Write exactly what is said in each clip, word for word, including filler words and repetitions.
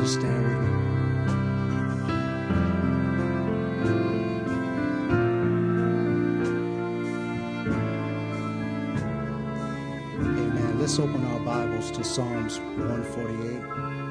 to stand with me. Amen. Let's open our Bibles to Psalms one forty-eight.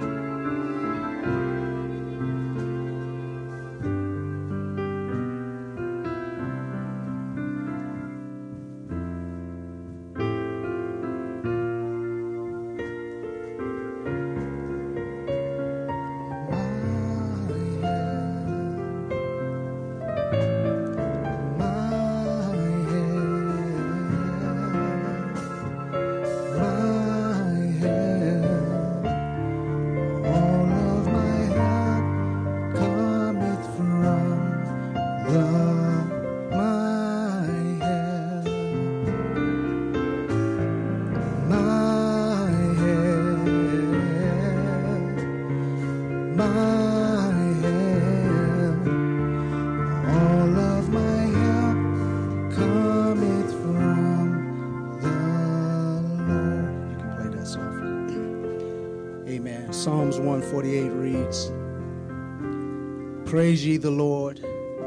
Psalms one forty-eight reads, Praise ye the Lord,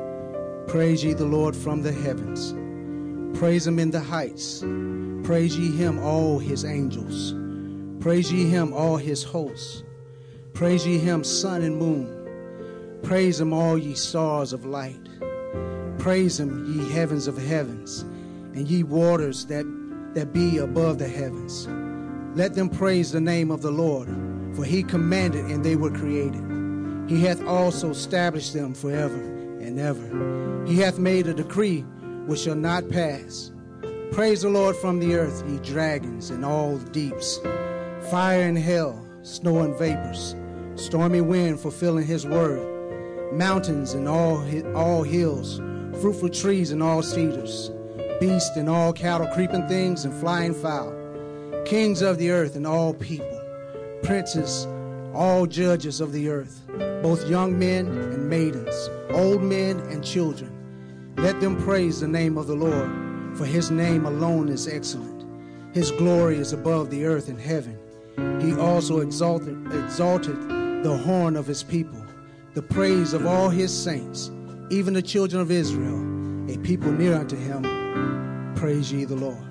praise ye the Lord from the heavens, praise him in the heights, praise ye him all his angels, praise ye him all his hosts, praise ye him sun and moon, praise him all ye stars of light, praise him ye heavens of heavens, and ye waters that, that be above the heavens. Let them praise the name of the Lord, for he commanded and they were created. He hath also established them forever and ever. He hath made a decree which shall not pass. Praise the Lord from the earth, ye dragons and all the deeps, fire and hell, snow and vapors, stormy wind fulfilling his word, mountains and all, all hills, fruitful trees and all cedars, beasts and all cattle, creeping things and flying fowl, kings of the earth and all people, princes, all judges of the earth, both young men and maidens, old men and children. Let them praise the name of the Lord, for his name alone is excellent. His glory is above the earth and heaven. He also exalted, exalted the horn of his people, the praise of all his saints, even the children of Israel, a people near unto him. Praise ye the Lord.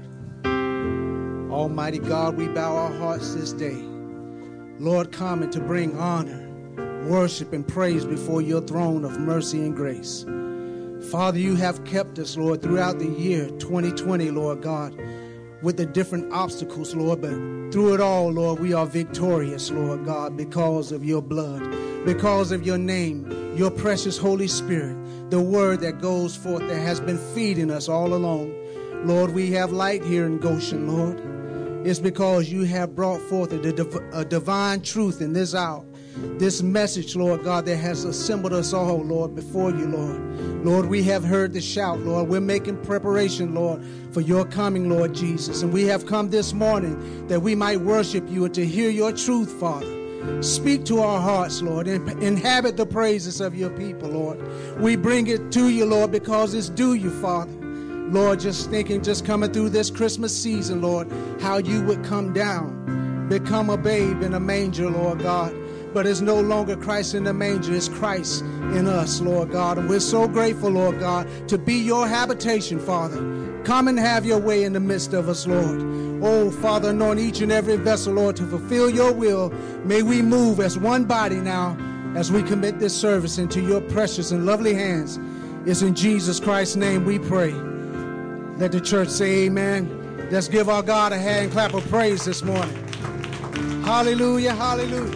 Almighty God, we bow our hearts this day, Lord, coming to bring honor, worship, and praise before your throne of mercy and grace. Father, you have kept us, Lord, throughout the year twenty twenty, Lord God, with the different obstacles, Lord, but through it all, Lord, we are victorious, Lord God, because of your blood, because of your name, your precious Holy Spirit, the word that goes forth that has been feeding us all along. Lord, we have light here in Goshen, Lord. It's because you have brought forth a, div a divine truth in this hour. This message, Lord God, that has assembled us all, Lord, before you, Lord. Lord, we have heard the shout, Lord. We're making preparation, Lord, for your coming, Lord Jesus. And we have come this morning that we might worship you and to hear your truth, Father. Speak to our hearts, Lord, and inhabit the praises of your people, Lord. We bring it to you, Lord, because it's due you, Father. Lord, just thinking, just coming through this Christmas season, Lord, how you would come down, become a babe in a manger, Lord God. But it's no longer Christ in the manger, it's Christ in us, Lord God. And we're so grateful, Lord God, to be your habitation, Father. Come and have your way in the midst of us, Lord. Oh, Father, anoint each and every vessel, Lord, to fulfill your will. May we move as one body now as we commit this service into your precious and lovely hands. It's in Jesus Christ's name we pray. Let the church say amen. Let's give our God a hand clap of praise this morning. Hallelujah, hallelujah.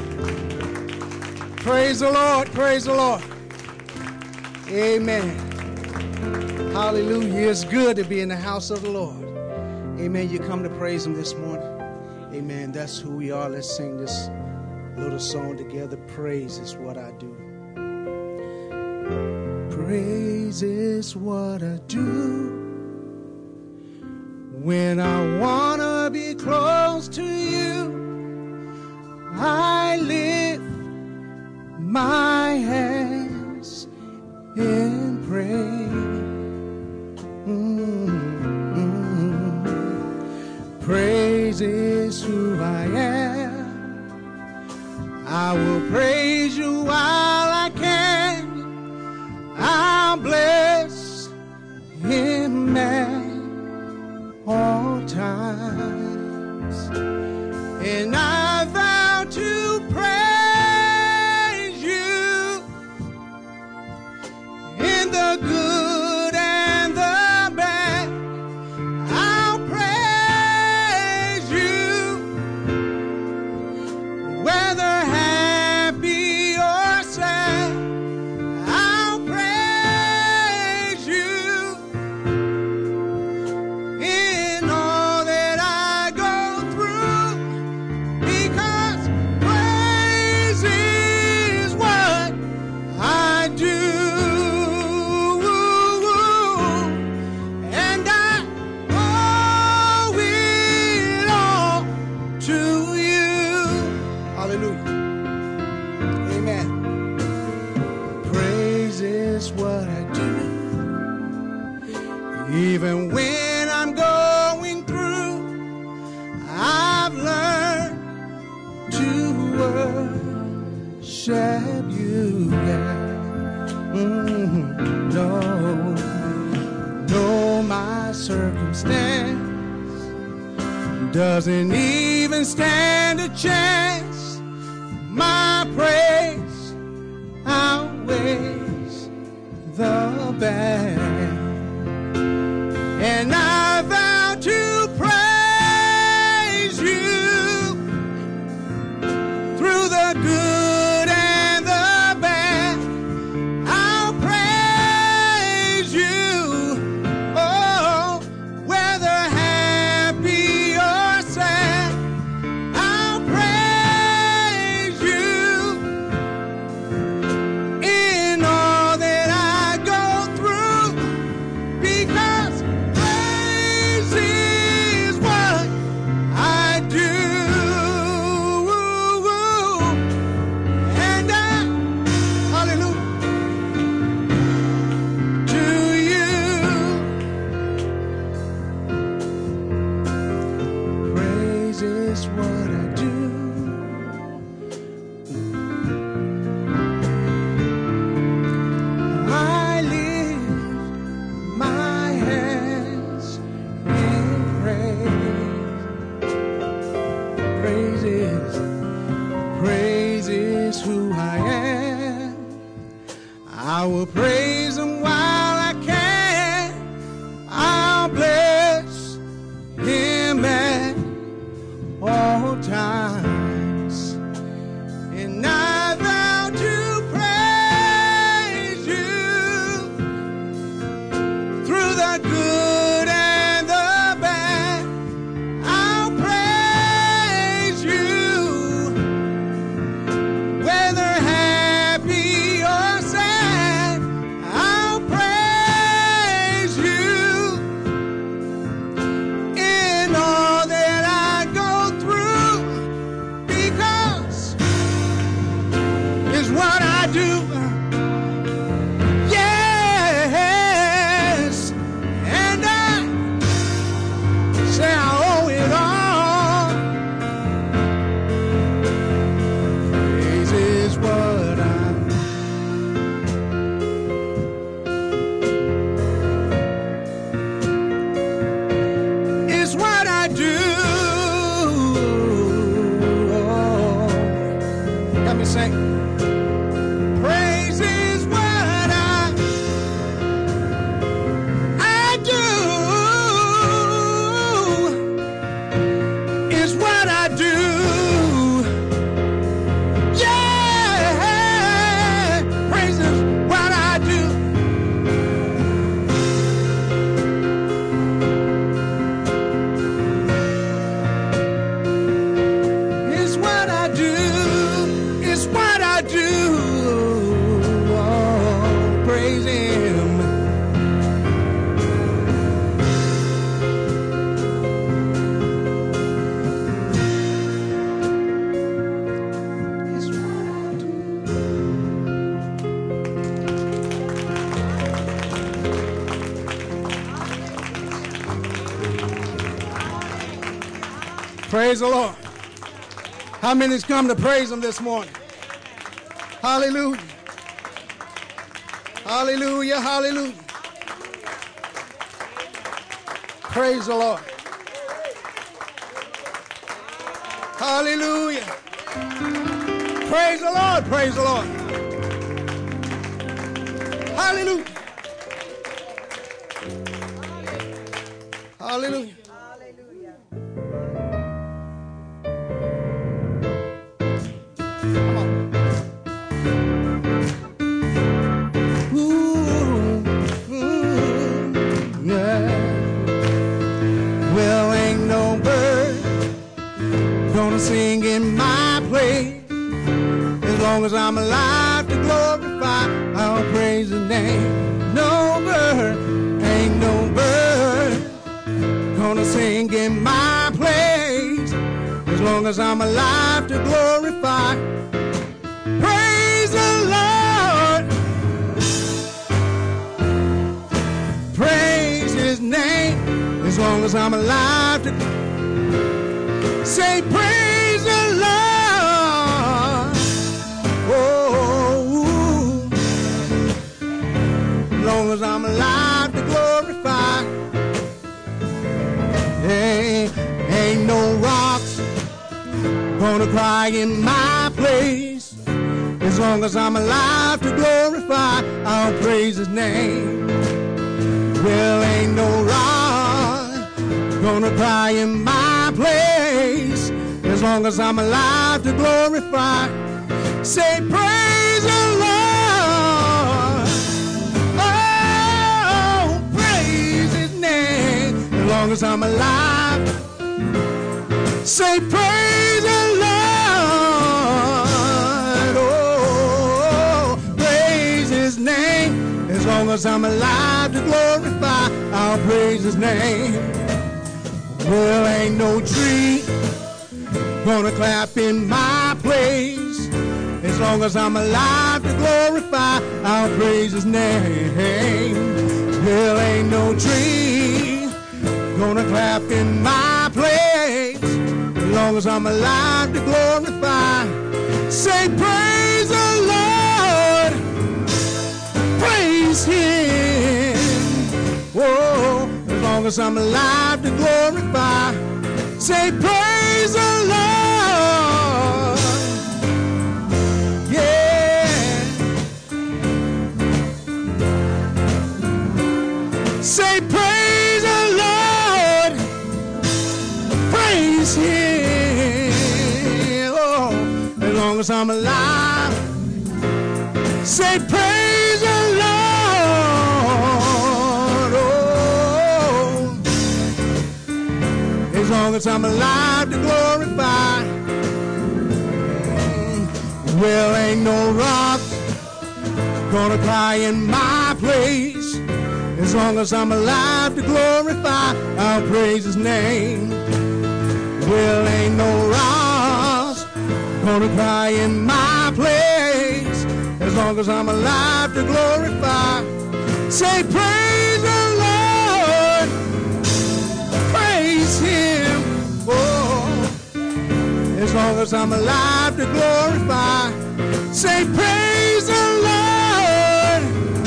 Praise the Lord, praise the Lord. Amen. Hallelujah. It's good to be in the house of the Lord. Amen. You come to praise him this morning. Amen. That's who we are. Let's sing this little song together. Praise is what I do. Praise is what I do when I want to be close to you. I lift my hands in praise. Mm-hmm. Praise is who I am. I will praise you while I can. I'll bless him at all times. And I vow to praise you in the good and the bad. I'll praise you whether happy or sad. I'll praise you in all that I go through, because praise is what I do. And I owe it all to you. Hallelujah. Amen. Praise is what I do. Even when I'm going through, I've learned to worship you, God. Mhm. No, no, my circumstance doesn't even stand a chance. My praise outweighs the bad. And I vow to praise you through the good and the bad. I'll praise you, oh, whether happy or sad. I'll praise you in all that I go through, because praise is what I do. And I, hallelujah, to you. Praise is what I do. I lift my hands in praise. Praise is, praise is who I am. I will praise him while I can. I'll bless him at all times. And I vow to praise you through the good and the bad. I'll praise you whether happy or sad. I'll praise you in all that I go through, because it's what I do. Yes, and I say I owe it all. Praise is what I It's what I do. Oh, let me sing. Praise is what I I do. It's what I do. Yeah, praise is what I do. It's what I do. It's what I do. Oh, praise him. It's what I do. Praise the Lord. How many's come to praise him this morning? Hallelujah. Hallelujah. Hallelujah. Praise the Lord. Hallelujah. Praise the Lord. Praise the Lord. Hallelujah. Hallelujah. Come on. Ooh, ooh, yeah. Well, ain't no bird gonna sing in my place. As long as I'm alive to glorify, I'll praise His name. No bird, ain't no bird gonna sing in my place. As long as I'm alive to glorify, praise the Lord. Praise His name. As long as I'm alive to say praise the Lord. Oh, as long as I'm alive to glorify. Hey, ain't no rocks gonna cry in my place. As long as I'm alive to glorify, I'll praise His name. Well, ain't no rock gonna cry in my place. As long as I'm alive to glorify, say praise the Lord. Oh, praise His name. As long as I'm alive, say praise the Lord. Oh, praise His name. As long as I'm alive to glorify, I'll praise His name. Well, ain't no tree gonna clap in my place. As long as I'm alive to glorify, I'll praise His name. Well, ain't no tree gonna clap in my place. As long as I'm alive to glorify, say praise the Lord. Praise Him. Whoa, as long as I'm alive to glorify, say praise the Lord. Yeah. Say praise the Lord. Praise Him. Oh, as long as I'm alive, say praise the Lord. As long as I'm alive to glorify. Well, ain't no rocks gonna cry in my place. As long as I'm alive to glorify, I'll praise His name. Well, ain't no rocks gonna cry in my place. As long as I'm alive to glorify, say praise the Lord. Praise Him. Oh, as long as I'm alive to glorify, say praise the Lord.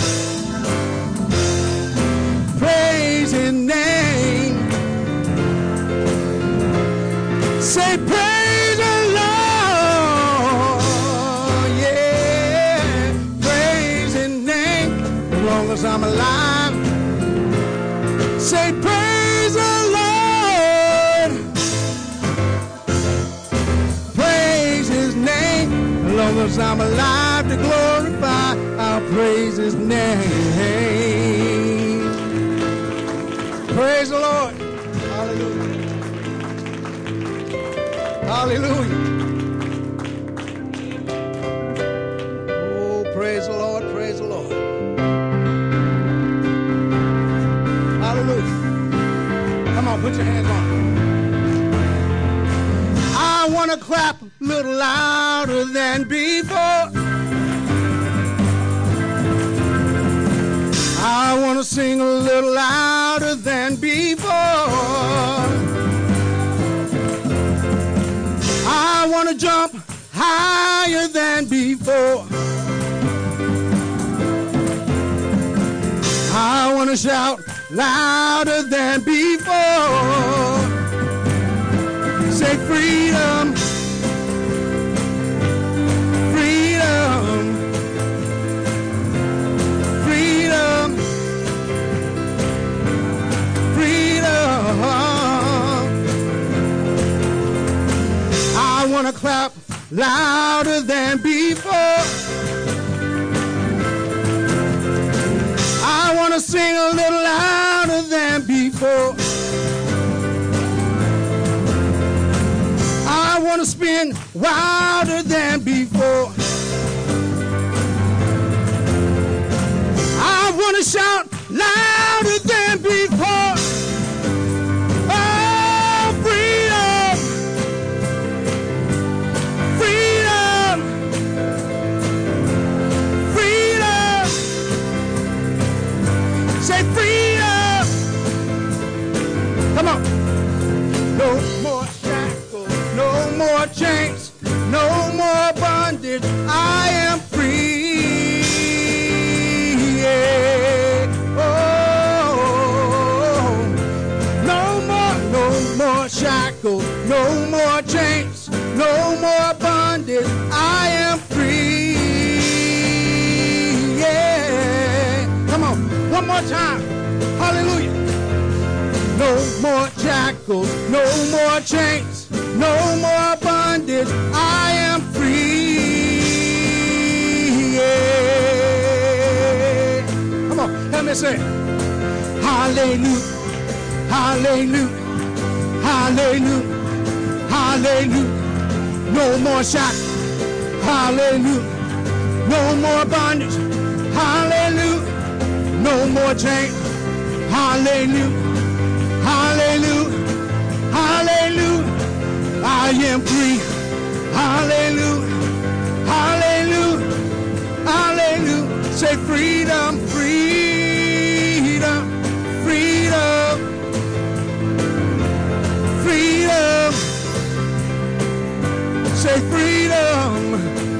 Praise His name. Say praise the Lord. Yeah, praise His name. As long as I'm alive, say praise the Lord. Praise His name. As long as I'm alive to glorify, I'll praise His name. Praise the Lord. Hallelujah. Hallelujah. Oh, praise the Lord. Praise the Lord. Hallelujah. Come on, put your hands on. I want to clap a little louder than before. I want to sing a little louder than before. I want to jump higher than before. before. I want to shout louder than before. Say freedom, freedom, freedom, freedom. I want to clap louder than before. I want to sing a little louder than before. I want to spin wilder than before. I want to shout louder than before. Oh, freedom, freedom, freedom. Say freedom. Come on. No more shackles, no more chains, no more bondage. I am free. Yeah. Oh, no more, no more shackles, no more chains, no more bondage. I am free. Yeah. Come on, one more time. Hallelujah. No more shackles, no more chains, no more bondage. I am free. Yeah. Come on, help me say it. Hallelujah, hallelujah, hallelujah, hallelujah. No more shackles, hallelujah. No more bondage, hallelujah. No more chains, hallelujah. Hallelujah, hallelujah, I am free. Hallelujah, hallelujah, hallelujah. Say freedom, freedom, freedom, freedom. Say freedom.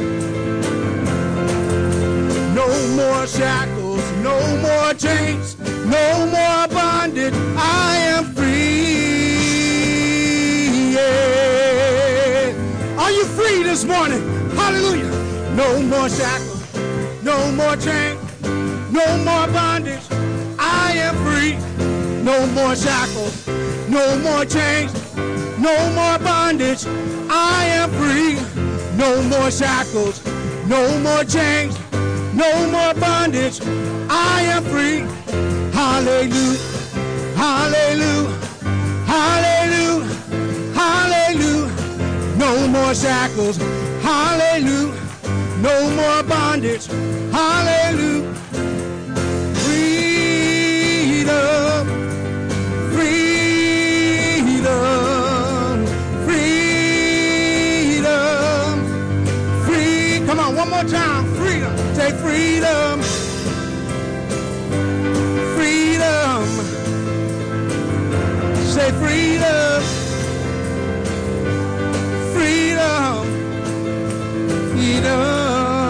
No more shackles, no more chains, no more bondage. I am free. Yeah. Are you free this morning? Hallelujah. No more shackles, no more chains, no more bondage. I am free. No more shackles, no more chains, no more bondage. I am free. No more shackles, no more chains, no more bondage. I am free. Hallelujah, hallelujah, hallelujah, hallelujah. No more shackles, hallelujah. No more bondage, hallelujah. Freedom, freedom, freedom, free. Come on, one more time. Freedom. Say freedom. Freedom. Say freedom. Freedom. Freedom.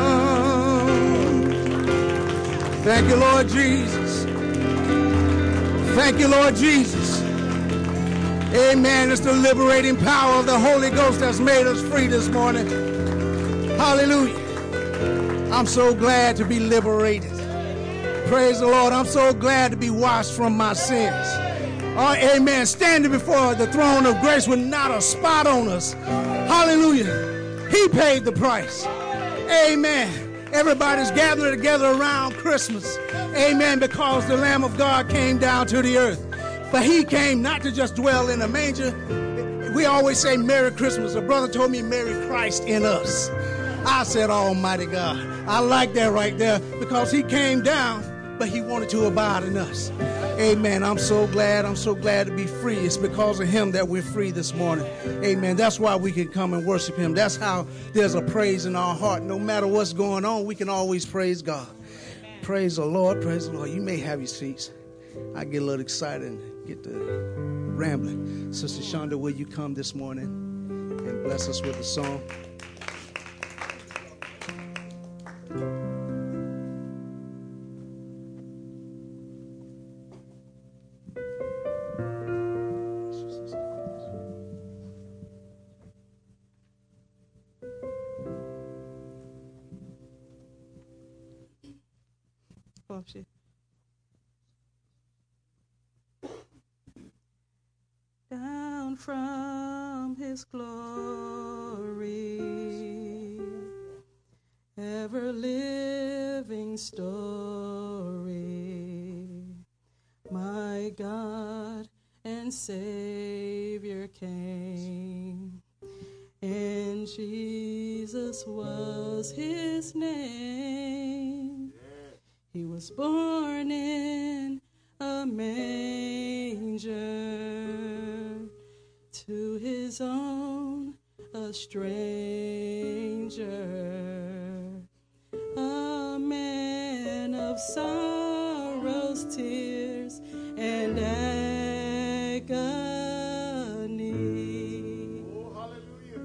Thank you, Lord Jesus. Thank you, Lord Jesus. Amen. It's the liberating power of the Holy Ghost that's made us free this morning. Hallelujah. I'm so glad to be liberated. Praise the Lord. I'm so glad to be washed from my sins. Oh, amen. Standing before the throne of grace with not a spot on us. Hallelujah. He paid the price. Amen. Everybody's gathering together around Christmas. Amen. Because the Lamb of God came down to the earth. But he came not to just dwell in a manger. We always say Merry Christmas. A brother told me Merry Christ in us. I said, Almighty God. I like that right there because he came down, but he wanted to abide in us. Amen. I'm so glad. I'm so glad to be free. It's because of him that we're free this morning. Amen. That's why we can come and worship him. That's how there's a praise in our heart. No matter what's going on, we can always praise God. Praise the Lord. Praise the Lord. You may have your seats. I get a little excited and get to rambling. Sister Shonda, will you come this morning and bless us with a song? Oh, shit. Down from his glory, ever living story, my God and Savior came, and Jesus was his name. He was born in a manger, to his own a stranger, a man of sorrows, tears, and agony. Oh, hallelujah.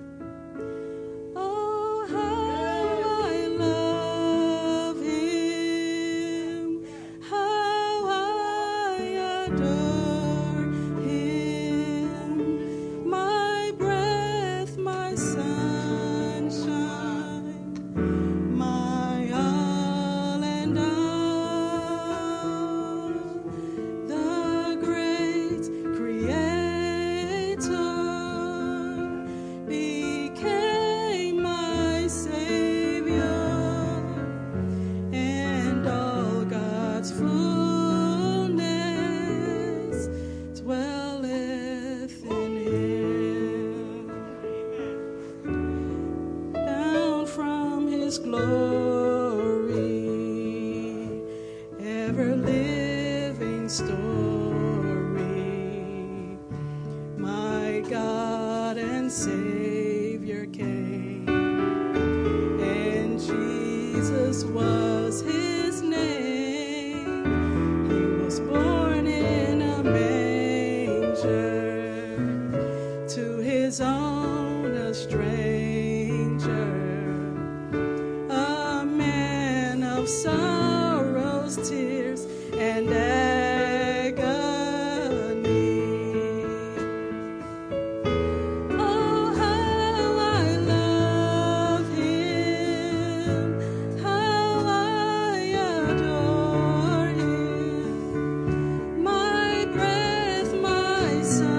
Oh, how I love him, how I adore him, my breath, my sunshine, my all and all, the great Creator became my Savior, and all God's fullness dwelleth in him. Down from his glory, ever living story, my God and Savior came, and Jesus was his name. He was born in a manger, to his own a stranger, a man of sorrows, tears, and agony. Oh, how I love him, how I adore him, my breath, my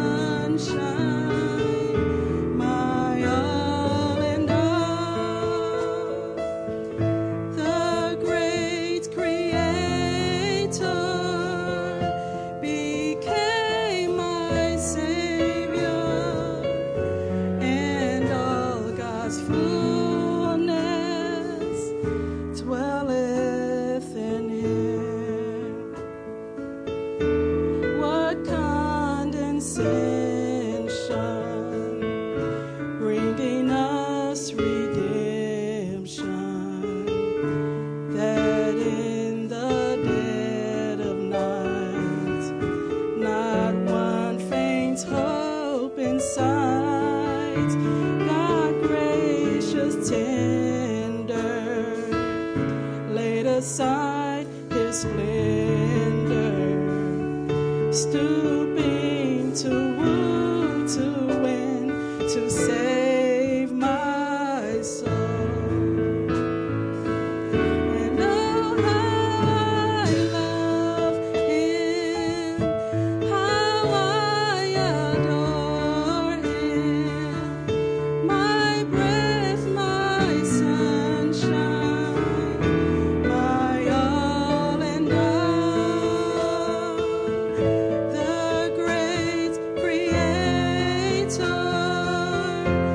sunshine, my all and all, the great Creator became my Savior, and all God's fullness dwelleth in him. What condescension, bringing us redemption, that in the dead of night not one faint hope in sight, God gracious tender laid aside his splendor, stooping to woo, to win, to save my soul. And oh, how I love him, how I adore him, my breath, my sunshine, my all and all, the great Creator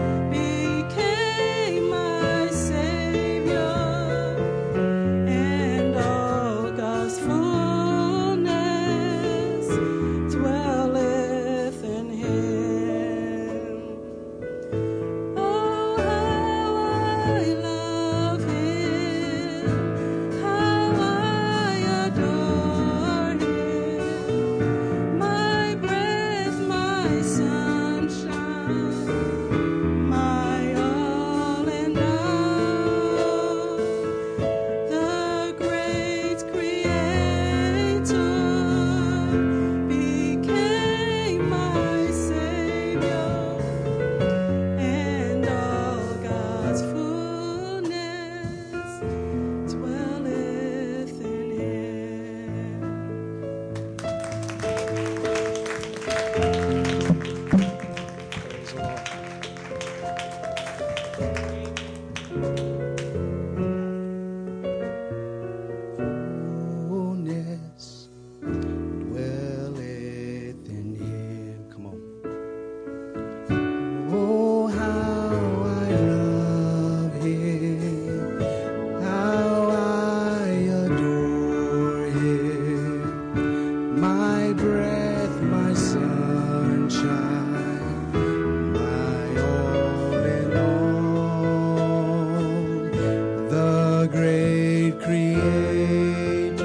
Creator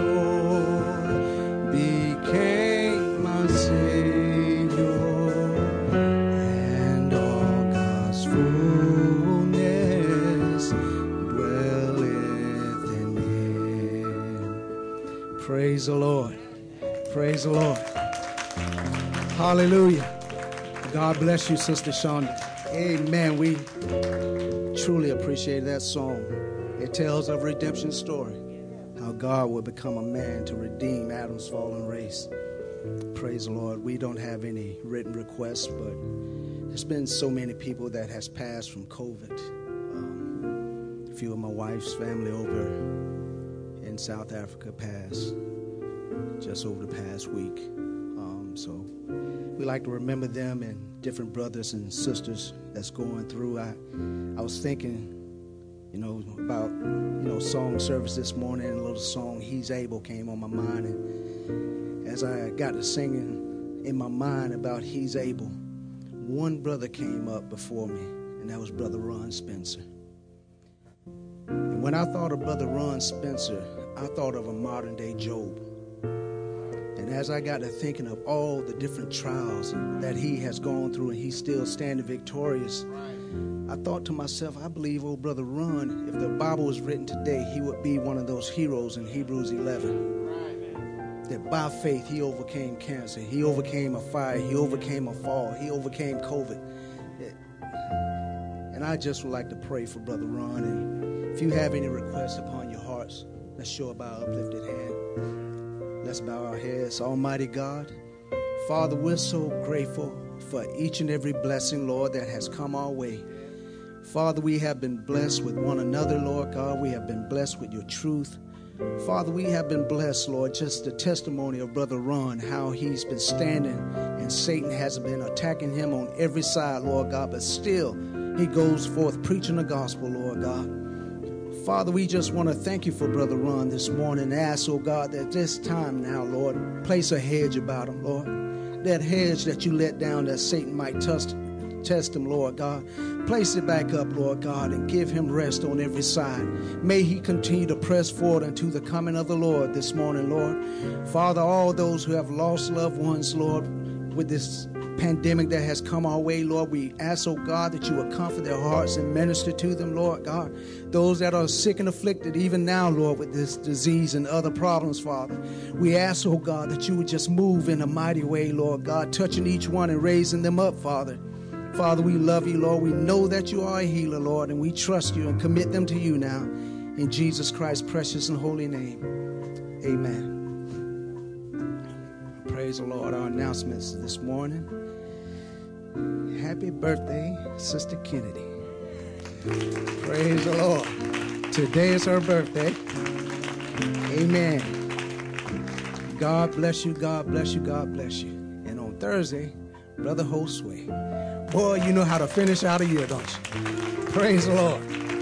became my Savior, and all God's fullness dwelleth in Him. Praise the Lord. Praise the Lord. Hallelujah. God bless you, Sister Shonda. Amen. We truly appreciate that song. It tells of a redemption story, how God will become a man to redeem Adam's fallen race. Praise the Lord. We don't have any written requests, but there's been so many people that has passed from COVID. Um, a few of my wife's family over in South Africa passed just over the past week. Um, so we like to remember them and different brothers and sisters that's going through. I, I was thinking, you know, about, you know, song service this morning, and a little song, He's Able, came on my mind. And as I got to singing in my mind about He's Able, one brother came up before me, and that was Brother Ron Spencer. And when I thought of Brother Ron Spencer, I thought of a modern day Job. And as I got to thinking of all the different trials that he has gone through and he's still standing victorious, I thought to myself, I believe old Brother Ron, if the Bible was written today, he would be one of those heroes in Hebrews eleven. That by faith he overcame cancer, he overcame a fire, he overcame a fall, he overcame COVID. And I just would like to pray for Brother Ron. And if you have any requests upon your hearts, let's show it by our uplifted hand. Let's bow our heads. Almighty God, Father, we're so grateful for each and every blessing, Lord, that has come our way. Father, we have been blessed with one another, Lord God. We have been blessed with your truth. Father, we have been blessed, Lord, just the testimony of Brother Ron, how he's been standing and Satan has been attacking him on every side, Lord God, but still he goes forth preaching the gospel, Lord God. Father, we just want to thank you for Brother Ron this morning and ask, oh God, that this time now, Lord, place a hedge about him, Lord. That hedge that you let down that Satan might test, test him, Lord God. Place it back up, Lord God, and give him rest on every side. May he continue to press forward unto the coming of the Lord this morning, Lord. Father, all those who have lost loved ones, Lord, with this pandemic that has come our way, Lord, we ask, oh God, that you would comfort their hearts and minister to them, Lord God. Those that are sick and afflicted even now, Lord, with this disease and other problems, Father, we ask, oh God, that you would just move in a mighty way, Lord God, touching each one and raising them up, Father. Father, we love you, Lord. We know that you are a healer, Lord, and we trust you and commit them to you now. In Jesus Christ's precious and holy name, amen. Praise the Lord. Our announcements this morning. Happy birthday, Sister Kennedy. Praise the Lord. Today is her birthday. Amen. God bless you, God bless you, God bless you. And on Thursday, Brother Josue. Boy, you know how to finish out a year, don't you? Praise the Lord.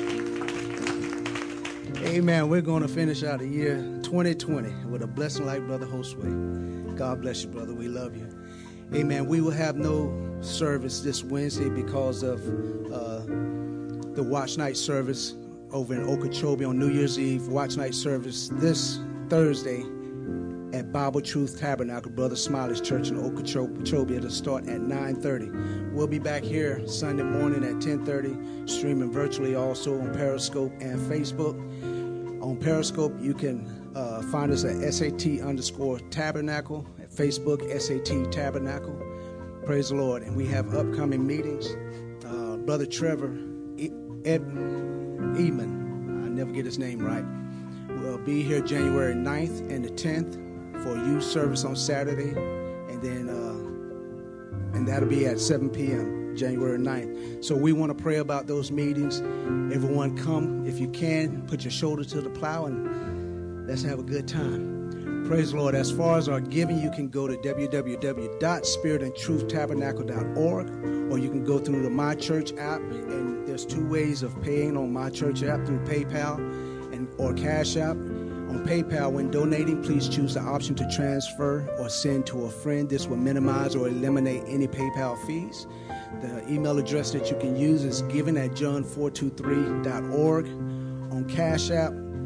Amen. We're going to finish out the year twenty twenty with a blessing like Brother Josue. God bless you, brother. We love you. Amen. We will have no service this Wednesday because of uh, the Watch Night service over in Okeechobee on New Year's Eve. Watch Night service this Thursday at Bible Truth Tabernacle, Brother Smiley's Church in Okeechobee. It'll start at nine thirty. We'll be back here Sunday morning at ten thirty, streaming virtually also on Periscope and Facebook. On Periscope, you can uh, find us at S A T underscore Tabernacle, at Facebook, S A T Tabernacle. Praise the Lord. And we have upcoming meetings. Uh, Brother Trevor e- Ed Eman, I never get his name right, will be here January ninth and the tenth for youth service on Saturday. And then, uh, and that'll be at seven p.m. January ninth. So we want to pray about those meetings. Everyone come if you can. Put your shoulder to the plow and let's have a good time. Praise the Lord. As far as our giving, you can go to w w w dot spirit and truth tabernacle dot org, or you can go through the My Church app, and there's two ways of paying on My Church app, through PayPal and or Cash App. On PayPal, when donating, please choose the option to transfer or send to a friend. This will minimize or eliminate any PayPal fees. The email address that you can use is given at john four two three dot org. On Cash App,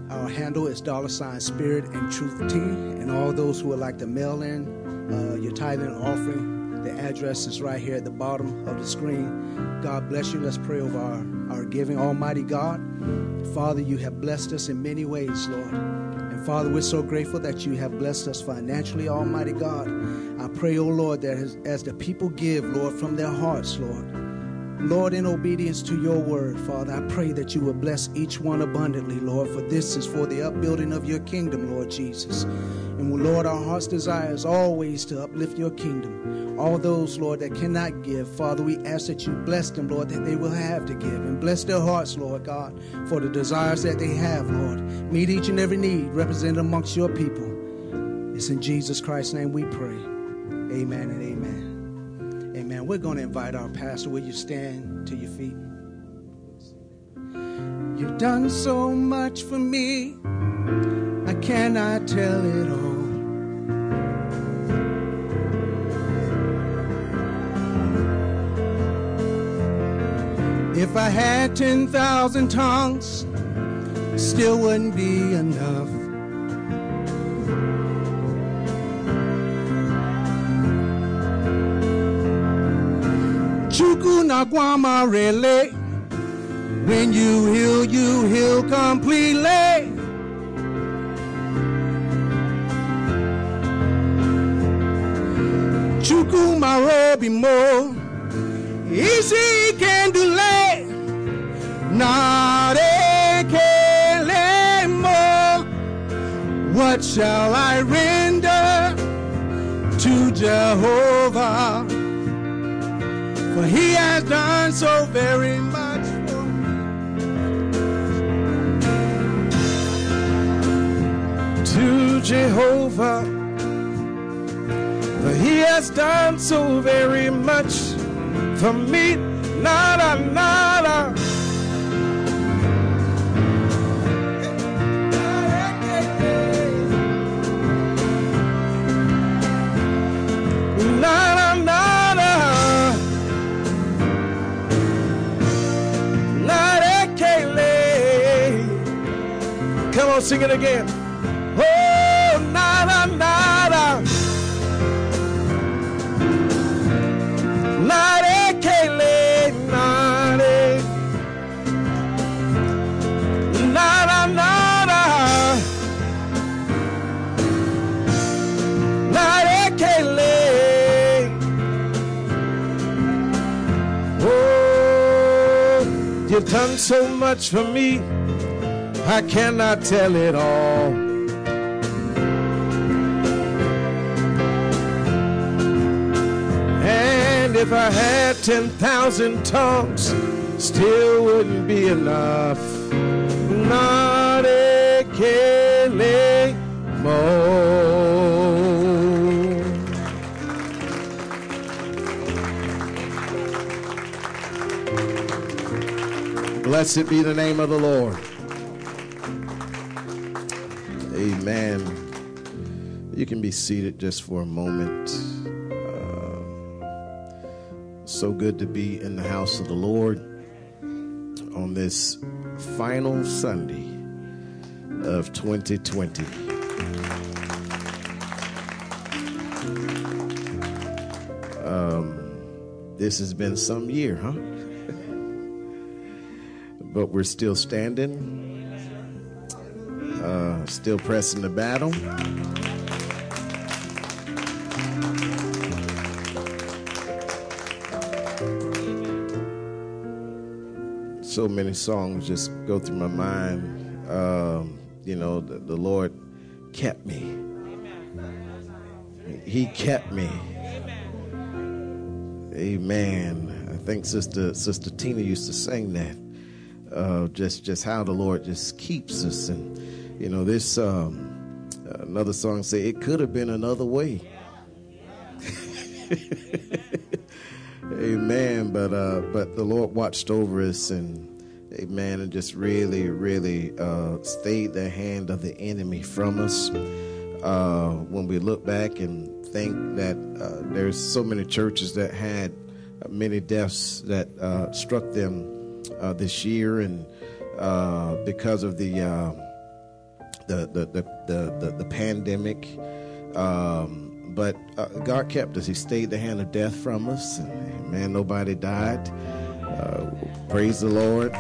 Our handle is dollar sign Spirit and Truth Tea. And all those who would like to mail in uh, your tithing and offering, the address is right here at the bottom of the screen. God bless you. Let's pray over our, our giving. Almighty God, Father, you have blessed us in many ways, Lord. And Father, we're so grateful that you have blessed us financially, Almighty God. I pray, oh Lord, that as, as the people give, Lord, from their hearts, Lord, Lord, in obedience to your word, Father, I pray that you will bless each one abundantly, Lord, for this is for the upbuilding of your kingdom, Lord Jesus. And Lord, our heart's desire is always to uplift your kingdom. All those, Lord, that cannot give, Father, we ask that you bless them, Lord, that they will have to give. And bless their hearts, Lord God, for the desires that they have, Lord. Meet each and every need represented amongst your people. It's in Jesus Christ's name we pray. Amen and amen. Amen. We're going to invite our pastor. Will you stand to your feet? You've done so much for me, I cannot tell it all. If I had ten thousand tongues, still wouldn't be enough. Chuku Naguama Rele, when you heal, you heal completely. Chuku Marobi Mo, easy can do lay, not a kele mo. What shall I render to Jehovah? For he has done so very much for me. To Jehovah, for he has done so very much for me. Nada, nada. Nada, nada. Come on, sing it again. Oh, nada, nada. Nada, kele, nada. Nada, nada. Nada, kele. Oh, you've done so much for me, I cannot tell it all. And if I had ten thousand tongues, still wouldn't be enough. Not a kele mo. Blessed be the name of the Lord. Amen. You can be seated just for a moment. Uh, so good to be in the house of the Lord on this final Sunday of twenty twenty. Um, this has been some year, huh? But we're still standing. Uh, still pressing the battle. So many songs just go through my mind. Um, you know, the, the Lord kept me. He kept me. Amen. I think Sister Sister Tina used to sing that. Uh, just just how the Lord just keeps us. And you know, this um, another song say it could have been another way. Amen. But uh, but the Lord watched over us, and amen, and just really, really uh, stayed the hand of the enemy from us. Uh, when we look back and think that uh, there's so many churches that had uh, many deaths that uh, struck them uh, this year, and uh, because of the uh, the the the the, the, the pandemic. Um, but uh, God kept us. He stayed the hand of death from us. And, man, nobody died. Uh, praise the Lord.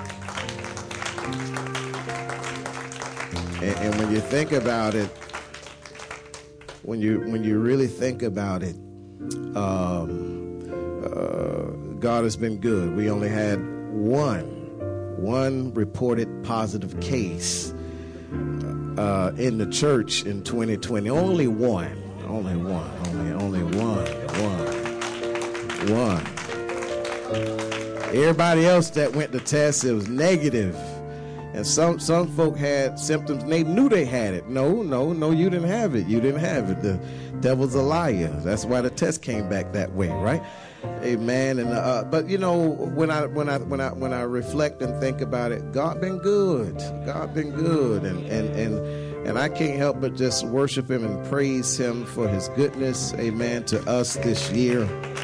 And, and when you think about it, when you when you really think about it, um, uh, God has been good. We only had one, one reported positive case uh, in the church in twenty twenty. Only one, only one, only only one, one, one. Everybody else that went to test, it was negative. And some some folk had symptoms, and they knew they had it. No, no, no, you didn't have it. You didn't have it. The devil's a liar. That's why the test came back that way, right? Amen. And uh, but you know, when I when I when I when I reflect and think about it, God been good. God been good, and and and and I can't help but just worship Him and praise Him for His goodness. Amen. To us this year.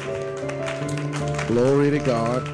Glory to God.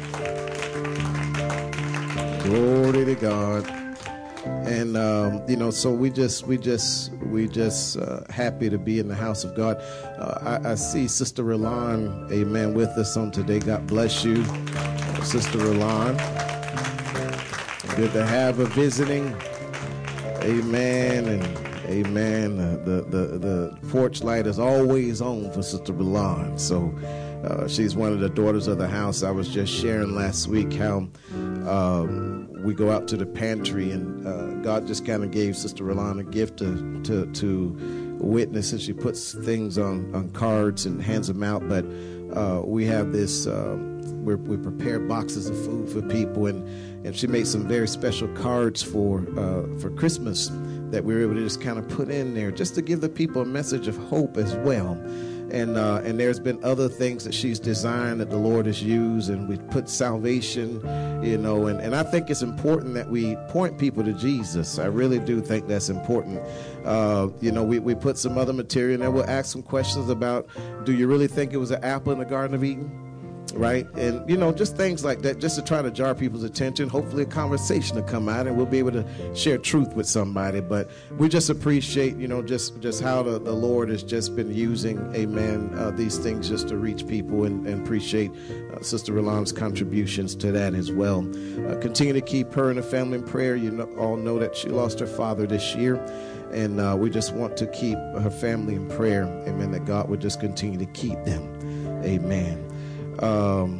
Glory to God. And um, you know, so we just we just we just uh, happy to be in the house of God. Uh, I, I see Sister Roland, amen, with us on today. God bless you, Sister Roland. Good to have her visiting. Amen and amen. Uh, the the the porch light is always on for Sister Roland. So. Uh, she's one of the daughters of the house. I was just sharing last week how um, we go out to the pantry, and uh, God just kind of gave Sister Rolanda a gift to, to to witness, and she puts things on, on cards and hands them out. But uh, we have this, uh, we're, we prepare boxes of food for people, and, and she made some very special cards for uh, for Christmas that we were able to just kind of put in there, just to give the people a message of hope as well. And uh, and there's been other things that she's designed that the Lord has used, and we put salvation, you know, and, and I think it's important that we point people to Jesus. I really do think that's important. Uh, you know, we, we put some other material in there. We'll ask some questions about, do you really think it was an apple in the Garden of Eden? Right? And, you know, just things like that, just to try to jar people's attention. Hopefully a conversation will come out and we'll be able to share truth with somebody. But we just appreciate, you know, just, just how the, the Lord has just been using, amen, uh, these things just to reach people, and, and appreciate uh, Sister Roland's contributions to that as well. Uh, continue to keep her and her family in prayer. You know, all know that she lost her father this year. And uh, we just want to keep her family in prayer. Amen, that God would just continue to keep them. Amen. Um,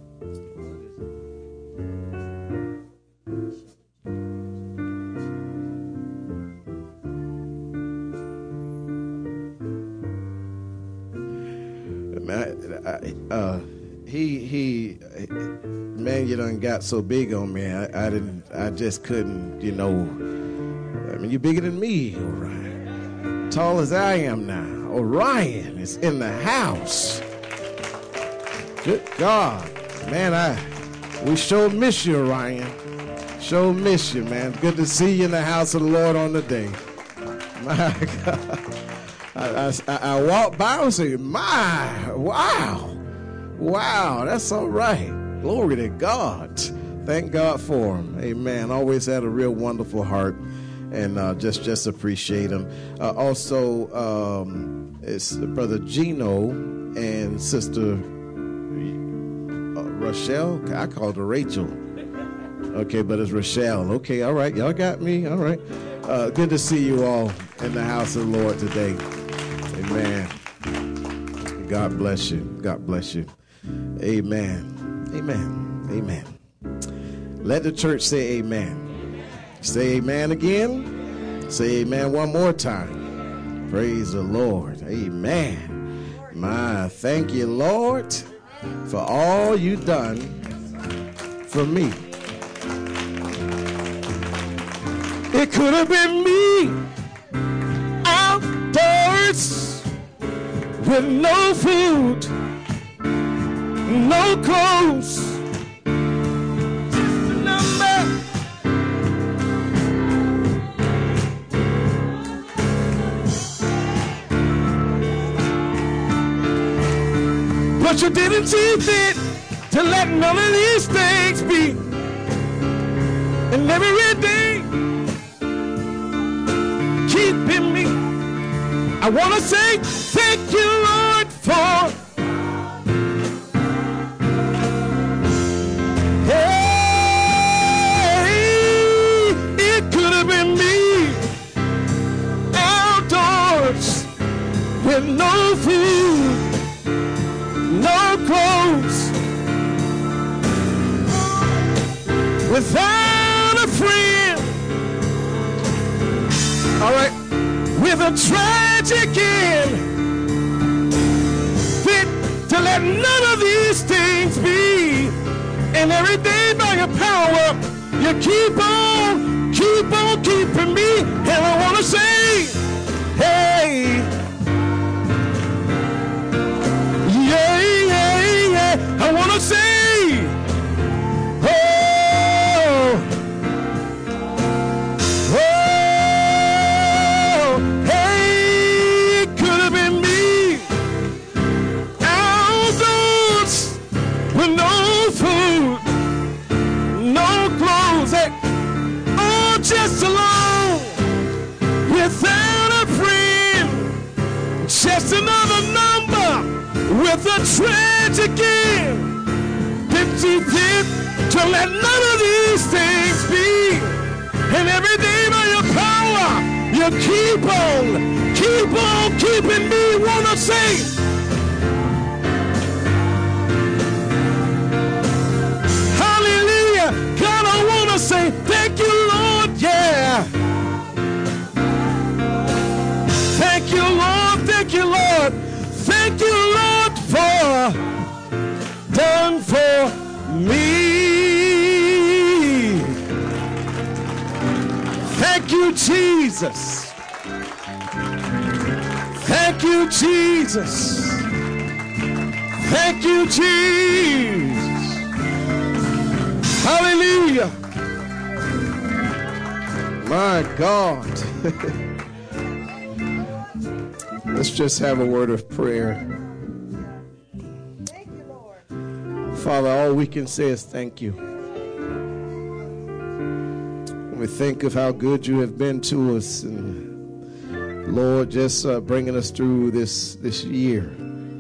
man, I, uh, he he, man, you done got so big on me. I, I didn't. I just couldn't. You know. I mean, you're bigger than me, Orion. Tall as I am now. Orion is in the house. Good God, man, I we sure miss you, Orion. Sure miss you, man. Good to see you in the house of the Lord on the day. My God. I, I, I walked by and say, my, wow. Wow, that's all right. Glory to God. Thank God for him. Amen. Always had a real wonderful heart, and uh, just, just appreciate him. Uh, also, um, it's Brother Gino and Sister Rochelle. I called her Rachel. Okay, but it's Rochelle. Okay, all right. Y'all got me. All right. Uh, good to see you all in the house of the Lord today. Amen. God bless you. God bless you. Amen. Amen. Amen. Let the church say amen. Say amen again. Say amen one more time. Praise the Lord. Amen. My, thank you, Lord, for all you done for me. It could have been me outdoors with no food, no clothes, just a number. But you didn't see fit to let none of these things be. And every day I want to say thank you, Lord, for hey, it could have been me outdoors with no food, no clothes, without a friend. All right, with a tragic end, fit to let none of these things be. And every day by your power, you keep on, keep on keeping me. And I want to say, hey, yeah, yeah, yeah. I want to say, oh, oh, hey, it could have been me outdoors with no food, no clothes, eh, oh, just alone, without a friend, just another number with a tragic end. Fifty fifth to let none of these things be. And every day by your power, you keep on, keep on keeping me. Wanna say, hallelujah. God, I wanna say thank you, Lord, yeah. Thank you, Lord, thank you, Lord. Thank you, Lord, for done for me. Thank you, Jesus. Thank you, Jesus. Thank you, Jesus. Hallelujah. My God. Let's just have a word of prayer. Thank you, Lord. Father, all we can say is thank you. When we think of how good you have been to us, and Lord, just uh, bringing us through this, this year.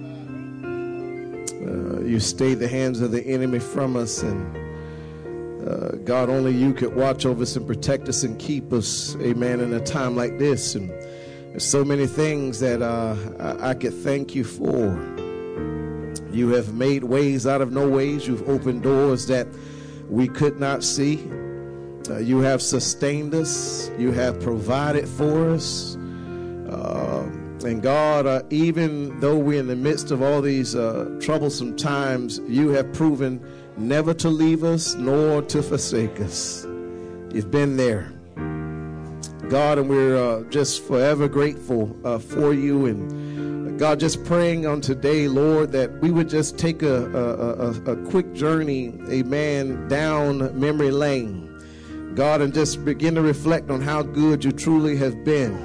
Uh, you stayed the hands of the enemy from us, and uh, God, only you could watch over us and protect us and keep us, amen, in a time like this. And there's so many things that uh, I, I could thank you for. You have made ways out of no ways. You've opened doors that we could not see. Uh, you have sustained us. You have provided for us. Uh, and God, uh, even though we're in the midst of all these uh, troublesome times, you have proven never to leave us nor to forsake us. You've been there, God, and we're uh, just forever grateful uh, for you. And uh, God, just praying on today, Lord, that we would just take a, a, a, a quick journey, amen, down memory lane, God, and just begin to reflect on how good you truly have been.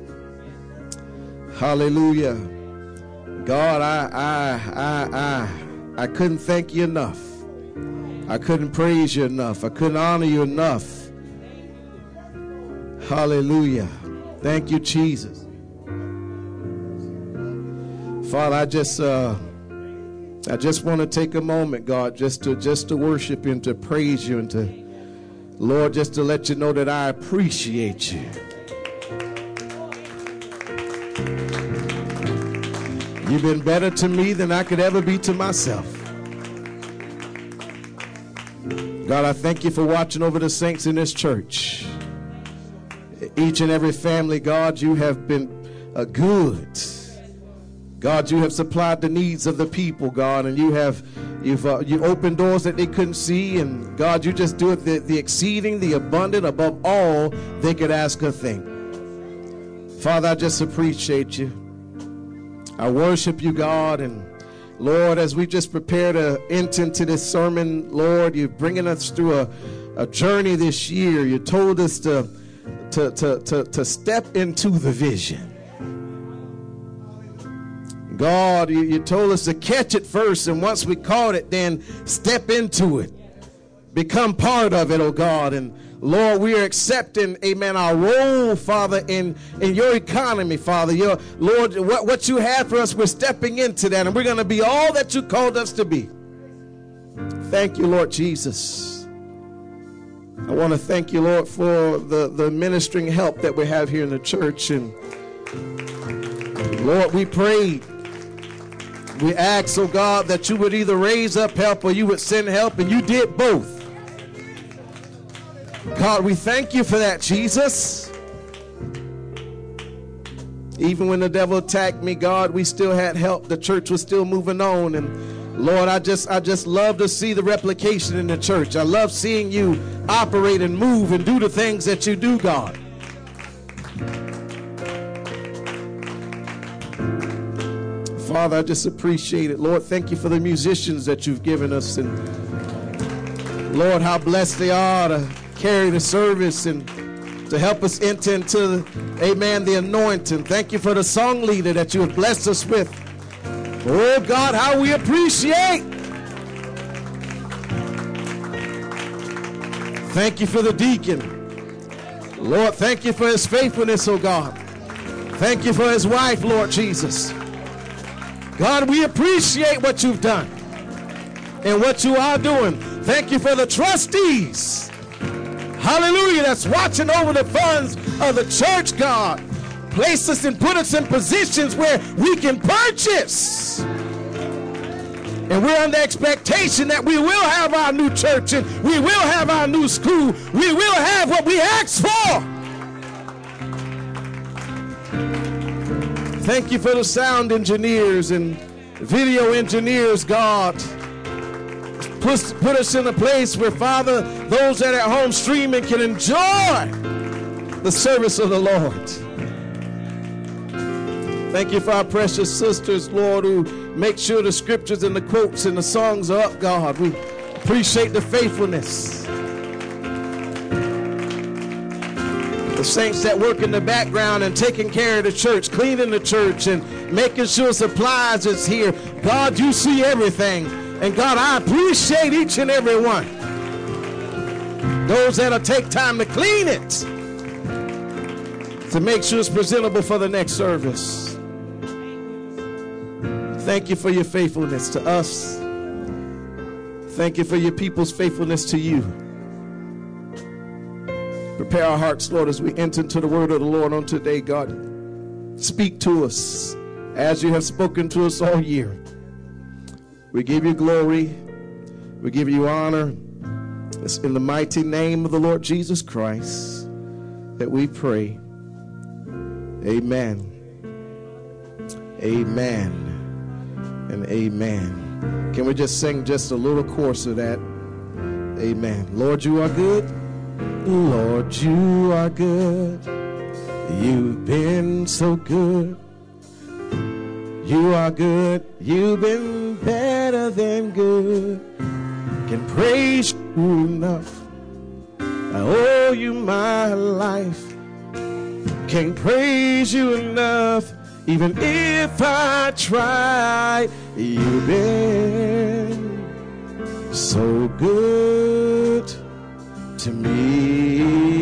Hallelujah. God, I, I, I, I, I couldn't thank you enough. I couldn't praise you enough. I couldn't honor you enough. Hallelujah. Thank you, Jesus. Father, I just, uh, I just want to take a moment, God, just to, just to worship you and to praise you and to, Lord, just to let you know that I appreciate you. You've been better to me than I could ever be to myself. God, I thank you for watching over the saints in this church. Each and every family, God, you have been uh, good. God, you have supplied the needs of the people, God, and you have you've uh, you opened doors that they couldn't see, and God, you just do it the, the exceeding, the abundant, above all they could ask or think. Father, I just appreciate you. I worship you, God, and Lord, as we just prepare to enter into this sermon, Lord, you're bringing us through a, a journey this year. You told us to, to, to, to, to step into the vision. God, you, you told us to catch it first, and once we caught it, then step into it. Become part of it, oh God. And Lord, we are accepting, amen, our role, Father, in, in your economy, Father. Your, Lord, what, what you have for us, we're stepping into that, and we're going to be all that you called us to be. Thank you, Lord Jesus. I want to thank you, Lord, for the, the ministering help that we have here in the church. And Lord, we pray, we ask, oh God, that you would either raise up help or you would send help, and you did both. God, we thank you for that, Jesus. Even when the devil attacked me, God, we still had help. The church was still moving on. And Lord, I just I just love to see the replication in the church. I love seeing you operate and move and do the things that you do, God. Father, I just appreciate it. Lord, thank you for the musicians that you've given us. And Lord, how blessed they are to carry the service and to help us enter into, amen, the anointing. Thank you for the song leader that you have blessed us with. Oh God, how we appreciate. Thank you for the deacon. Lord, thank you for his faithfulness, oh God. Thank you for his wife, Lord Jesus. God, we appreciate what you've done and what you are doing. Thank you for the trustees. Hallelujah, that's watching over the funds of the church, God. Place us and put us in positions where we can purchase. And we're under expectation that we will have our new church and we will have our new school. We will have what we asked for. Thank you for the sound engineers and video engineers, God. Put, put us in a place where, Father, those that are at home streaming can enjoy the service of the Lord. Thank you for our precious sisters, Lord, who make sure the scriptures and the quotes and the songs are up, God. We appreciate the faithfulness. The saints that work in the background and taking care of the church, cleaning the church and making sure supplies is here. God, you see everything. And God, I appreciate each and every one. Those that'll take time to clean it, to make sure it's presentable for the next service. Thank you for your faithfulness to us. Thank you for your people's faithfulness to you. Prepare our hearts, Lord, as we enter into the word of the Lord on today, God. Speak to us as you have spoken to us all year. We give you glory. We give you honor. It's in the mighty name of the Lord Jesus Christ that we pray. Amen. Amen. And amen. Can we just sing just a little chorus of that? Amen. Lord, you are good. Lord, you are good. You've been so good. You are good. You've been better than good. Can praise you enough. I owe you my life. Can't praise you enough. Even if I try. You've been so good to me.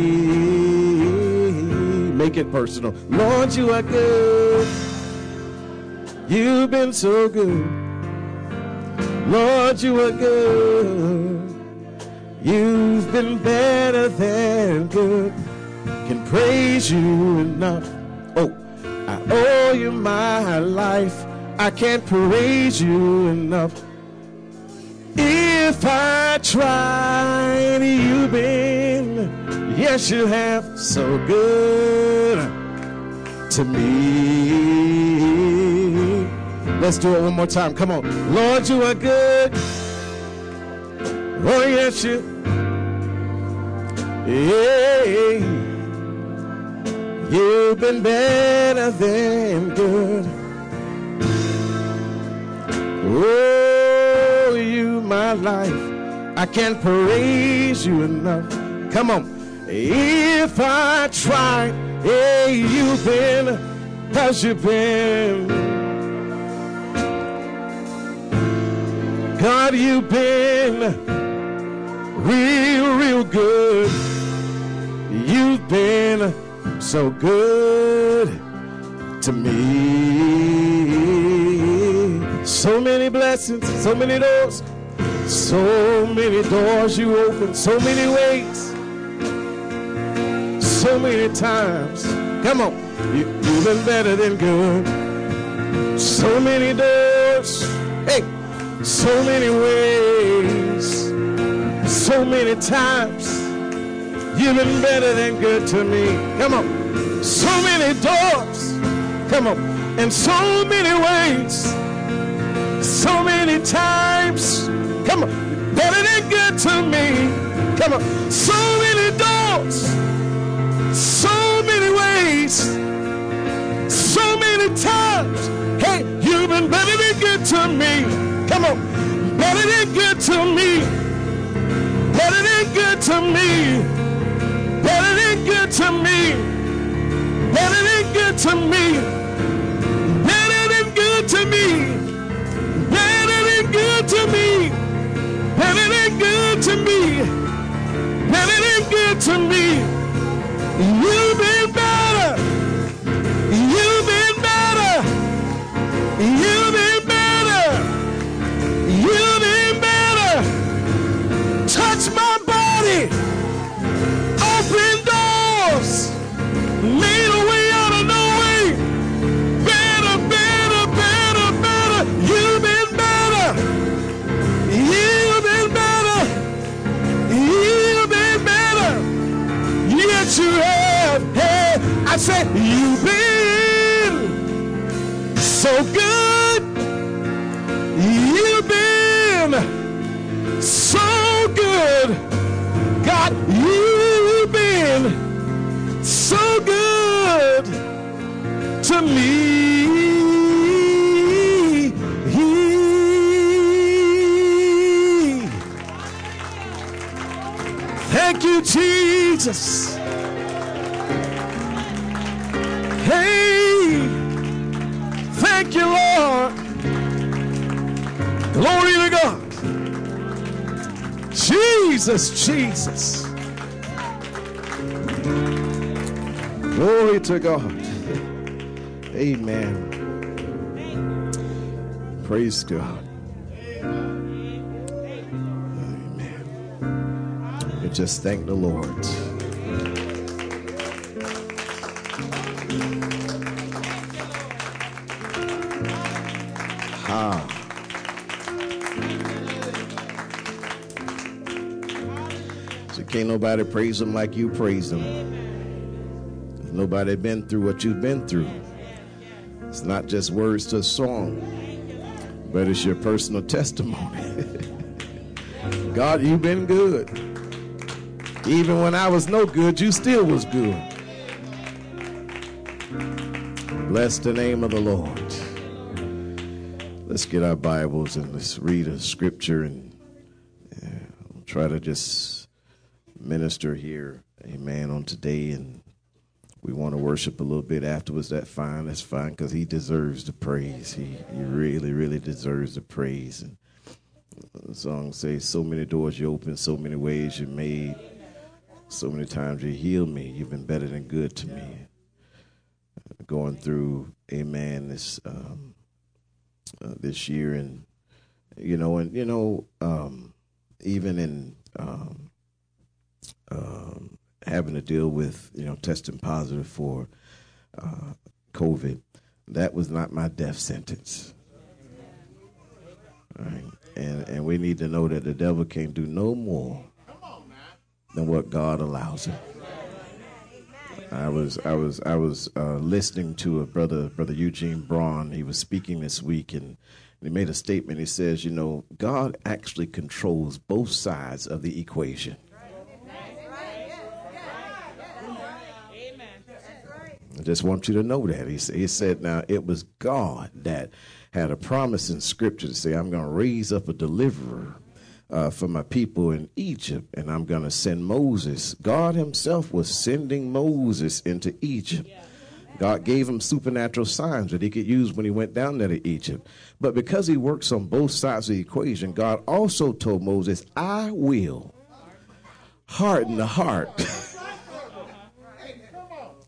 Make it personal. Lord, you are good. You've been so good. Lord, you are good. You've been better than good. Can praise you enough. Oh, I owe you my life. I can't praise you enough. If I tried, you've been, yes, you have, so good to me. Let's do it one more time. Come on. Lord, you are good. Oh, yes, you. Yeah. You've been better than good. Oh, you, my life. I can't praise you enough. Come on. If I try, hey, you've been, cause you've been. God, you've been real, real good. You've been so good to me. So many blessings, so many doors, so many doors you opened, so many ways, so many times. Come on, you, you've been better than good. So many doors, hey, so many ways, so many times. You've been better than good to me. Come on. So many doors. Come on. In so many ways. So many times. Come on. Better than good to me. Come on. So many doors. So many ways. So many times. Hey, you've been better than good to me. Come on. Better than good to me. Better than good to me. Better than good to me. Better than good to me. Better than good to me. Better than good to me. Better than good to me. Better than good to me. You've been better. You've been better. You've been better. You've been better. Touch my body. Open doors, made a way out of no way. Better, better, better, better. You've been better. You've been better. You've been better. Yes, you have. Hey, I said you've been so good. You've been so good. God, you've been so good to me. Thank you, Jesus. Hey, thank you, Lord. Glory to God. Jesus, Jesus. Glory to God. Amen. Praise God. Amen. And just thank the Lord. Ah. So can't nobody praise him like you praise him. Nobody been through what you've been through. It's not just words to a song, but it's your personal testimony. God, you've been good. Even when I was no good, you still was good. Bless the name of the Lord. Let's get our Bibles and let's read a scripture and uh, I'll try to just minister here, amen, on today. And we want to worship a little bit afterwards. That's fine. That's fine because he deserves the praise. He, he really, really deserves the praise. And the song says, so many doors you opened, so many ways you made, so many times you healed me. You've been better than good to me. Uh, going through, amen, this um, uh, this year. And, you know, and, you know, um, even in um, um, having to deal with, you know, testing positive for uh, COVID, that was not my death sentence. All right. And and we need to know that the devil can't do no more than what God allows him. I was I was I was uh, listening to a brother, brother Eugene Braun. He was speaking this week, and he made a statement. He says, you know, God actually controls both sides of the equation. I just want you to know that. He, he said, now, it was God that had a promise in Scripture to say, I'm going to raise up a deliverer uh, for my people in Egypt, and I'm going to send Moses. God himself was sending Moses into Egypt. God gave him supernatural signs that he could use when he went down there to Egypt. But because he works on both sides of the equation, God also told Moses, I will harden the heart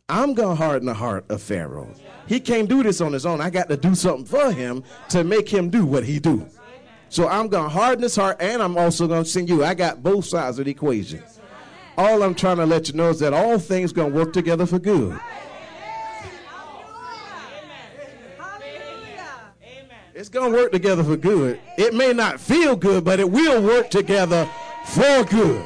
I'm going to harden the heart of Pharaoh. He can't do this on his own. I got to do something for him to make him do what he do. So I'm going to harden his heart, and I'm also going to send you. I got both sides of the equation. All I'm trying to let you know is that all things going to work together for good. It's going to work together for good. It may not feel good, but it will work together for good.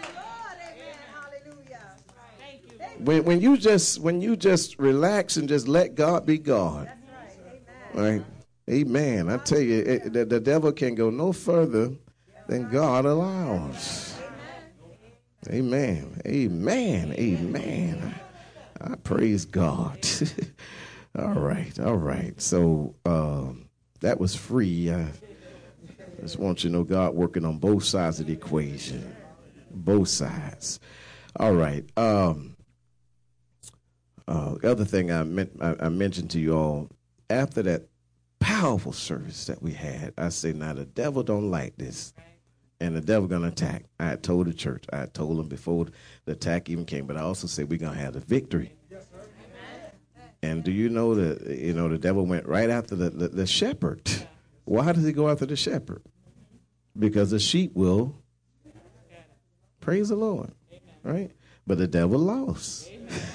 When, when you just when you just relax and just let God be God, right? Amen. I tell you, it, the, the devil can go no further than God allows. Amen. Amen. Amen. I, I praise God. All right. All right. So um, that was free. I just want you to know God working on both sides of the equation. Both sides. All right. Um, Uh, the other thing I, meant, I, I mentioned to you all, after that powerful service that we had, I say, now the devil don't like this, and the devil going to attack. I had told the church, I had told them before the attack even came, but I also said we're going to have the victory. And do you know that, you know, the devil went right after the, the, the shepherd. Why does he go after the shepherd? Because the sheep will praise the Lord, right? But the devil lost.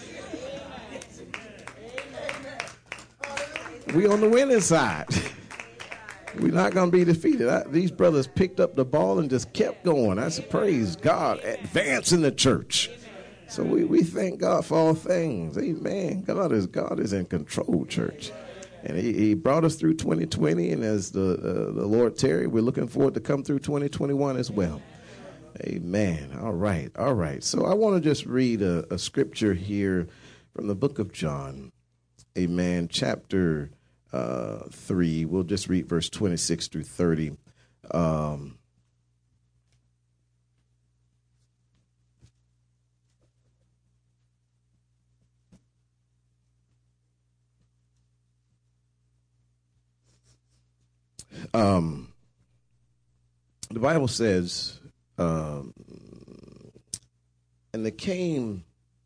We on the winning side. We're not going to be defeated. I, these brothers picked up the ball and just kept going. I said, praise God, advancing the church. So we, we thank God for all things. Amen. God is God is in control, church. And he, he brought us through twenty twenty, and as the, uh, the Lord tarry, we're looking forward to come through twenty twenty-one as well. Amen. All right. All right. So I want to just read a, a scripture here from the book of John. Amen. Chapter uh, three. We'll just read verse twenty-six through thirty. Um, um, the Bible says, um, and they came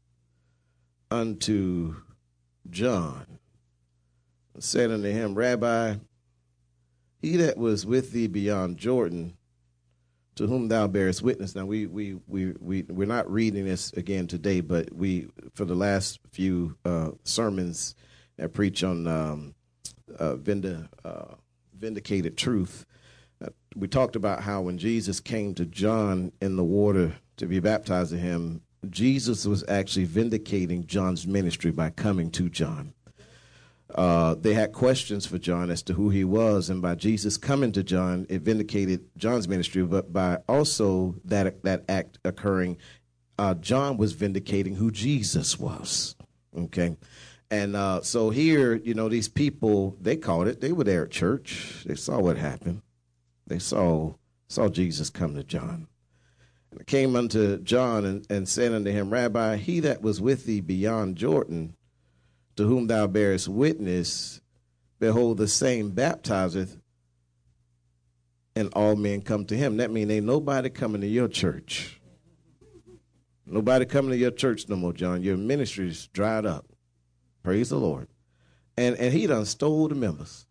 unto John, said unto him, Rabbi, he that was with thee beyond Jordan, to whom thou bearest witness. Now, we, we, we, we, we're not reading this again today, but we, for the last few uh, sermons that preach on um, uh, vinda, uh, vindicated truth, uh, we talked about how when Jesus came to John in the water to be baptized in him, Jesus was actually vindicating John's ministry by coming to John. Uh, they had questions for John as to who he was, and by Jesus coming to John, it vindicated John's ministry. But by also that that act occurring, uh, John was vindicating who Jesus was. Okay, and uh, so here, you know, these people, they caught it. They were there at church. They saw what happened. They saw saw Jesus come to John. And came unto John and, and said unto him, Rabbi, he that was with thee beyond Jordan, to whom thou bearest witness, behold, the same baptizeth, and all men come to him. That means ain't nobody coming to your church. Nobody coming to your church no more, John. Your ministry's dried up. Praise the Lord. And and he done stole the members.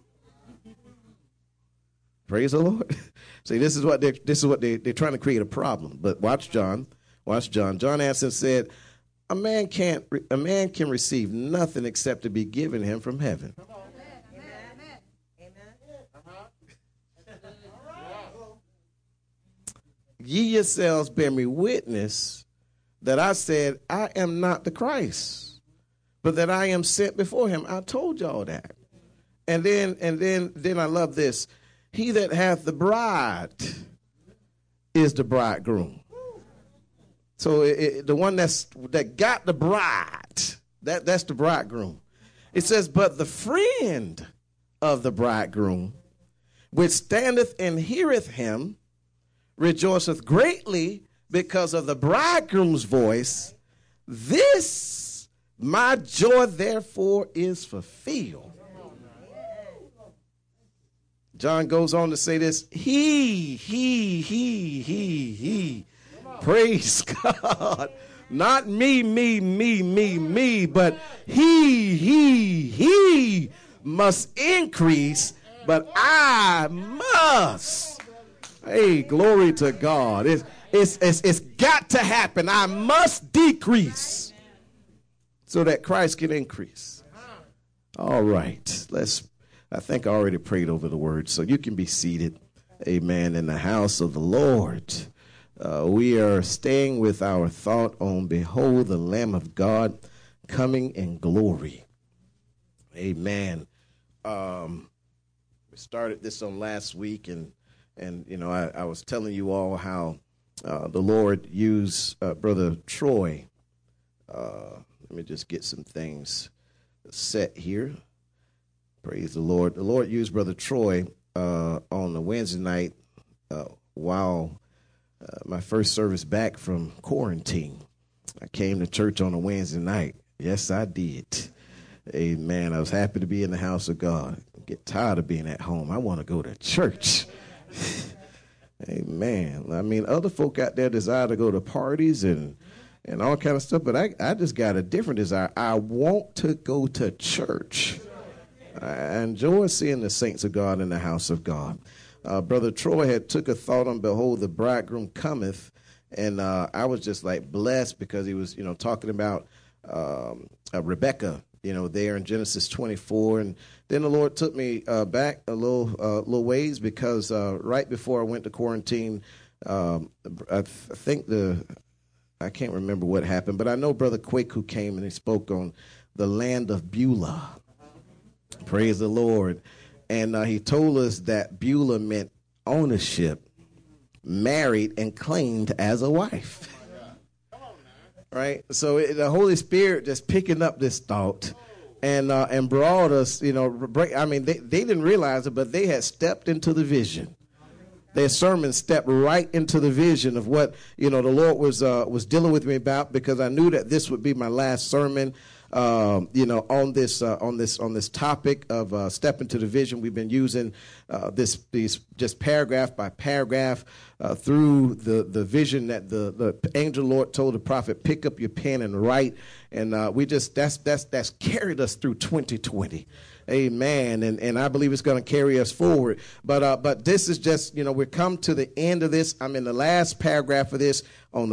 Praise the Lord. See, this is what they this is what they they're trying to create a problem. But watch John. Watch John. John answered and said, A man can't. A man can receive nothing except to be given him from heaven. Amen. Amen. Ye yourselves bear me witness that I said I am not the Christ, but that I am sent before him. I told y'all that. And then and then then I love this. He that hath the bride is the bridegroom. So it, it, the one that's that got the bride, that, that's the bridegroom. It says, but the friend of the bridegroom, which standeth and heareth him, rejoiceth greatly because of the bridegroom's voice. This my joy therefore is fulfilled. John goes on to say this, he, he, he, he, he. Praise God. Not me, me, me, me, me, but he, he, he must increase, but I must. Hey, glory to God. It's, it's, it's, it's got to happen. I must decrease so that Christ can increase. All right. Let's, I think I already prayed over the word, so you can be seated. Amen. In the house of the Lord. Uh, we are staying with our thought on behold the Lamb of God coming in glory. Amen. Um, we started this on last week, and and you know I, I was telling you all how uh, the Lord used uh, Brother Troy. Uh, let me just get some things set here. Praise the Lord. The Lord used Brother Troy uh, on the Wednesday night uh, while. Uh, my first service back from quarantine. I came to church on a Wednesday night. Yes, I did. Amen. I was happy to be in the house of God. I get tired of being at home. I want to go to church. Amen. I mean, other folk out there desire to go to parties and and all kind of stuff, but I, I just got a different desire. I want to go to church. I enjoy seeing the saints of God in the house of God. Uh, Brother Troy had took a thought on behold, the bridegroom cometh, and uh, I was just like blessed because he was, you know, talking about um, uh, Rebecca, you know, there in Genesis twenty-four, and then the Lord took me uh, back a little, uh, little ways because uh, right before I went to quarantine, um, I, th- I think the, I can't remember what happened, but I know Brother Kwaku came and he spoke on the land of Beulah. Praise the Lord. And uh, he told us that Beulah meant ownership, married and claimed as a wife. Right? So it, the Holy Spirit just picking up this thought and uh, and brought us, you know, break, I mean, they, they didn't realize it, but they had stepped into the vision. Their sermon stepped right into the vision of what, you know, the Lord was uh, was dealing with me about, because I knew that this would be my last sermon. Um, you know, on this uh, on this on this topic of uh, step into the vision. We've been using uh, this these just paragraph by paragraph uh, through the the vision that the the angel Lord told the prophet, pick up your pen and write. And uh, we just that's that's that's carried us through twenty twenty. Amen. And and I believe it's going to carry us forward. But uh, but this is just, you know, we've come to the end of this. I'm in the last paragraph of this on the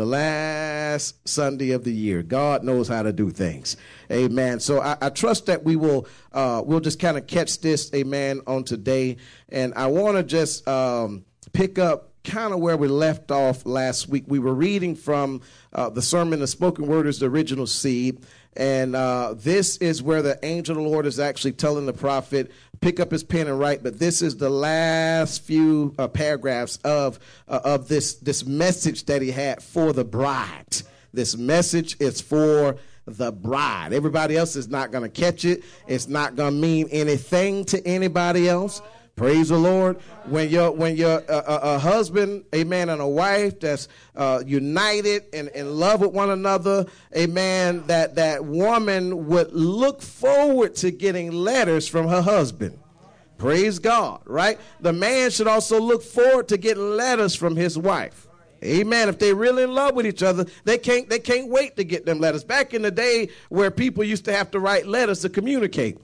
last Sunday of the year. God knows how to do things. Amen. So I, I trust that we will uh, we'll just kind of catch this, amen, on today. And I want to just um, pick up kind of where we left off last week. We were reading from uh, the sermon, The Spoken Word is the Original Seed. And uh, this is where the angel of the Lord is actually telling the prophet, pick up his pen and write. But this is the last few uh, paragraphs of uh, of this, this message that he had for the bride. This message is for the bride. Everybody else is not going to catch it. It's not going to mean anything to anybody else. Praise the Lord. When you're when you're a, a, a husband, amen, and a wife that's uh, united and in love with one another, amen, that that woman would look forward to getting letters from her husband. Praise God, right? The man should also look forward to getting letters from his wife. Amen. If they're really in love with each other, they can't they can't wait to get them letters. Back in the day where people used to have to write letters to communicate.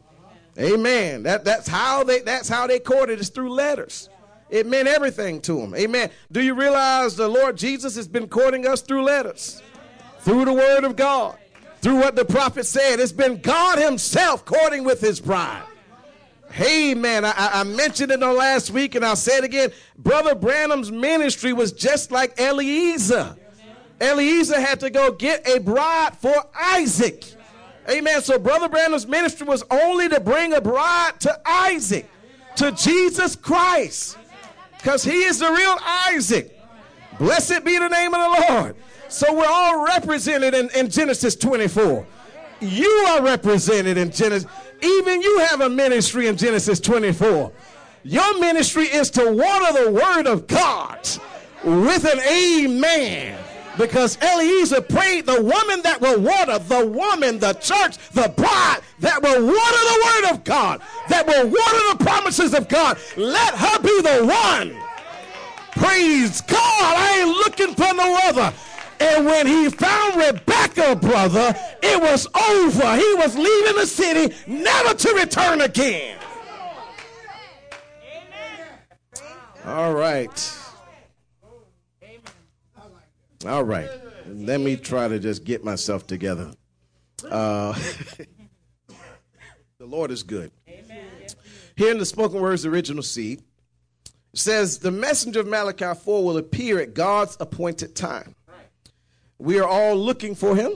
Amen. That that's how they that's how they courted, is through letters. It meant everything to them. Amen. Do you realize the Lord Jesus has been courting us through letters, through the Word of God, through what the prophet said? It's been God Himself courting with His bride. Hey, man, I, I mentioned it on last week, and I'll say it again. Brother Branham's ministry was just like Eliezer. Eliezer had to go get a bride for Isaac. Amen. So Brother Branham's ministry was only to bring a bride to Isaac, to Jesus Christ, because He is the real Isaac. Blessed be the name of the Lord. So we're all represented in, in Genesis twenty-four. You are represented in Genesis. Even you have a ministry in Genesis twenty-four. Your ministry is to water the Word of God with an amen. Because Eliezer prayed, the woman that will water, the woman, the church, the bride that will water the Word of God, that will water the promises of God, let her be the one. Praise God. I ain't looking for no other. And when he found Rebekah, brother, it was over. He was leaving the city, never to return again. All right. All right. Let me try to just get myself together. Uh, the Lord is good. Here in the Spoken Words Original Seed, it says, the messenger of Malachi four will appear at God's appointed time. We are all looking for him.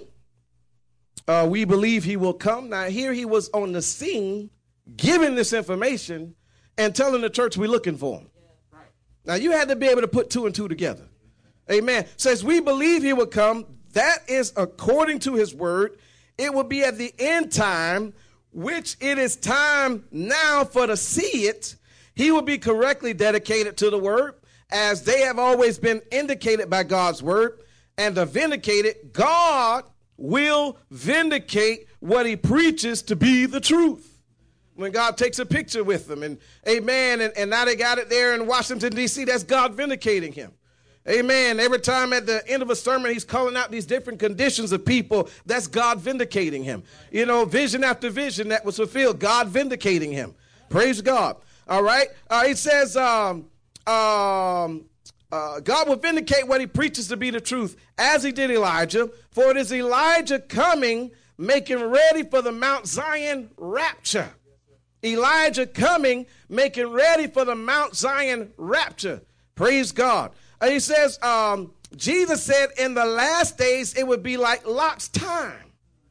Uh, we believe he will come. Now, here he was on the scene giving this information and telling the church we're looking for him. Now, you had to be able to put two and two together. Amen. Says we believe he will come. That is according to his word. It will be at the end time, which it is time now for to see it. He will be correctly dedicated to the word, as they have always been indicated by God's word. And to vindicate it, God will vindicate what he preaches to be the truth. When God takes a picture with them, and amen, and, and now they got it there in Washington, D C, that's God vindicating him. Amen. Every time at the end of a sermon, he's calling out these different conditions of people. That's God vindicating him. You know, vision after vision that was fulfilled, God vindicating him. Praise God. All right. Uh, he says, um, um, uh, God will vindicate what he preaches to be the truth, as he did Elijah. For it is Elijah coming, making ready for the Mount Zion rapture. Elijah coming, making ready for the Mount Zion rapture. Praise God. Uh, he says, um, Jesus said in the last days it would be like Lot's time.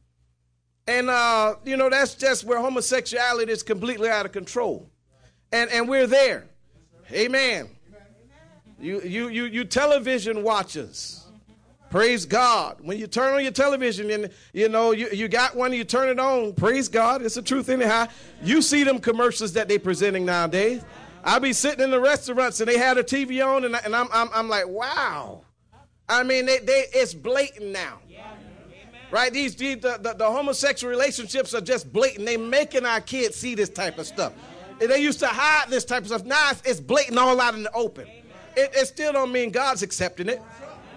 And, uh, you know, that's just where homosexuality is completely out of control. And and we're there. Amen. You, you, you, you television watchers. Praise God. When you turn on your television and, you know, you, you got one, you turn it on. Praise God. It's the truth anyhow. You see them commercials that they're presenting nowadays. I be sitting in the restaurants and they had a T V on and, I, and I'm, I'm I'm like, wow. I mean, they, they it's blatant now. Right? These, these the, the, the homosexual relationships are just blatant. They making our kids see this type of stuff. They used to hide this type of stuff. Now it's, it's blatant all out in the open. It, it still don't mean God's accepting it.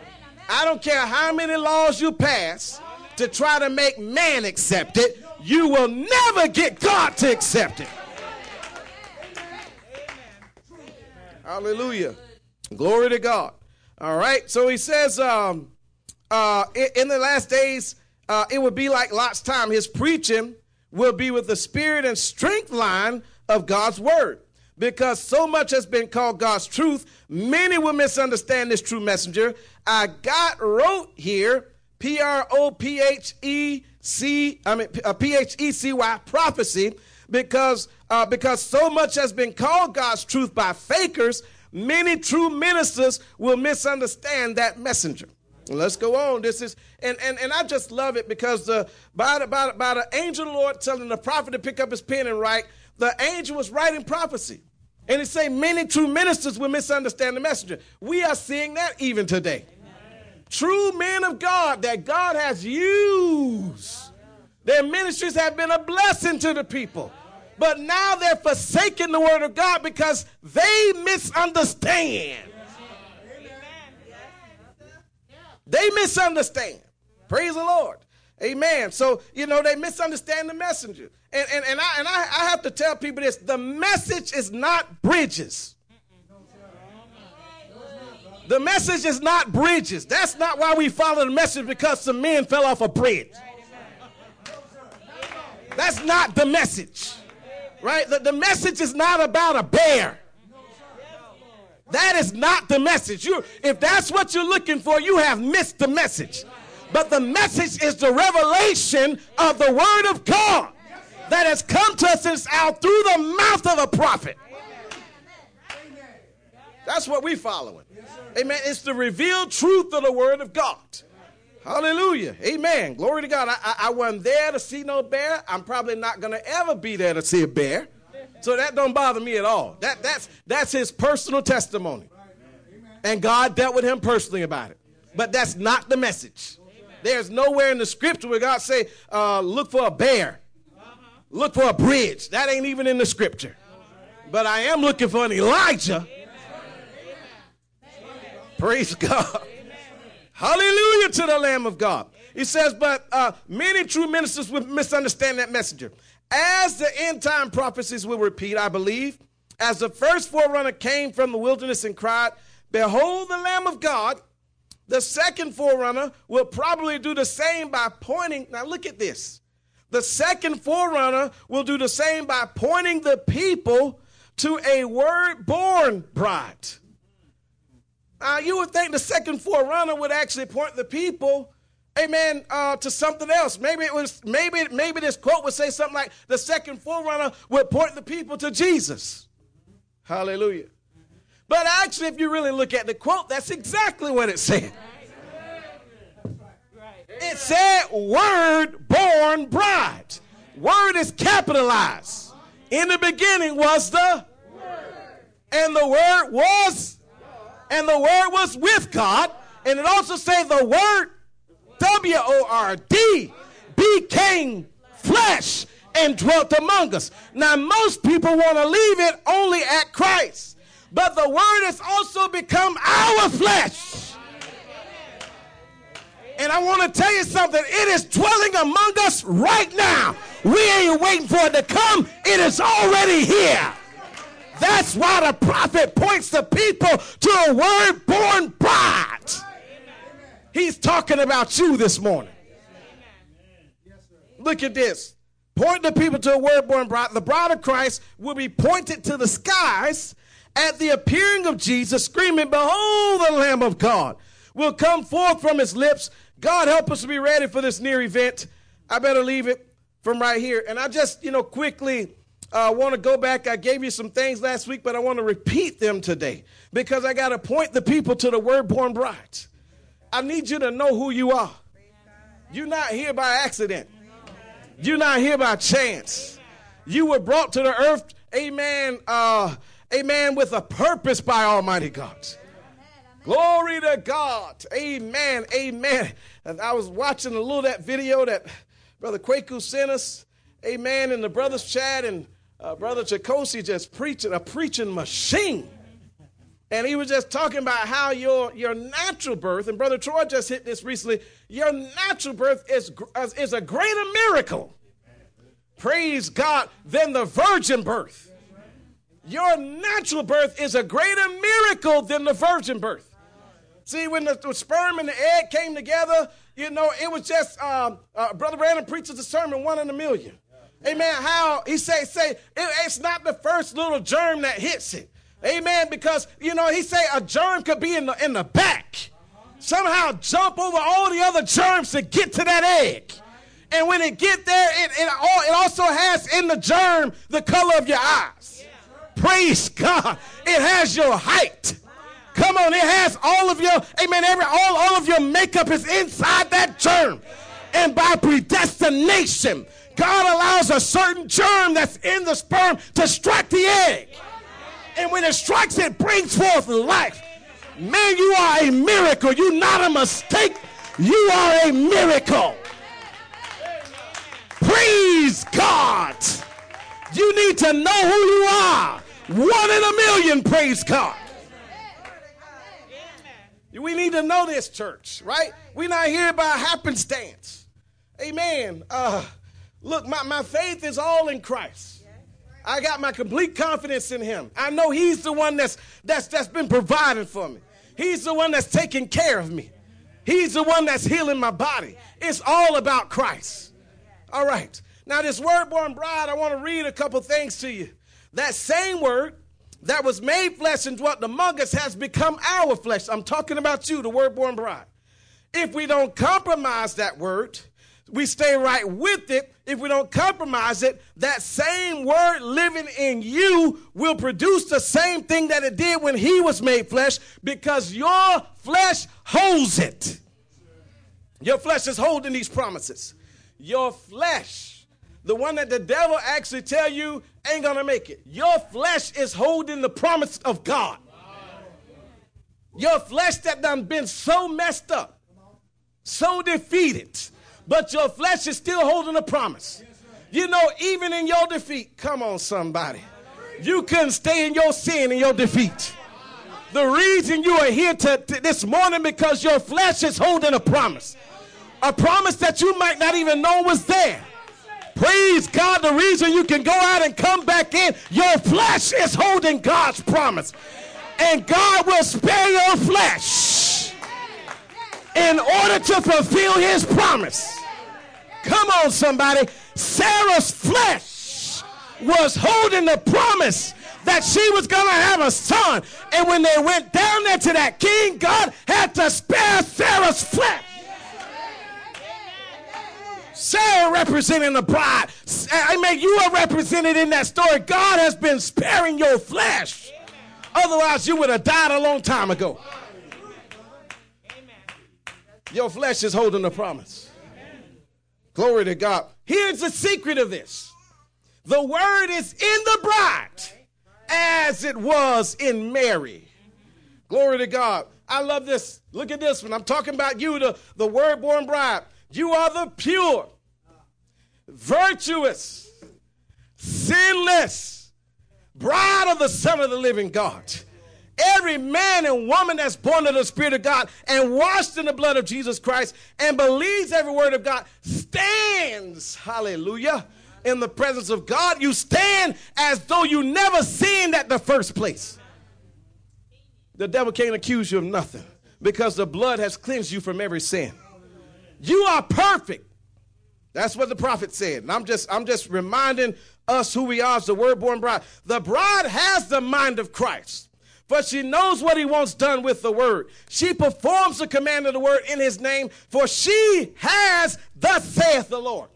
I don't care how many laws you pass to try to make man accept it, you will never get God to accept it. Hallelujah. Glory to God. All right. So he says, um, uh, in the last days, uh, it will be like Lot's time. His preaching will be with the spirit and strength line of God's word. Because so much has been called God's truth, many will misunderstand this true messenger. I got wrote here, P R O P H E C, I mean, P H E C Y, prophecy, because, uh, because so much has been called God's truth by fakers, many true ministers will misunderstand that messenger. Let's go on. This is, and, and, and I just love it because the, by, the, by, the, by the angel of the Lord telling the prophet to pick up his pen and write, the angel was writing prophecy. And it say many true ministers will misunderstand the messenger. We are seeing that even today. Amen. True men of God that God has used. Their ministries have been a blessing to the people. But now they're forsaking the word of God because they misunderstand. They misunderstand. Praise the Lord. Amen. So, you know, they misunderstand the messenger. And, and, and, I, and I, I have to tell people this. The message is not bridges. The message is not bridges. That's not why we follow the message, because some men fell off a bridge. That's not the message. Right? The, the message is not about a bear. That is not the message. You, if that's what you're looking for, you have missed the message. But the message is the revelation of the word of God that has come to us this hour through the mouth of a prophet. That's what we're following. Amen. It's the revealed truth of the word of God. Hallelujah. Amen. Glory to God. I, I, I wasn't there to see no bear. I'm probably not going to ever be there to see a bear. So that don't bother me at all. That, that's, that's his personal testimony. And God dealt with him personally about it. But that's not the message. There's nowhere in the scripture where God say, uh, look for a bear. Look for a bridge. That ain't even in the scripture. But I am looking for an Elijah. Praise God. Hallelujah to the Lamb of God. He says, but uh, many true ministers will misunderstand that messenger. As the end time prophecies will repeat, I believe, as the first forerunner came from the wilderness and cried, behold the Lamb of God, the second forerunner will probably do the same by pointing. Now look at this. The second forerunner will do the same by pointing the people to a word-born bride. Now, you would think the second forerunner would actually point the people, amen, uh, to something else. Maybe it was, maybe, maybe this quote would say something like, the second forerunner would point the people to Jesus. Hallelujah. But actually, if you really look at the quote, that's exactly what it said. It said, word-born bride. Word is capitalized. In the beginning was the Word. And the Word was And the Word was with God. And it also says the Word, W O R D, became flesh and dwelt among us. Now, most people want to leave it only at Christ. But the Word has also become our flesh. And I want to tell you something. It is dwelling among us right now. We ain't waiting for it to come. It is already here. That's why the prophet points the people to a word-born bride. He's talking about you this morning. Look at this. Point the people to a word-born bride. The bride of Christ will be pointed to the skies at the appearing of Jesus, screaming, behold, the Lamb of God will come forth from his lips. God help us to be ready for this near event. I better leave it from right here. And I just, you know, quickly... I uh, want to go back. I gave you some things last week, but I want to repeat them today because I got to point the people to the word-born bride. I need you to know who you are. You're not here by accident. You're not here by chance. You were brought to the earth, amen, uh, amen, with a purpose by Almighty God. Glory to God. Amen, amen. And I was watching a little of that video that Brother Kwaku sent us, amen, in the brothers chat, and Uh, Brother Chikosi just preaching, a preaching machine. And he was just talking about how your, your natural birth, and Brother Troy just hit this recently, your natural birth is, is a greater miracle, praise God, than the virgin birth. Your natural birth is a greater miracle than the virgin birth. See, when the, the sperm and the egg came together, you know, it was just, um, uh, Brother Brandon preaches a sermon, one in a million. Amen. How he say, say it, it's not the first little germ that hits it. Amen. Because, you know, he say a germ could be in the, in the back. Somehow jump over all the other germs to get to that egg. And when it get there, it, it, all, it also has in the germ the color of your eyes. Praise God. It has your height. Come on. It has all of your, amen, every, all, all of your makeup is inside that germ. And by predestination, God allows a certain germ that's in the sperm to strike the egg. And when it strikes, it brings forth life. Man, you are a miracle. You're not a mistake. You are a miracle. Praise God. You need to know who you are. One in a million, praise God. We need to know this, church, right? We're not here by happenstance. Amen. Uh, Look, my, my faith is all in Christ. I got my complete confidence in him. I know he's the one that's, that's, that's been providing for me. He's the one that's taking care of me. He's the one that's healing my body. It's all about Christ. All right. Now, this word-born bride, I want to read a couple things to you. That same word that was made flesh and dwelt among us has become our flesh. I'm talking about you, the word-born bride. If we don't compromise that word, we stay right with it. If we don't compromise it, that same word living in you will produce the same thing that it did when he was made flesh, because your flesh holds it. Your flesh is holding these promises. Your flesh, the one that the devil actually tell you ain't going to make it. Your flesh is holding the promise of God. Your flesh that done been so messed up, so defeated, but your flesh is still holding a promise. You know, even in your defeat, come on somebody, you couldn't stay in your sin and your defeat. The reason you are here to, to this morning because your flesh is holding a promise. A promise that you might not even know was there. Praise God, the reason you can go out and come back in, your flesh is holding God's promise. And God will spare your flesh in order to fulfill his promise. Come on, somebody. Sarah's flesh was holding the promise that she was going to have a son. And when they went down there to that king, God had to spare Sarah's flesh. Sarah representing the bride. I mean, you are represented in that story. God has been sparing your flesh. Otherwise, you would have died a long time ago. Your flesh is holding the promise. Glory to God. Here's the secret of this. The word is in the bride as it was in Mary. Glory to God. I love this. Look at this one. I'm talking about you, the, the word-born bride. You are the pure, virtuous, sinless bride of the Son of the living God. Every man and woman that's born of the Spirit of God and washed in the blood of Jesus Christ and believes every word of God stands, hallelujah, in the presence of God. You stand as though you never sinned at the first place. The devil can't accuse you of nothing because the blood has cleansed you from every sin. You are perfect. That's what the prophet said. And I'm just, I'm just reminding us who we are as the word-born bride. The bride has the mind of Christ, for she knows what he wants done with the word. She performs the command of the word in his name, for she has, thus saith the Lord.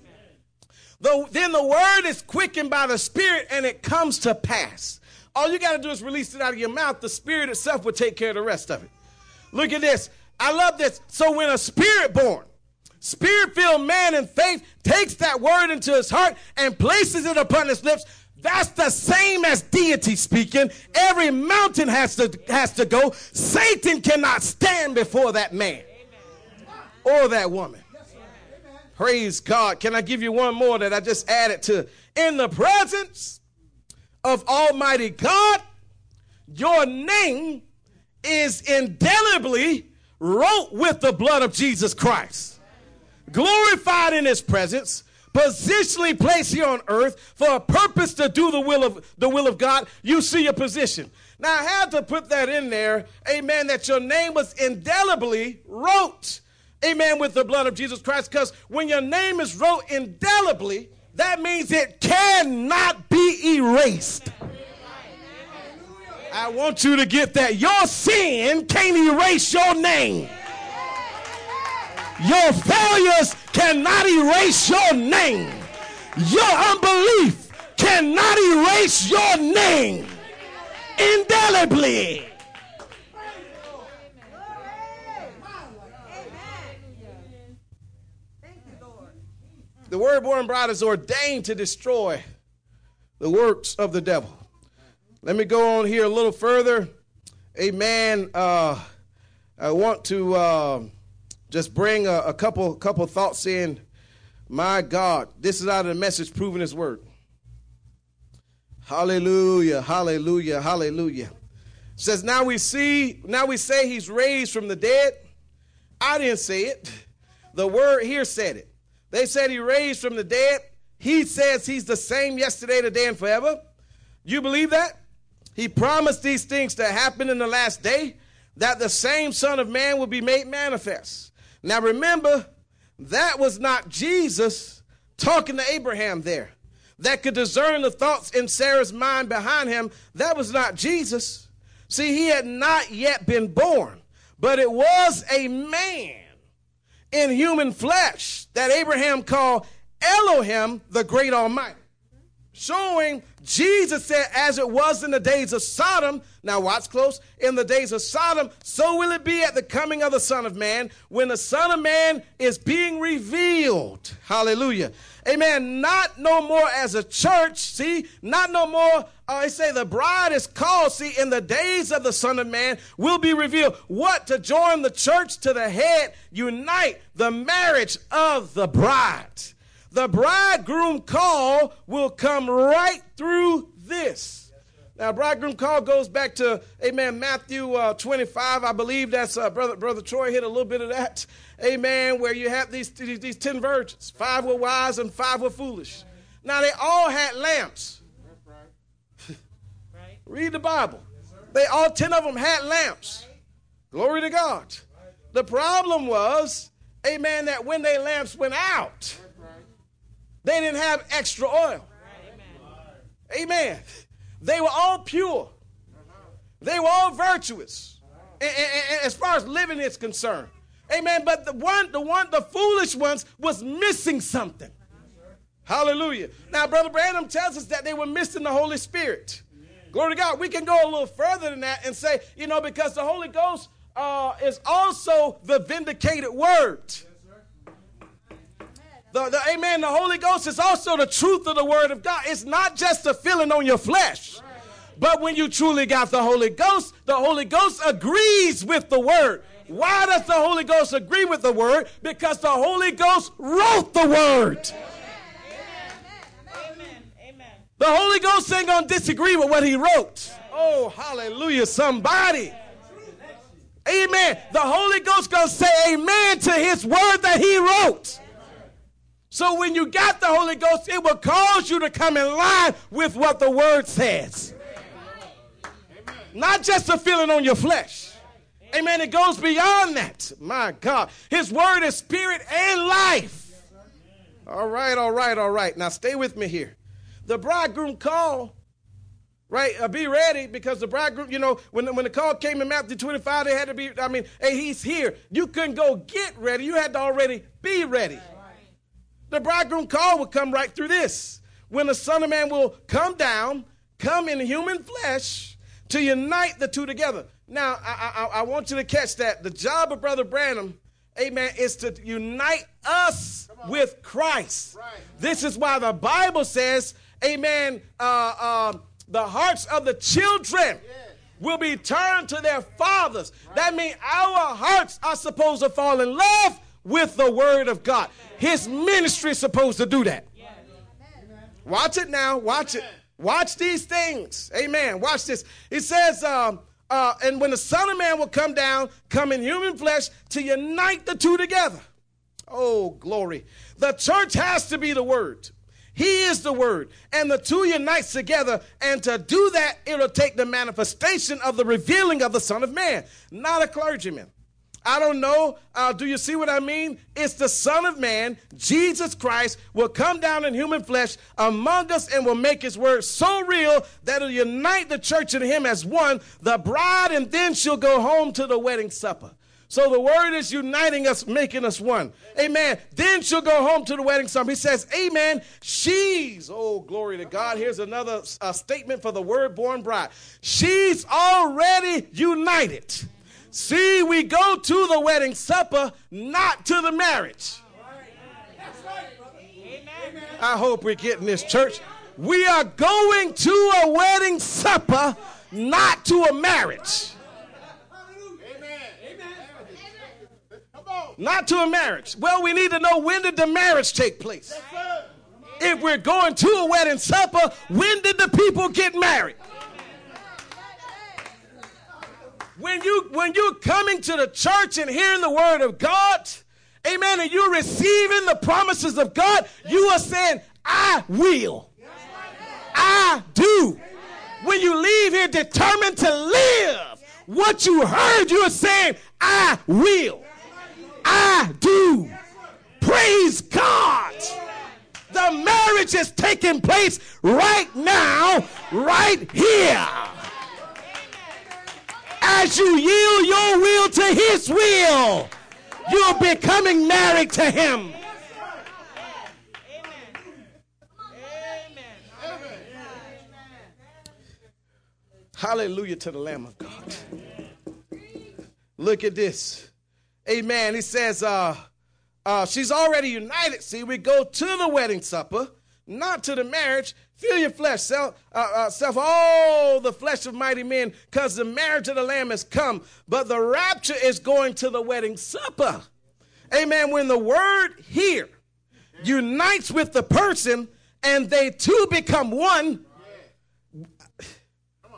The, then the word is quickened by the Spirit, and it comes to pass. All you got to do is release it out of your mouth. The Spirit itself will take care of the rest of it. Look at this. I love this. So when a spirit-born, spirit-filled man in faith takes that word into his heart and places it upon his lips, that's the same as deity speaking. Every mountain has to, has to go. Satan cannot stand before that man or that woman. Praise God. Can I give you one more that I just added to? In the presence of Almighty God, your name is indelibly wrote with the blood of Jesus Christ, glorified in his presence, positionally placed here on earth for a purpose to do the will of the will of God. You see your position. Now I had to put that in there, amen, that your name was indelibly wrote, amen, with the blood of Jesus Christ, because when your name is wrote indelibly, that means it cannot be erased. I want you to get that. Your sin can't erase your name. Your failures cannot erase your name. Your unbelief cannot erase your name indelibly. The word-born bride is ordained to destroy the works of the devil. Let me go on here a little further. Amen. Uh, I want to uh, just bring a, a couple couple thoughts in. My God, this is out of the Message, Proving His Word. Hallelujah, hallelujah, hallelujah. It says, now we see, now we say he's raised from the dead. I didn't say it. The word here said it. They said he raised from the dead. He says he's the same yesterday, today, and forever. You believe that? He promised these things to happen in the last day, that the same Son of Man will be made manifest. Now remember, that was not Jesus talking to Abraham there. That could discern the thoughts in Sarah's mind behind him. That was not Jesus. See, he had not yet been born, but it was a man in human flesh that Abraham called Elohim, the great Almighty. Showing Jesus said, as it was in the days of Sodom, now watch close, in the days of Sodom, so will it be at the coming of the Son of Man, when the Son of Man is being revealed. Hallelujah. Amen. Not no more as a church, see, not no more, I uh, say the bride is called, see, in the days of the Son of Man will be revealed. What? To join the church to the head, unite the marriage of the bride. The bridegroom call will come right through this. Now, bridegroom call goes back to, amen, Matthew uh, twenty-five. I believe that's, uh, Brother Brother Troy hit a little bit of that. Amen, where you have these, these, these ten virgins. Five were wise and five were foolish. Now, they all had lamps. Read the Bible. They all ten of them had lamps. Glory to God. The problem was, amen, that when their lamps went out, they didn't have extra oil. Amen. They were all pure. They were all virtuous, and, and, and as far as living is concerned. Amen. But the one, the one, the foolish ones was missing something. Hallelujah. Now, Brother Branham tells us that they were missing the Holy Spirit. Glory to God. We can go a little further than that and say, you know, because the Holy Ghost uh, is also the vindicated word. The, the, amen. The Holy Ghost is also the truth of the word of God. It's not just a feeling on your flesh. But when you truly got the Holy Ghost, the Holy Ghost agrees with the word. Why does the Holy Ghost agree with the word? Because the Holy Ghost wrote the word. The Holy Ghost ain't going to disagree with what he wrote. Oh, hallelujah, somebody. Amen. The Holy Ghost going to say amen to his word that he wrote. So when you got the Holy Ghost, it will cause you to come in line with what the word says. Not just a feeling on your flesh. Amen. It goes beyond that. My God. His word is spirit and life. All right, all right, all right. Now stay with me here. The bridegroom call, right, uh, be ready, because the bridegroom, you know, when, when the call came in Matthew twenty-five, they had to be, I mean, hey, he's here. You couldn't go get ready. You had to already be ready. The bridegroom call will come right through this. When the Son of Man will come down, come in human flesh to unite the two together. Now, I, I, I want you to catch that. The job of Brother Branham, amen, is to unite us with Christ. Right. This is why the Bible says, amen, uh, uh, the hearts of the children yeah. will be turned to their fathers. Right. That means our hearts are supposed to fall in love with the word of God. His ministry is supposed to do that. Watch it now. Watch it. Watch these things. Amen. Watch this. It says, um, uh, and when the Son of Man will come down, come in human flesh to unite the two together. Oh, glory. The church has to be the word. He is the word. And the two unites together. And to do that, it'll take the manifestation of the revealing of the Son of Man, not a clergyman. I don't know. Uh, do you see what I mean? It's the Son of Man, Jesus Christ, will come down in human flesh among us and will make his word so real that it'll unite the church and him as one, the bride, and then she'll go home to the wedding supper. So the word is uniting us, making us one. Amen. Then she'll go home to the wedding supper. He says, amen. She's, oh, glory to God. Here's another uh, statement for the word-born bride. She's already united. See, we go to the wedding supper, not to the marriage. I hope we're getting this, church. We are going to a wedding supper, not to a marriage. Not to a marriage. Well, we need to know, when did the marriage take place? If we're going to a wedding supper, when did the people get married? When you when you're coming to the church and hearing the word of God, amen, and you're receiving the promises of God, you are saying, I will. I do. When you leave here determined to live what you heard, you are saying, I will. I do. Praise God. The marriage is taking place right now, right here. As you yield your will to his will, you're becoming married to him. Hallelujah to the Lamb of God. Look at this. Amen. He says, uh, uh, she's already united. See, we go to the wedding supper, not to the marriage. Feel your flesh, self, uh, uh, self, all the flesh of mighty men, because the marriage of the Lamb has come. But the rapture is going to the wedding supper. Amen. When the word here unites with the person and they two become one.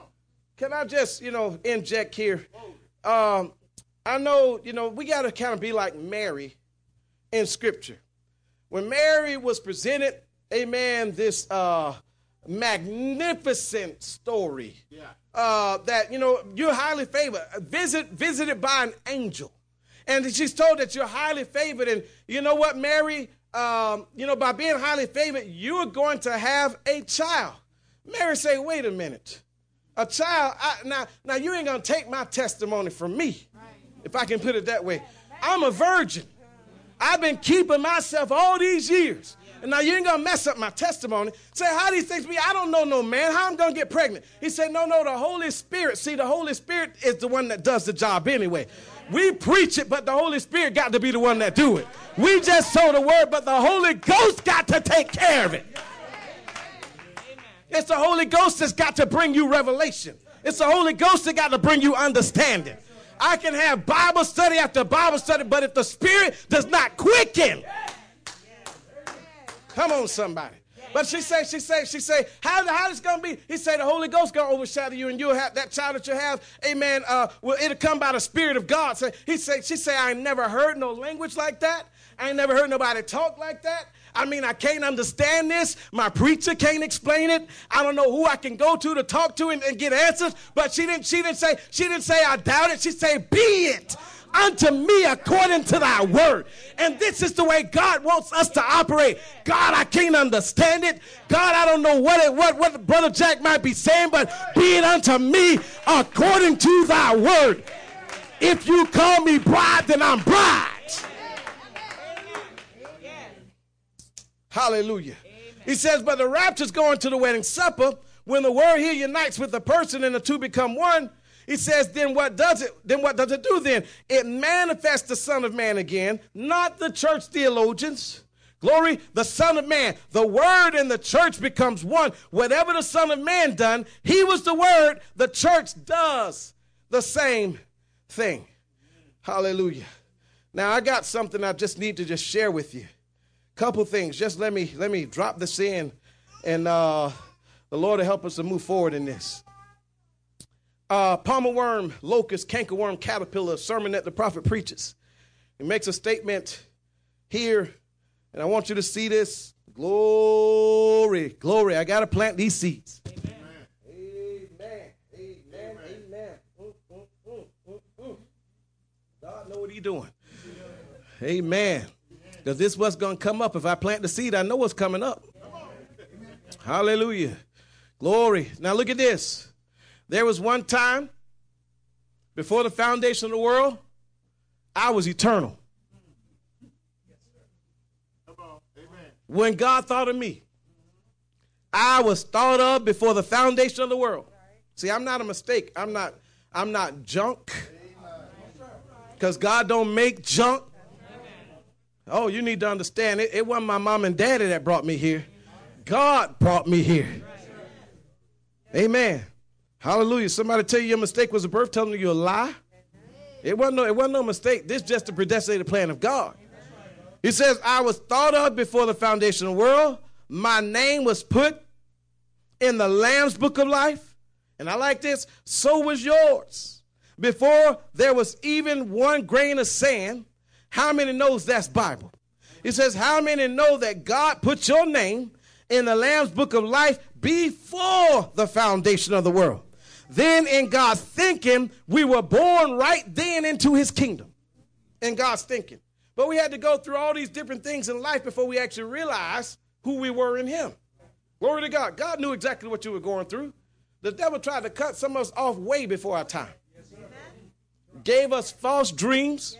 can I just, you know, inject here? Um, I know, you know, we got to kind of be like Mary in Scripture. When Mary was presented, amen, this uh, magnificent story yeah. uh, that, you know, you're highly favored, visit, visited by an angel. And she's told that you're highly favored. And you know what, Mary, um, you know, by being highly favored, you're going to have a child. Mary say, wait a minute. A child, I, now, now you ain't going to take my testimony from me, if I can put it that way. I'm a virgin. I've been keeping myself all these years. And now you ain't going to mess up my testimony. Say, how do these things be? I don't know no man. How I'm going to get pregnant? He said, no, no, the Holy Spirit. See, the Holy Spirit is the one that does the job anyway. We preach it, but the Holy Spirit got to be the one that do it. We just told the word, but the Holy Ghost got to take care of it. It's the Holy Ghost that's got to bring you revelation. It's the Holy Ghost that got to bring you understanding. I can have Bible study after Bible study, but if the Spirit does not quicken, come on, somebody. But she say, she say, she say, how, how this going to be? He say the Holy Ghost going to overshadow you, and you'll have that child that you have, amen, uh, well, it'll come by the Spirit of God. So he say, she say, I ain't never heard no language like that. I ain't never heard nobody talk like that. I mean, I can't understand this. My preacher can't explain it. I don't know who I can go to to talk to and, and get answers. But she didn't, she didn't say, she didn't say, I doubt it. She said, be it unto me according to thy word. And this is the way God wants us to operate. God, I can't understand it. God, I don't know what it, what, what Brother Jack might be saying, but be it unto me according to thy word. If you call me bride, then I'm bride. Hallelujah. Amen. He says, but the rapture's going to the wedding supper. When the word here unites with the person and the two become one, he says, then what does it, then what does it do then? It manifests the Son of Man again, not the church theologians. Glory, the Son of Man. The word and the church becomes one. Whatever the Son of Man done, he was the word. The church does the same thing. Hallelujah. Now I got something I just need to just share with you. Couple things. Just let me let me drop this in, and uh, the Lord will help us to move forward in this. Uh, palmer worm, locust, cankerworm, caterpillar, sermon that the prophet preaches. He makes a statement here, and I want you to see this. Glory, glory. I got to plant these seeds. Amen. Amen. Amen. Amen. Mm, mm, mm, mm, mm. God know what he's doing. Amen. Because this is what's going to come up. If I plant the seed, I know what's coming up. Hallelujah. Glory. Now look at this. There was one time before the foundation of the world, I was eternal. When God thought of me, I was thought of before the foundation of the world. See, I'm not a mistake. I'm not, I'm not junk. Because God don't make junk. Oh, you need to understand, it, it wasn't my mom and daddy that brought me here. God brought me here. Amen. Hallelujah. Somebody tell you your mistake was a birth, telling you a lie. It wasn't no, it wasn't no mistake. This is just the predestinated plan of God. He says, I was thought of before the foundation of the world. My name was put in the Lamb's book of life. And I like this. So was yours. Before there was even one grain of sand. How many knows that's Bible? It says, how many know that God put your name in the Lamb's book of life before the foundation of the world? Then in God's thinking, we were born right then into his kingdom. In God's thinking. But we had to go through all these different things in life before we actually realized who we were in him. Glory to God. God knew exactly what you were going through. The devil tried to cut some of us off way before our time. Gave us false dreams.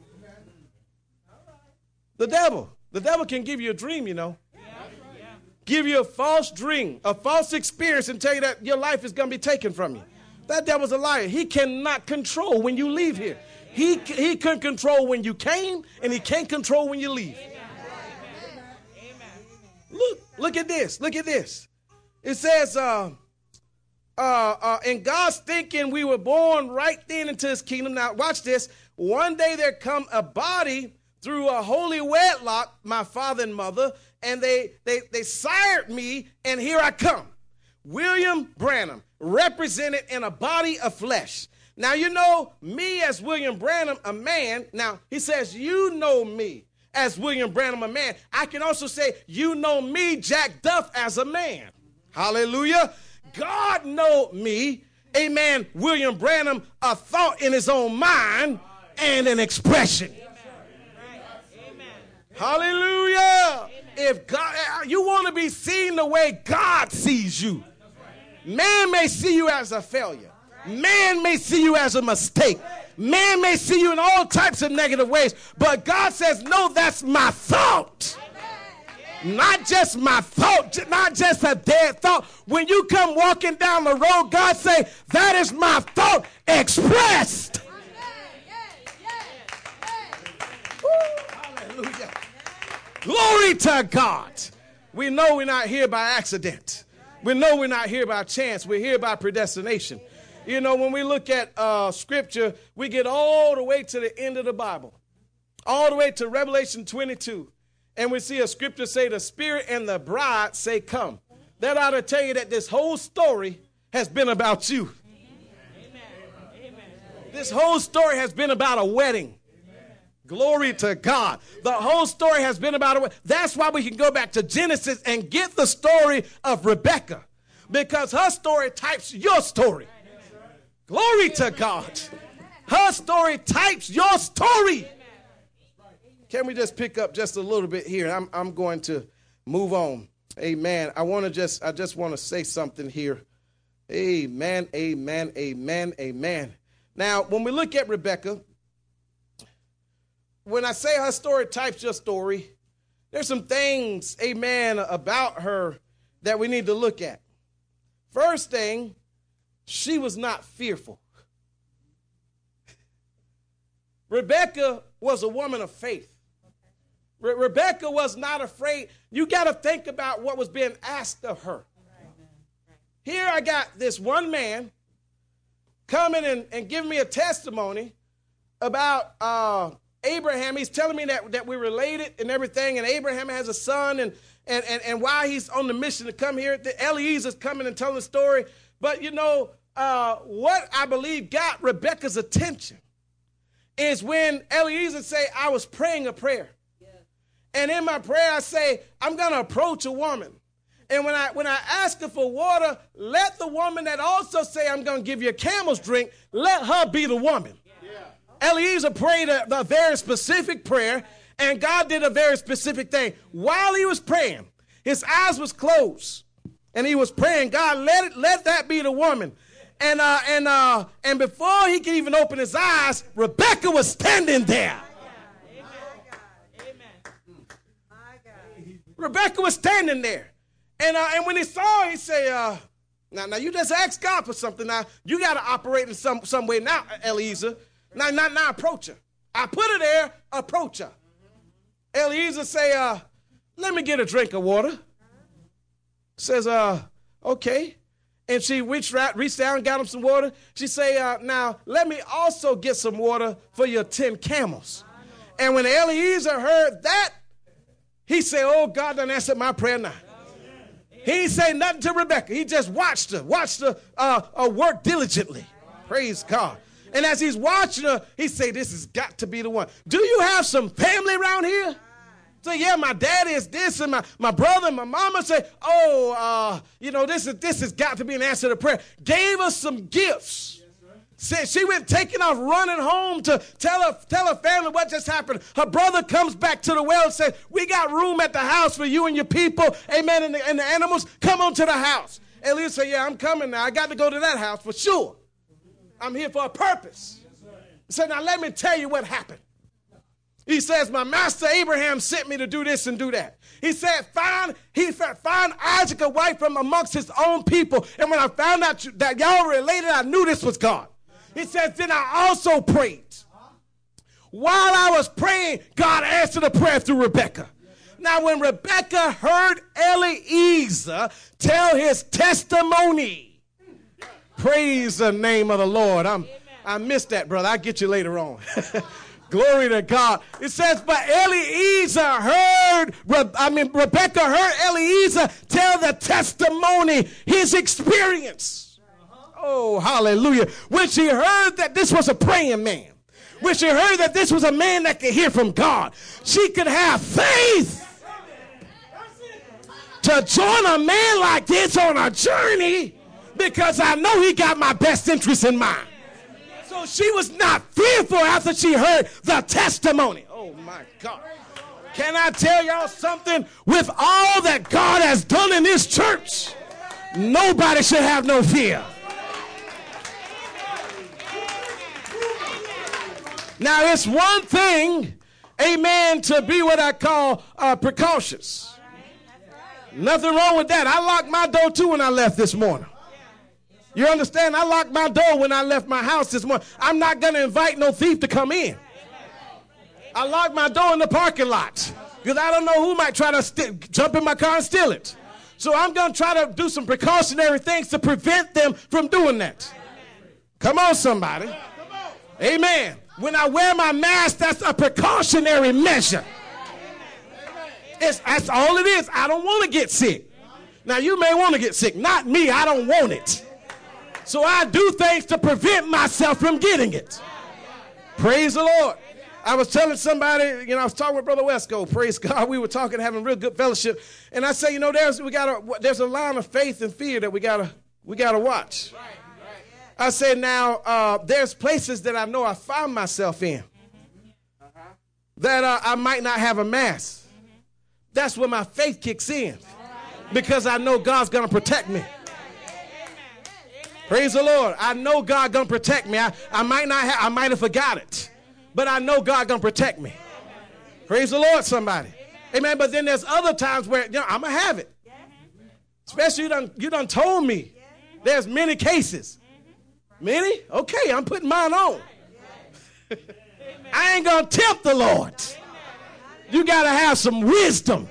The devil. The devil can give you a dream, you know. Yeah. Yeah. Give you a false dream, a false experience, and tell you that your life is going to be taken from you. That devil's a liar. He cannot control when you leave here. He, he can control when you came, and he can't control when you leave. Look, look at this. Look at this. It says, uh, uh, uh, in God's thinking, we were born right then into his kingdom. Now, watch this. One day there come a body through a holy wedlock, my father and mother, and they, they, they sired me, and here I come. William Branham, represented in a body of flesh. Now, you know me as William Branham, a man. Now, he says, you know me as William Branham, a man. I can also say, you know me, Jack Duff, as a man. Hallelujah. God know me, amen, William Branham, a thought in his own mind and an expression. Amen. Hallelujah. Amen. If God, you want to be seen the way God sees you. Man may see you as a failure. Man may see you as a mistake. Man may see you in all types of negative ways. But God says, no, that's my thought. Not just my thought, not just a dead thought. When you come walking down the road, God say, that is my thought expressed. Hallelujah. Glory to God. We know we're not here by accident. We know we're not here by chance. We're here by predestination. You know, when we look at uh, Scripture, we get all the way to the end of the Bible, all the way to Revelation twenty-two. And we see a scripture say the Spirit and the bride say, come. That ought to tell you that this whole story has been about you. Amen. Amen. This whole story has been about a wedding. Amen. Glory to God. The whole story has been about a wedding. That's why we can go back to Genesis and get the story of Rebekah. Because her story types your story. Glory to God. Her story types your story. Can we just pick up just a little bit here? I'm I'm going to move on. Amen. I want to just I just want to say something here. Amen. Amen. Amen. Amen. Now, when we look at Rebekah, when I say her story types your story, there's some things, amen, about her that we need to look at. First thing, she was not fearful. Rebekah was a woman of faith. Re- Rebekah was not afraid. You got to think about what was being asked of her. Here I got this one man coming and, and giving me a testimony about uh, Abraham. He's telling me that, that we're related and everything, and Abraham has a son, and, and, and, and why he's on the mission to come here. The Eliezer's coming and telling the story. But, you know, uh, what I believe got Rebekah's attention is when Eliezer say, I was praying a prayer. And in my prayer, I say, I'm going to approach a woman. And when I when I ask her for water, let the woman that also say, I'm going to give you a camel's drink, let her be the woman. Yeah. Eliezer prayed a, a very specific prayer, and God did a very specific thing. While he was praying, his eyes was closed, and he was praying, God, let it, let that be the woman. And uh, and uh, and before he could even open his eyes, Rebekah was standing there. Rebekah was standing there. And uh, and when he saw her, he said, uh, now, now you just asked God for something. Now, you got to operate in some, some way now, Eliezer. Now, now, now approach her. I put her there, approach her. Eliezer say, uh, let me get a drink of water. Says, uh, okay. And she reached, reached down and got him some water. She say, uh, now, let me also get some water for your ten camels. And when Eliezer heard that, he said, oh, God done answered my prayer now. He didn't say nothing to Rebekah. He just watched her, watched her uh, uh, work diligently. Praise God. And as he's watching her, he said, this has got to be the one. Do you have some family around here? Say, yeah, my daddy is this, and my, my brother and my mama say, oh, uh, you know, this is this has got to be an answer to prayer. Gave us some gifts. Said she went taking off, running home to tell her, tell her family what just happened. Her brother comes back to the well and says, we got room at the house for you and your people, amen, and the, and the animals. Come on to the house. Eliezer said, yeah, I'm coming now. I got to go to that house for sure. I'm here for a purpose. He said, now let me tell you what happened. He says, my master Abraham sent me to do this and do that. He said, find, he said, find Isaac a wife from amongst his own people. And when I found out you, that y'all were related, I knew this was God. He says, then I also prayed. While I was praying, God answered the prayer through Rebekah. Now, when Rebekah heard Eliezer tell his testimony, praise the name of the Lord. I'm, I missed that, brother. I'll get you later on. Glory to God. It says, but Eliezer heard, I mean, Rebekah heard Eliezer tell the testimony, his experience. Oh, hallelujah. When she heard that this was a praying man, when she heard that this was a man that could hear from God, she could have faith to join a man like this on a journey, because I know he got my best interest in mind. So she was not fearful after she heard the testimony. Oh my God. Can I tell y'all something? With all that God has done in this church, nobody should have no fear. Now it's one thing, amen, to be what I call uh, precautious. Nothing wrong with that. I locked my door too when I left this morning. You understand? I locked my door when I left my house this morning. I'm not going to invite no thief to come in. I locked my door in the parking lot because I don't know who might try to st- jump in my car and steal it. So I'm going to try to do some precautionary things to prevent them from doing that. Come on, somebody. Amen. When I wear my mask, that's a precautionary measure. It's, that's all it is. I don't want to get sick. Now, you may want to get sick. Not me. I don't want it. So I do things to prevent myself from getting it. Praise the Lord. I was telling somebody, you know, I was talking with Brother Wesco. Praise God. We were talking, having real good fellowship. And I say, you know, there's we got a, there's a line of faith and fear that we gotta we gotta watch. I said, now uh, there's places that I know I find myself in that uh, I might not have a mask. That's where my faith kicks in, because I know God's gonna protect me. Praise the Lord. I know God gonna protect me. I, I might not have, I might have forgot it, but I know God gonna protect me. Praise the Lord, somebody. Amen. But then there's other times where, you know, I'm gonna have it. Especially you done, you done told me there's many cases. Many? Okay, I'm putting mine on. I ain't gonna tempt the Lord. You gotta have some wisdom.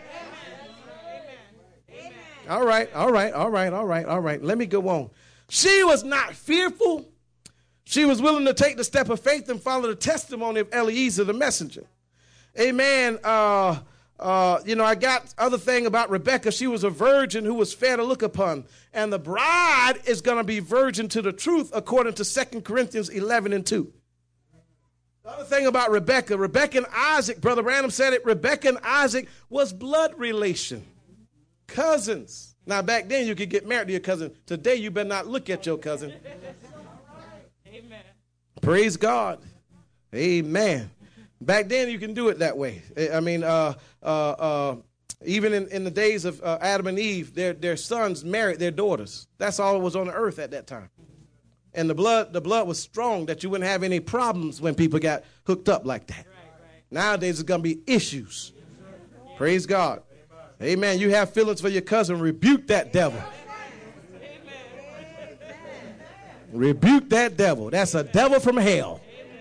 All right, all right, all right, all right, all right. Let me go on. She was not fearful. She was willing to take the step of faith and follow the testimony of Eliezer the messenger. Amen. Uh, uh, you know, I got other thing about Rebekah. She was a virgin who was fair to look upon. And the bride is going to be virgin to the truth, according to Second Corinthians eleven and two. The other thing about Rebekah, Rebekah and Isaac, Brother Branham said it, Rebekah and Isaac was blood relation, cousins. Now, back then, you could get married to your cousin. Today, you better not look at your cousin. Amen. Praise God. Amen. Back then, you can do it that way. I mean, uh, uh, uh, even in, in the days of uh, Adam and Eve, their, their sons married their daughters. That's all that was on the earth at that time. And the blood, the blood was strong that you wouldn't have any problems when people got hooked up like that. Right, right. Nowadays, it's going to be issues. Yes. Praise God. Amen. You have feelings for your cousin. Rebuke that devil. Rebuke that devil. That's a devil from hell.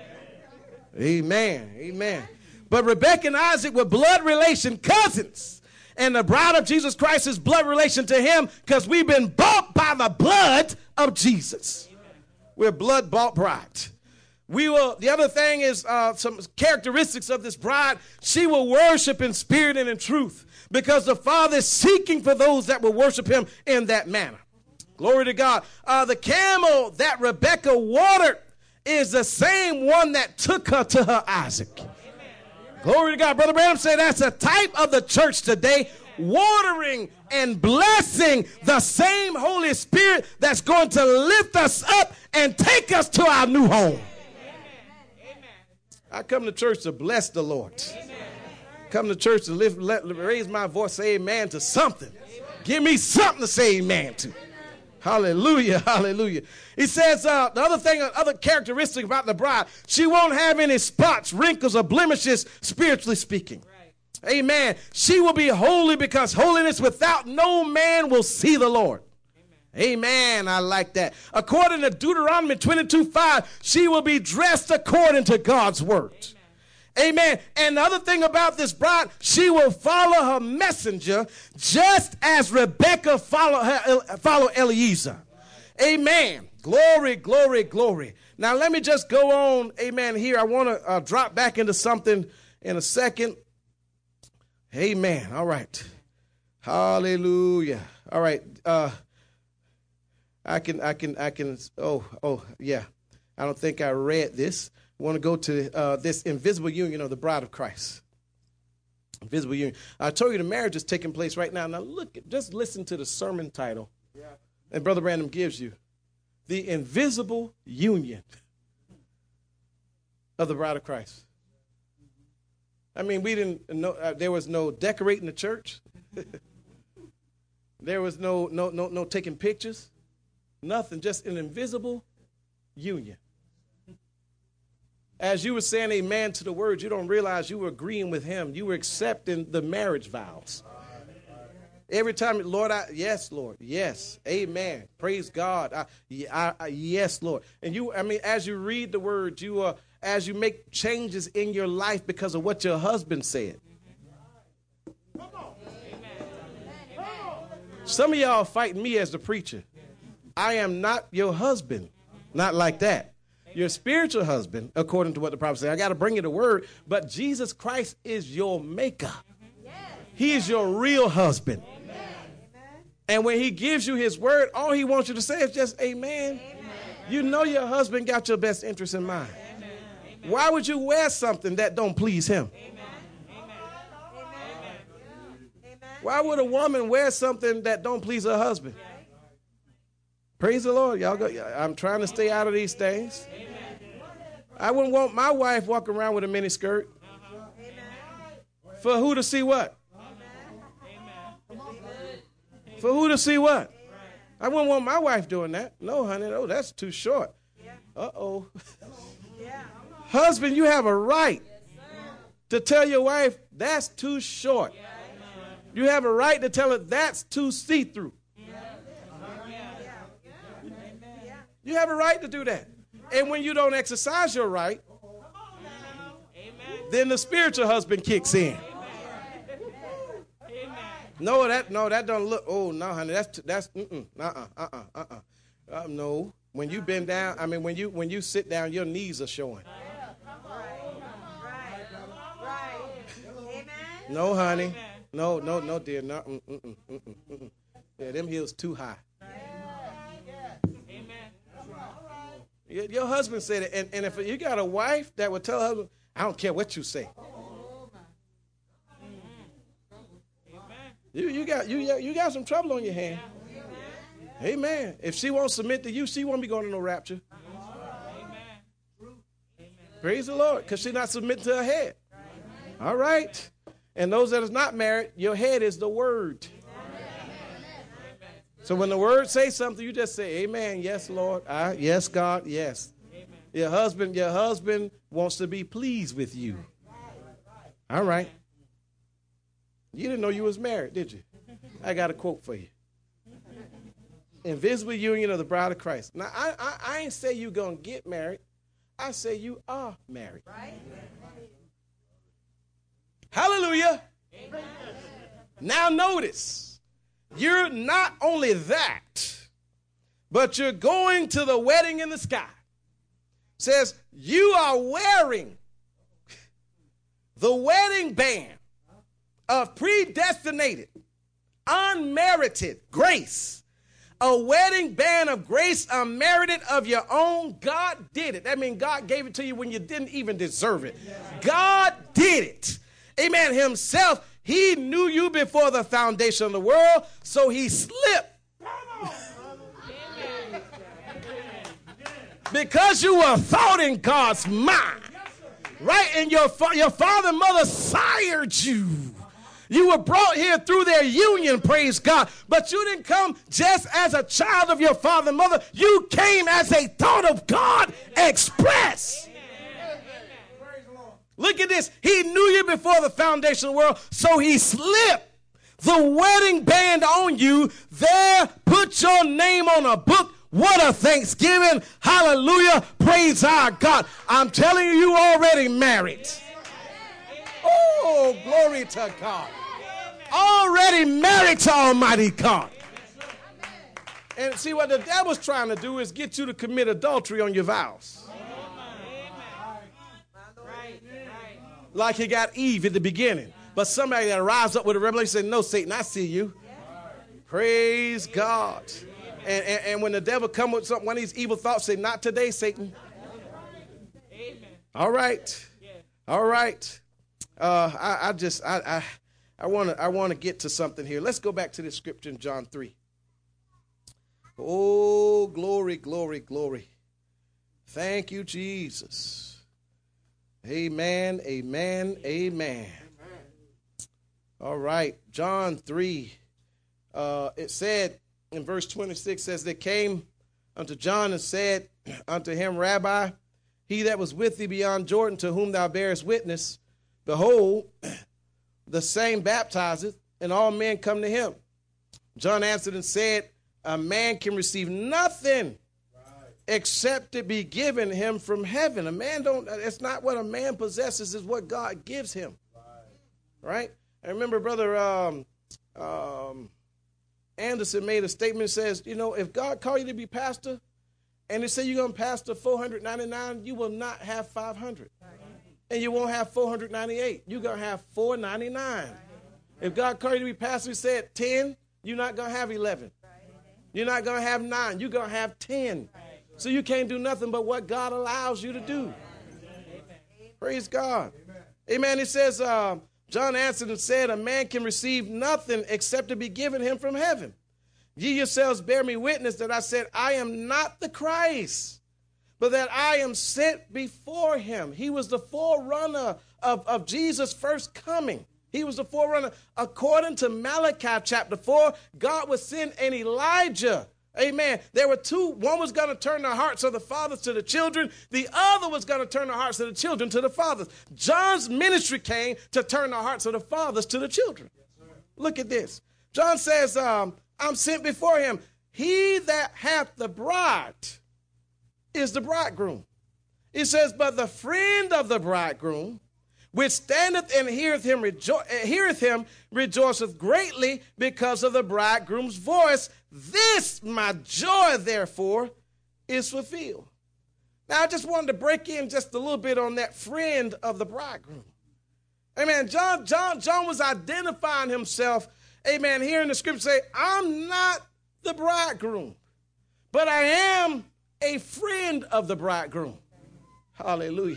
Amen. Amen. But Rebekah and Isaac were blood relation cousins. And the bride of Jesus Christ is blood relation to him, because we've been bought by the blood of Jesus. We're blood bought bride. We will. The other thing is uh, some characteristics of this bride. She will worship in spirit and in truth, because the Father is seeking for those that will worship him in that manner. Glory to God. Uh, the camel that Rebekah watered is the same one that took her to her Isaac. Amen. Glory to God. Brother Branham said that's a type of the church today, watering and blessing the same Holy Spirit that's going to lift us up and take us to our new home. Amen. I come to church to bless the Lord. Amen. Come to church to lift, let, raise my voice, say amen to something. Amen. Give me something to say amen to. Hallelujah, hallelujah. He says uh, the other thing, other characteristic about the bride, she won't have any spots, wrinkles, or blemishes, spiritually speaking. Right. Amen. She will be holy, because holiness without no man will see the Lord. Amen. Amen. I like that. According to Deuteronomy twenty-two five, she will be dressed according to God's word. Amen. Amen. And the other thing about this bride, she will follow her messenger just as Rebekah followed her, followed Eliezer. Amen. Glory, glory, glory. Now, let me just go on, amen, here. I want to uh, drop back into something in a second. Amen. All right. Hallelujah. All right. Uh, I can, I can, I can, oh, oh, yeah. I don't think I read this. I want to go to uh, this invisible union of the bride of Christ. Invisible union. I told you the marriage is taking place right now. Now, look, just listen to the sermon title. Yeah. And Brother Branham gives you. The invisible union of the bride of Christ. I mean, we didn't know, uh, there was no decorating the church. There was no, no, no, no taking pictures. Nothing, just an invisible union. As you were saying amen to the word, you don't realize you were agreeing with him. You were accepting the marriage vows. Every time, Lord, I, yes, Lord, yes, amen, praise God, I, I, I, yes, Lord. And you, I mean, as you read the word, you uh, as you make changes in your life because of what your husband said. Some of y'all are fighting me as the preacher. I am not your husband, not like that. Your spiritual husband, according to what the prophet said. I got to bring you the word, but Jesus Christ is your maker. He is your real husband. And when he gives you his word, all he wants you to say is just amen. Amen. You know your husband got your best interest in mind. Amen. Why would you wear something that don't please him? Amen. Amen. Why would a woman wear something that don't please her husband? Praise the Lord. Y'all go. I'm trying to stay out of these things. I wouldn't want my wife walking around with a mini skirt. For who to see what? For who to see what? I wouldn't want my wife doing that. No, honey. Oh, that's too short. Uh-oh. Husband, you have a right to tell your wife that's too short. You have a right to tell her that's too see-through. You have a right to do that. And when you don't exercise your right, then the spiritual husband kicks in. No, that no, that don't look. Oh no, honey, that's that's uh uh uh uh uh uh. No, when you bend down, I mean, when you when you sit down, your knees are showing. No, honey, no, no, no, dear, no. Mm, mm, mm, mm, mm, mm. Yeah, them heels too high. Your, your husband said it, and, and if you got a wife that would tell her husband, I don't care what you say. You you got you you got some trouble on your hand. Amen. If she won't submit to you, she won't be going to no rapture. Praise the Lord, because she's not submitting to her head. All right. And those that is not married, your head is the word. So when the word says something, you just say, amen, yes, Lord. I, yes, God, yes. Your husband, your husband wants to be pleased with you. All right. You didn't know you was married, did you? I got a quote for you. Invisible union of the bride of Christ. Now, I, I, I ain't say you going to get married. I say you are married. Right? Hallelujah. Amen. Now notice, you're not only that, but you're going to the wedding in the sky. It says you are wearing the wedding band of predestinated, unmerited grace. A wedding band of grace unmerited of your own. God did it. That means God gave it to you when you didn't even deserve it. God did it. Amen. Himself, he knew you before the foundation of the world, so he slipped. Because you were thought in God's mind. Right? And your, your father and mother sired you. You were brought here through their union, praise God. But you didn't come just as a child of your father and mother. You came as a thought of God express. Look at this. He knew you before the foundation of the world, so he slipped the wedding band on you. There, put your name on a book. What a Thanksgiving. Hallelujah. Praise our God. I'm telling you, you already married. Oh, glory to God. Already married to Almighty God. And see, what the devil's trying to do is get you to commit adultery on your vows. Like he got Eve at the beginning. But somebody that rise up with a revelation and say, no, Satan, I see you. Praise God. And, and, and when the devil come with some, one of these evil thoughts, say, not today, Satan. All right. All right. Uh, I, I just, I, I, I want to I want to get to something here. Let's go back to this scripture in John three. Oh, glory, glory, glory. Thank you, Jesus. Amen, amen, amen. All right, John three. Uh, it said in verse twenty-six, says, they came unto John and said unto him, Rabbi, he that was with thee beyond Jordan, to whom thou bearest witness, behold, the same baptizeth, and all men come to him. John answered and said, a man can receive nothing except it be given him from heaven. A man don't, it's not what a man possesses, it's what God gives him. Right? I remember Brother um, um, Anderson made a statement, says, you know, if God called you to be pastor, and they say you're going to pastor four hundred ninety-nine, you will not have five hundred. And you won't have four hundred ninety-eight. You're going to have four ninety-nine. If God called you to be pastor, he said ten, you're not going to have eleven. You're not going to have nine. You're going to have ten. So you can't do nothing but what God allows you to do. Praise God. Amen. It says, uh, John answered and said, a man can receive nothing except to be given him from heaven. Ye yourselves bear me witness that I said, I am not the Christ, but that I am sent before him. He was the forerunner of, of Jesus' first coming. He was the forerunner. According to Malachi chapter four, God would send an Elijah. Amen. There were two. One was going to turn the hearts of the fathers to the children. The other was going to turn the hearts of the children to the fathers. John's ministry came to turn the hearts of the fathers to the children. Look at this. John says, um, I'm sent before him. He that hath the bride is the bridegroom. He says, but the friend of the bridegroom, which standeth and heareth him, rejo- heareth him, rejoiceth greatly because of the bridegroom's voice. This my joy, therefore, is fulfilled. Now, I just wanted to break in just a little bit on that friend of the bridegroom. Amen. John, John, John was identifying himself, amen, here in the scripture say, I'm not the bridegroom, but I am a friend of the bridegroom. Hallelujah.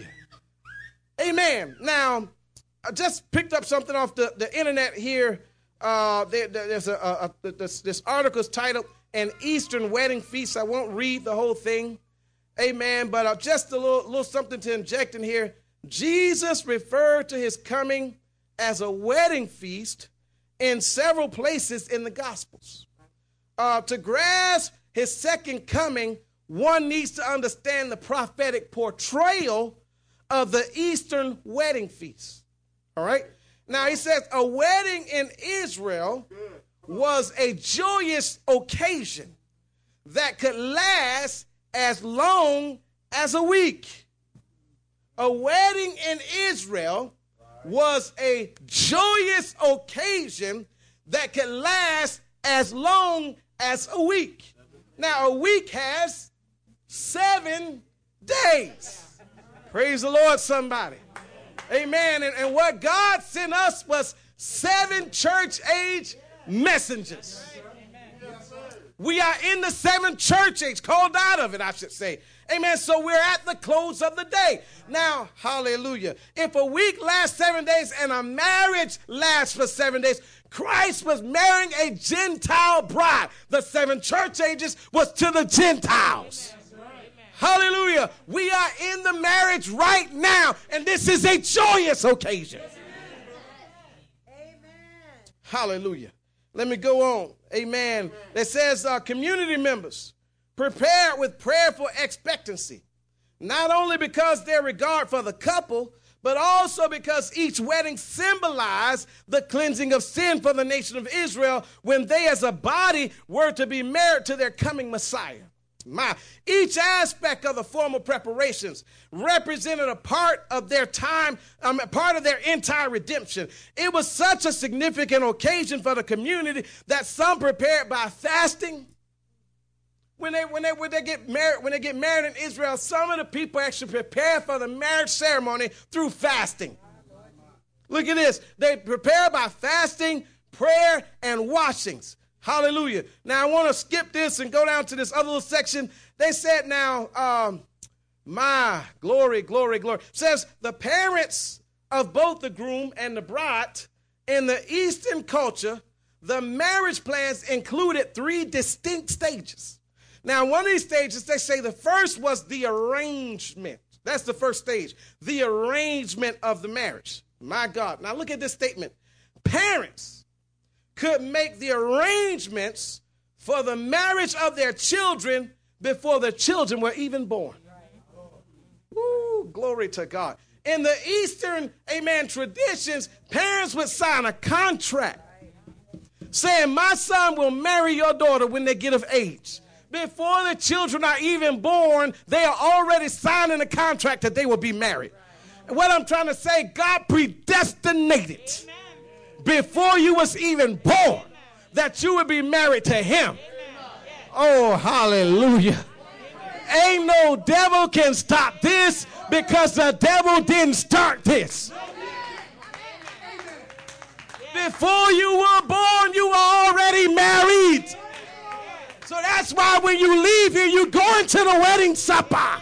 Amen. Now, I just picked up something off the, the internet here. Uh, there, there's a, a, a this, this article is titled "An Eastern Wedding Feast." I won't read the whole thing. Amen. But uh, just a little, little something to inject in here. Jesus referred to his coming as a wedding feast in several places in the Gospels. Uh, to grasp his second coming, one needs to understand the prophetic portrayal of the Eastern wedding feast. All right? Now, he says a wedding in Israel was a joyous occasion that could last as long as a week. A wedding in Israel was a joyous occasion that could last as long as a week. Now, a week has seven days. Praise the Lord, somebody. Amen. And, and what God sent us was seven church age messengers. We are in the seventh church age, called out of it, I should say. Amen. So we're at the close of the day. Now, hallelujah. If a week lasts seven days and a marriage lasts for seven days, Christ was marrying a Gentile bride. The seven church ages was to the Gentiles. Hallelujah. We are in the marriage right now, and this is a joyous occasion. Amen. Hallelujah. Let me go on. Amen. It says uh, community members prepared with prayerful expectancy, not only because their regard for the couple, but also because each wedding symbolized the cleansing of sin for the nation of Israel when they as a body were to be married to their coming Messiah. My, each aspect of the formal preparations represented a part of their time, um, part of their entire redemption. It was such a significant occasion for the community that some prepared by fasting, when they when they when they get married when they get married in Israel, some of the people actually prepare for the marriage ceremony through fasting. Look at this. They prepare by fasting, prayer, and washings. Hallelujah. Now I want to skip this and go down to this other little section. They said now, um, my glory, glory, glory. Says the parents of both the groom and the bride in the Eastern culture, the marriage plans included three distinct stages. Now, one of these stages, they say the first was the arrangement. That's the first stage, the arrangement of the marriage. My God. Now, look at this statement. Parents could make the arrangements for the marriage of their children before the children were even born. Woo, glory to God. In the Eastern, amen, traditions, parents would sign a contract saying, my son will marry your daughter when they get of age. Before the children are even born, they are already signing a contract that they will be married. And what I'm trying to say, God predestinated before you was even born that you would be married to him. Oh, hallelujah. Ain't no devil can stop this because the devil didn't start this. Before you were born, you were already married. So that's why when you leave here, you're going to the wedding supper.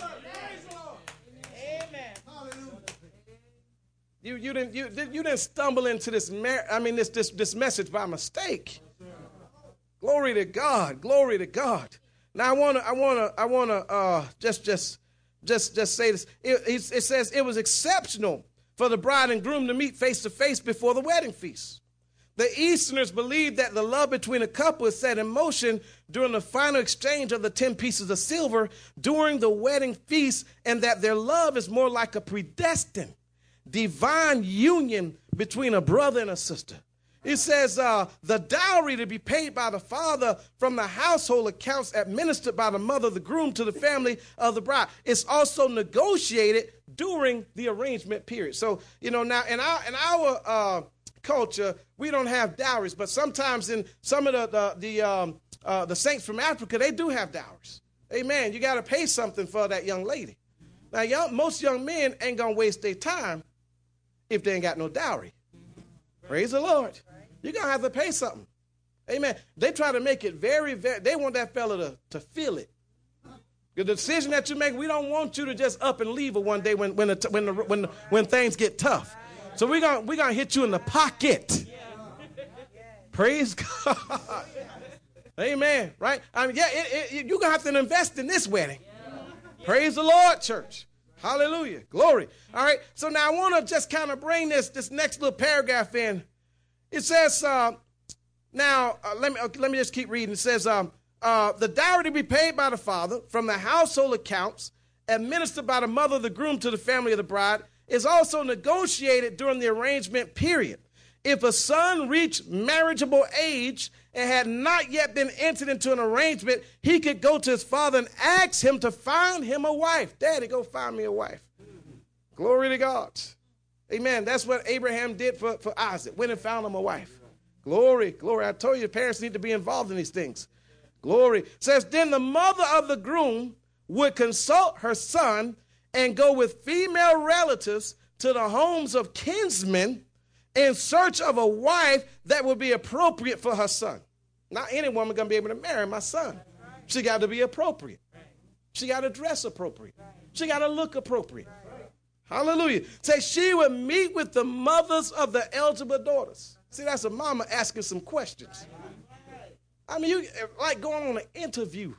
You, you, didn't, you, you didn't stumble into this, mar- I mean, this, this, this message by mistake. Glory to God. Glory to God. Now I want to, I want to, I want to uh, just, just, just, just say this. It, it says it was exceptional for the bride and groom to meet face to face before the wedding feast. The Easterners believed that the love between a couple is set in motion during the final exchange of the ten pieces of silver during the wedding feast, and that their love is more like a predestined divine union between a brother and a sister. It says uh, the dowry to be paid by the father from the household accounts administered by the mother of the groom to the family of the bride. It's also negotiated during the arrangement period. So, you know, now in our, in our uh, culture, we don't have dowries, but sometimes in some of the the the, um, uh, the saints from Africa, they do have dowries. Amen. You got to pay something for that young lady. Now, young, most young men ain't going to waste their time if they ain't got no dowry. Praise the Lord. You're going to have to pay something. Amen. They try to make it very, very, they want that fella to, to feel it. The decision that you make, we don't want you to just up and leave her one day when when the, when the, when the, when things get tough. So we're going we're going to hit you in the pocket. Praise God. Amen. Right? I mean, yeah, it, it, you're going to have to invest in this wedding. Praise the Lord, church. Hallelujah. Glory. All right. So now I want to just kind of bring this, this next little paragraph in. It says, uh, now, uh, let me uh, let me just keep reading. It says, um, uh, the dowry to be paid by the father from the household accounts administered by the mother of the groom to the family of the bride is also negotiated during the arrangement period. If a son reached marriageable age and had not yet been entered into an arrangement, he could go to his father and ask him to find him a wife. Daddy, go find me a wife. Glory to God. Amen. That's what Abraham did for, for Isaac. Went and found him a wife. Glory, glory. I told you the parents need to be involved in these things. Glory. It says, then the mother of the groom would consult her son and go with female relatives to the homes of kinsmen in search of a wife that would be appropriate for her son. Not any woman going to be able to marry my son. She got to be appropriate. She got to dress appropriate. She got to look appropriate. Hallelujah. Say she would meet with the mothers of the eligible daughters. See, that's a mama asking some questions. I mean, you like going on an interview.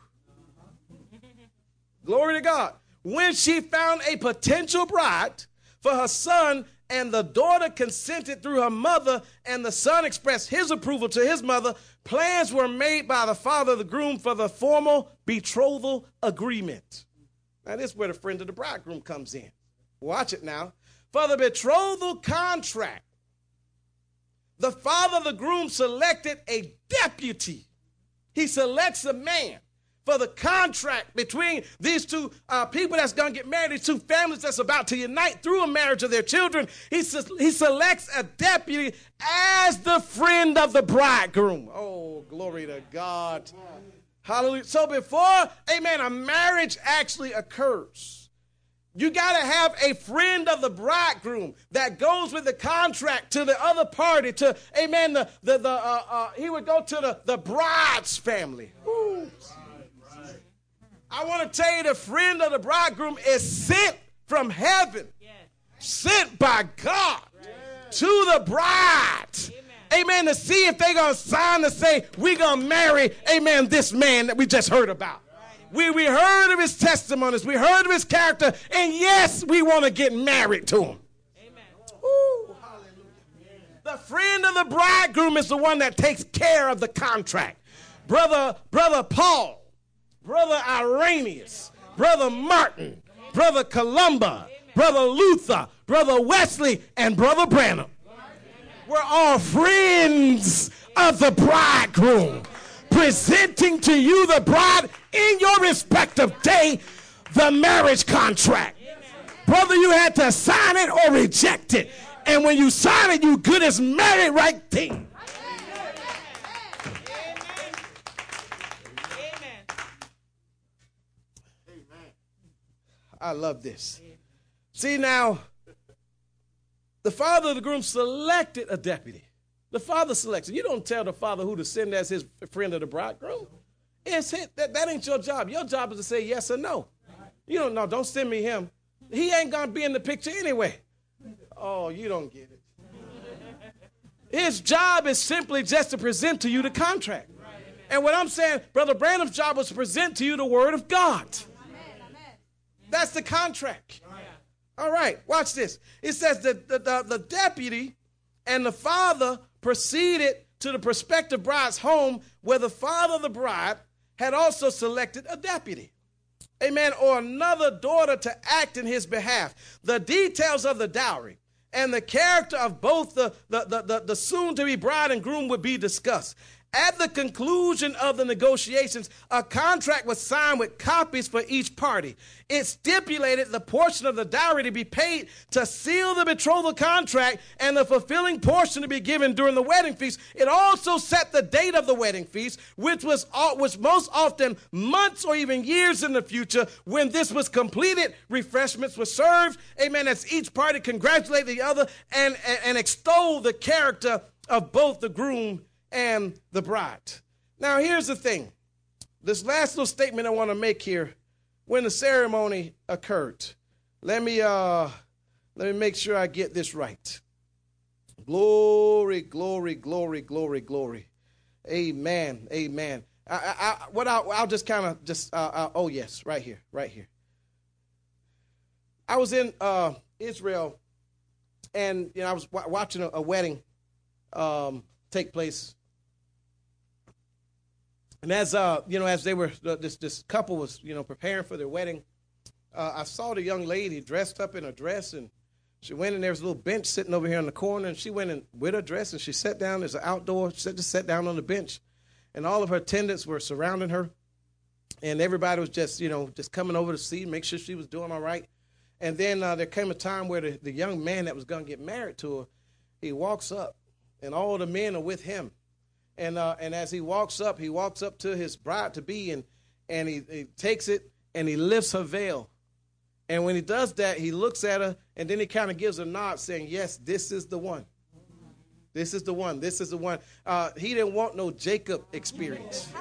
Glory to God. When she found a potential bride for her son, and the daughter consented through her mother, and the son expressed his approval to his mother, plans were made by the father of the groom for the formal betrothal agreement. Now, this is where the friend of the bridegroom comes in. Watch it now. For the betrothal contract, the father of the groom selected a deputy. He selects a man for the contract between these two uh, people that's going to get married, these two families that's about to unite through a marriage of their children. He, he selects a deputy as the friend of the bridegroom. Oh, glory to God. Hallelujah. So before, amen, a marriage actually occurs, you got to have a friend of the bridegroom that goes with the contract to the other party, to, amen, the, the, the, uh, uh, he would go to the, the bride's family. Ooh. I want to tell you, the friend of the bridegroom is sent from heaven, sent by God to the bride. Amen, to see if they're going to sign to say, we're going to marry, amen, this man that we just heard about. We, we heard of his testimonies. We heard of his character. And yes, we want to get married to him. Amen. Ooh, hallelujah. The friend of the bridegroom is the one that takes care of the contract. Brother, brother Paul, brother Irenaeus, brother Martin, brother Columba, brother Luther, brother Wesley, and brother Branham. We're all friends of the bridegroom, presenting to you, the bride, in your respective day, the marriage contract. Brother, you had to sign it or reject it. And when you sign it, you good as married right there. I love this. See, now, the father of the groom selected a deputy. The father selects it. You don't tell the father who to send as his friend of the bridegroom. It's hit. That, that ain't your job. Your job is to say yes or no. You don't know. Don't send me him. He ain't going to be in the picture anyway. Oh, you don't get it. His job is simply just to present to you the contract. And what I'm saying, Brother Branham's job was to present to you the word of God. That's the contract. All right, watch this. It says that the, the, the deputy and the father proceeded to the prospective bride's home, where the father of the bride had also selected a deputy, amen, or another daughter to act in his behalf. The details of the dowry and the character of both the, the, the, the, the soon-to-be bride and groom would be discussed. At the conclusion of the negotiations, a contract was signed with copies for each party. It stipulated the portion of the dowry to be paid to seal the betrothal contract and the fulfilling portion to be given during the wedding feast. It also set the date of the wedding feast, which was, was most often months or even years in the future. When this was completed, refreshments were served, amen, as each party congratulated the other and, and, and extolled the character of both the groom and the bride. Now, here's the thing. This last little statement I want to make here, when the ceremony occurred, let me uh, let me make sure I get this right. Glory, glory, glory, glory, glory. Amen, amen. I, I, I, what I, I'll just kind of just, uh, uh, oh, yes, right here, right here. I was in uh, Israel, and you know I was w- watching a, a wedding um, take place. And as uh, you know, as they were, uh, this this couple was, you know, preparing for their wedding, uh, I saw the young lady dressed up in a dress, and she went in. There was a little bench sitting over here in the corner, and she went in with her dress, and she sat down. There's an outdoor. She just sat down on the bench, and all of her attendants were surrounding her, and everybody was just, you know, just coming over to see, make sure she was doing all right. And then uh, there came a time where the, the young man that was going to get married to her, he walks up, and all the men are with him. And uh, and as he walks up, he walks up to his bride-to-be, and, and he, he takes it, and he lifts her veil. And when he does that, he looks at her, and then he kind of gives a nod, saying, yes, this is the one. This is the one. This is the one. Uh, he didn't want no Jacob experience.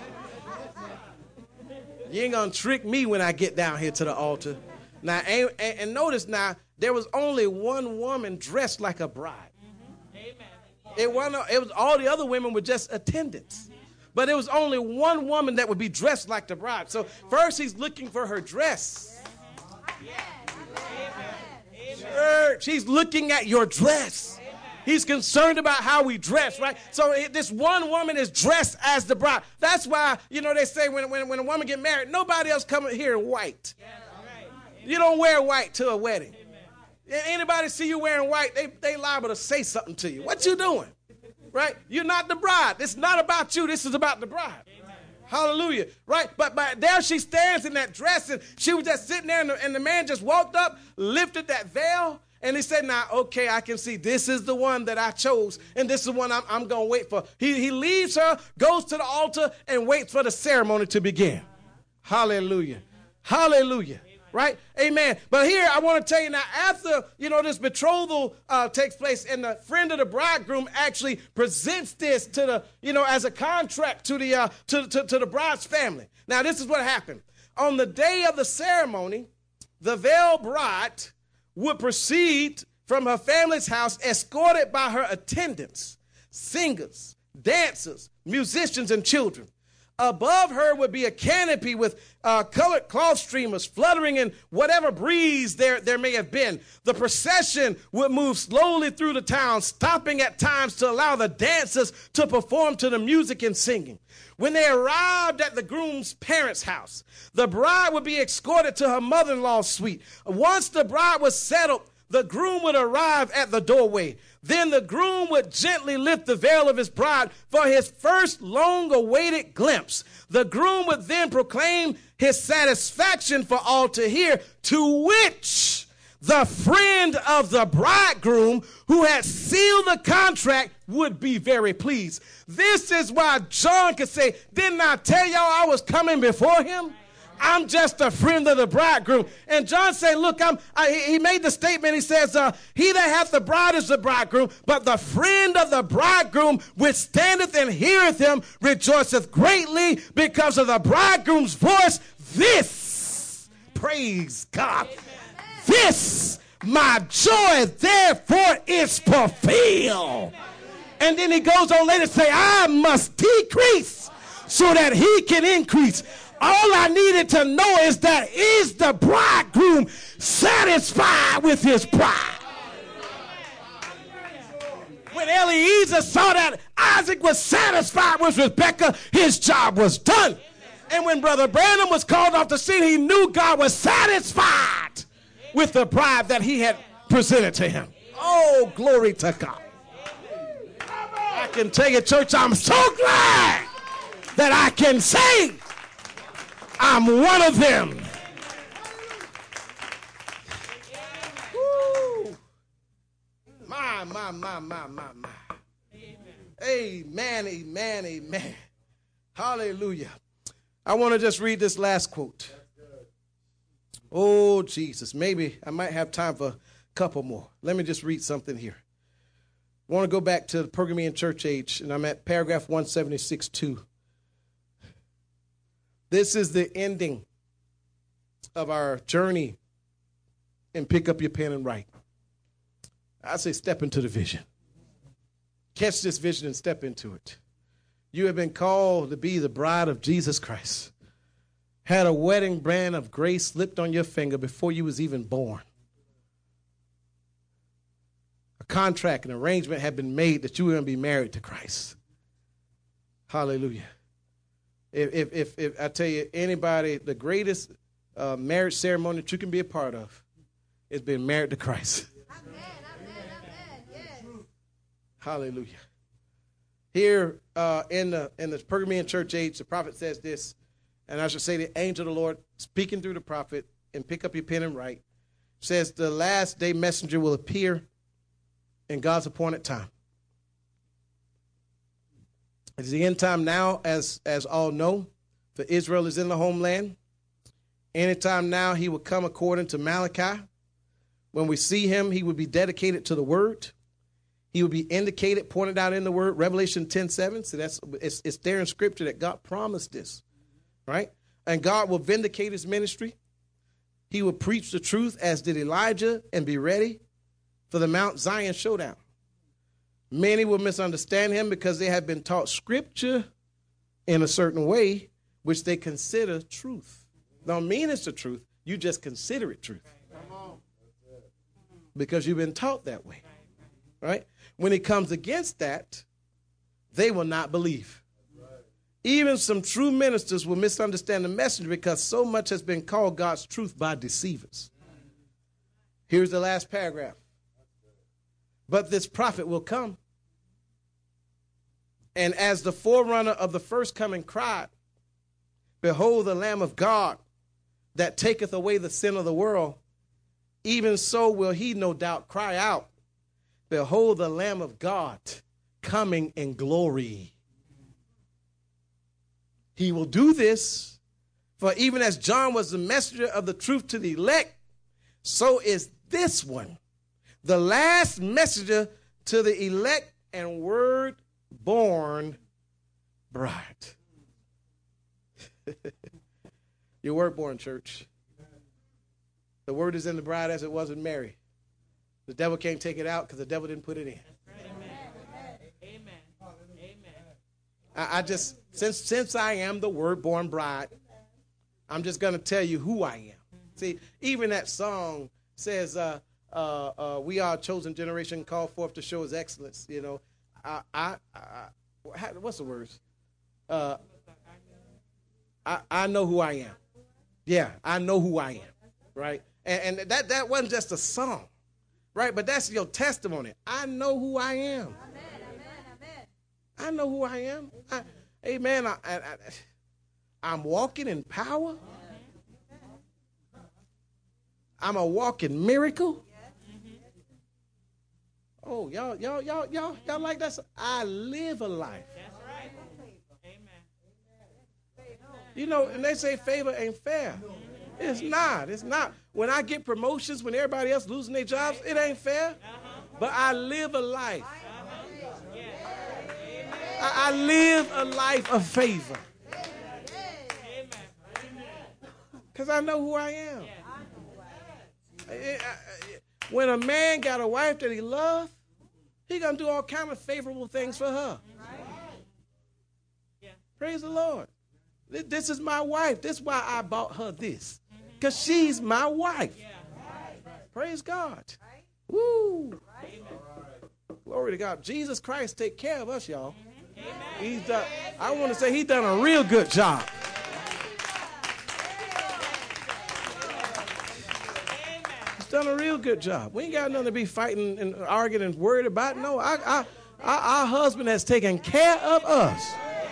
You ain't going to trick me when I get down here to the altar. Now, and, and notice now, there was only one woman dressed like a bride. It wasn't, it was all the other women were just attendants. But there was only one woman that would be dressed like the bride. So first he's looking for her dress. Church, he's looking at your dress. He's concerned about how we dress, right? So this one woman is dressed as the bride. That's why, you know, they say when, when, when a woman get married, nobody else come here in white. You don't wear white to a wedding. Anybody see you wearing white, they they liable to say something to you. What you doing? Right? You're not the bride. It's not about you. This is about the bride. Amen. Hallelujah. Right? But, but there she stands in that dress, and she was just sitting there, and the, and the man just walked up, lifted that veil, And he said, now, okay, I can see this is the one that I chose, and this is the one I'm, I'm going to wait for. He, he leaves her, goes to the altar, and waits for the ceremony to begin. Hallelujah. Hallelujah. Right? Amen. But here I want to tell you now, after, you know, this betrothal uh, takes place and the friend of the bridegroom actually presents this to the, you know, as a contract to the, uh, to, to, to the bride's family. Now, this is what happened. On the day of the ceremony, the veiled bride would proceed from her family's house escorted by her attendants, singers, dancers, musicians, and children. Above her would be a canopy with uh, colored cloth streamers fluttering in whatever breeze there, there may have been. The procession would move slowly through the town, stopping at times to allow the dancers to perform to the music and singing. When they arrived at the groom's parents' house, the bride would be escorted to her mother-in-law's suite. Once the bride was settled, the groom would arrive at the doorway. Then the groom would gently lift the veil of his bride for his first long-awaited glimpse. The groom would then proclaim his satisfaction for all to hear, to which the friend of the bridegroom who had sealed the contract would be very pleased. This is why John could say, didn't I tell y'all I was coming before him? I'm just a friend of the bridegroom. And John said, look, I'm, I, he made the statement. He says, uh, he that hath the bride is the bridegroom, but the friend of the bridegroom which standeth and heareth him rejoiceth greatly because of the bridegroom's voice. This, praise God, this, my joy, therefore, is fulfilled. And then he goes on later to say, I must decrease so that he can increase. All I needed to know is that is the bridegroom satisfied with his bride? When Eliezer saw that Isaac was satisfied with Rebekah, his job was done. And when Brother Branham was called off the scene, he knew God was satisfied with the bride that he had presented to him. Oh, glory to God. I can tell you, church, I'm so glad that I can say I'm one of them. Woo. My, my, my, my, my, my. Amen, amen, amen. Hallelujah. I want to just read this last quote. Oh, Jesus. Maybe I might have time for a couple more. Let me just read something here. I want to go back to the Pergamean church age, and I'm at paragraph one seventy-six two. This is the ending of our journey, and pick up your pen and write. I say step into the vision. Catch this vision and step into it. You have been called to be the bride of Jesus Christ. Had a wedding band of grace slipped on your finger before you was even born. A contract, an arrangement had been made that you were going to be married to Christ. Hallelujah. If, if, if, if I tell you, anybody, the greatest uh, marriage ceremony that you can be a part of is being married to Christ. Amen, amen, amen. Yes. Hallelujah. Here uh, in the in the Pergamean church age, the prophet says this, and I should say the angel of the Lord speaking through the prophet, and pick up your pen and write, says the last day messenger will appear in God's appointed time. It's the end time now, as, as all know, for Israel is in the homeland. Anytime now he will come according to Malachi. When we see him, he will be dedicated to the word. He will be indicated, pointed out in the word, Revelation ten seven. So that's it's, it's there in scripture that God promised this, right? And God will vindicate his ministry. He will preach the truth as did Elijah and be ready for the Mount Zion showdown. Many will misunderstand him because they have been taught scripture in a certain way, which they consider truth. Don't mean it's the truth. You just consider it truth. Because you've been taught that way. Right? When it comes against that, they will not believe. Even some true ministers will misunderstand the message because so much has been called God's truth by deceivers. Here's the last paragraph. But this prophet will come. And as the forerunner of the first coming cried, behold the Lamb of God that taketh away the sin of the world. even so will he no doubt cry out, behold the Lamb of God coming in glory. He will do this, for even as John was the messenger of the truth to the elect, so is this one, the last messenger to the elect and word-born bride. Your word-born church. The word is in the bride as it was in Mary. The devil can't take it out because the devil didn't put it in. Amen. Amen. I, I just, since since I am the word-born bride, I'm just going to tell you who I am. Mm-hmm. See, even that song says, uh, uh, uh, we are a chosen generation called forth to show his excellence. You know, I, I, I how, what's the words? Uh, I, I know who I am. Yeah, I know who I am, right? And, and that, that wasn't just a song, right? But that's your testimony. I know who I am. Amen, amen, amen. I know who I am. I, amen. I, I, I, I'm walking in power. I'm a walking miracle. Oh, y'all, y'all, y'all, y'all, y'all like that? I live a life. That's right. Amen. You know, and they say favor ain't fair. It's not. It's not. When I get promotions, when everybody else losing their jobs, it ain't fair. But I live a life. I, I live a life of favor. Because I know who I am. When a man got a wife that he loved, he going to do all kind of favorable things for her. Praise the Lord. This is my wife. This is why I bought her this. Because she's my wife. Praise God. Woo. Glory to God. Jesus Christ take care of us, y'all. He's done, I want to say he's done a real good job. He's done a real good job. We ain't got nothing to be fighting and arguing and worried about. No, I, I, I, our husband has taken care of us.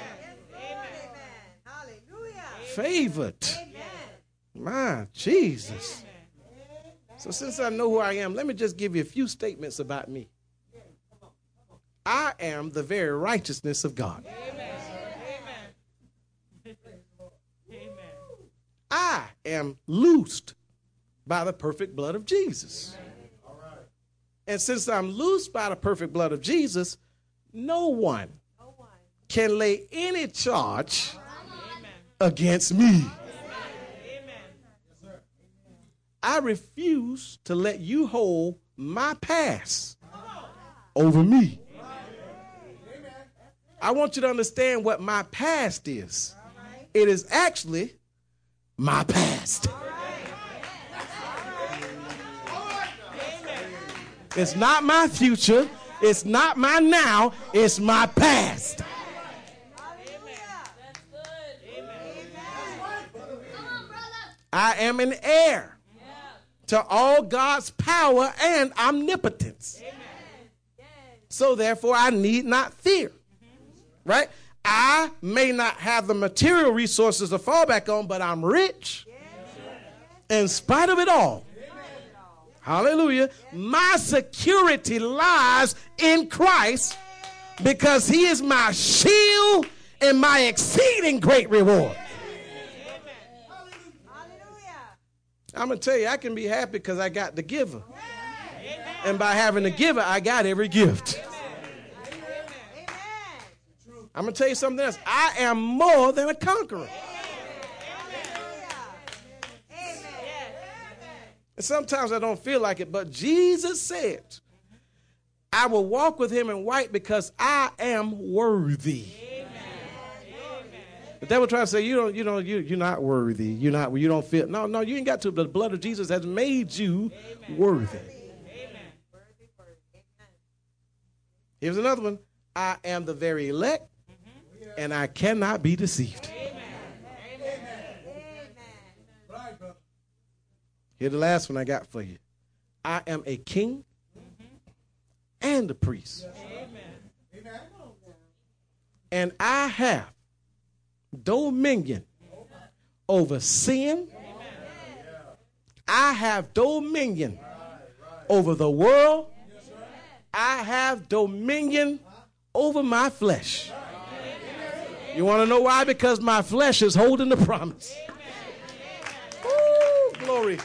Favored. My Jesus. So since I know who I am, let me just give you a few statements about me. I am the very righteousness of God. I am loosed by the perfect blood of Jesus. And since I'm loosed by the perfect blood of Jesus, no one can lay any charge against me. I refuse to let you hold my past over me. I want you to understand what my past is. It is actually my past. It's not my future. It's not my now. It's my past. I am an heir to all God's power and omnipotence. So therefore, I need not fear. Right? I may not have the material resources to fall back on, but I'm rich in spite of it all. Hallelujah. My security lies in Christ because he is my shield and my exceeding great reward. I'm going to tell you, I can be happy because I got the giver. And by having the giver, I got every gift. I'm going to tell you something else. I am more than a conqueror. And sometimes I don't feel like it, but Jesus said, I will walk with him in white because I am worthy. The devil tries to say, you don't, you don't, you, you're not worthy. You're not, you don't feel. No, no, you ain't got to. The blood of Jesus has made you Amen. Worthy. Amen. Here's another one. I am the very elect, mm-hmm. and I cannot be deceived. Amen. Amen. Here's the last one I got for you. I am a king mm-hmm. and a priest. Amen. And I have dominion over sin. I have dominion over the world. I have dominion over my flesh. You want to know why? Because my flesh is holding the promise. Ooh, glory.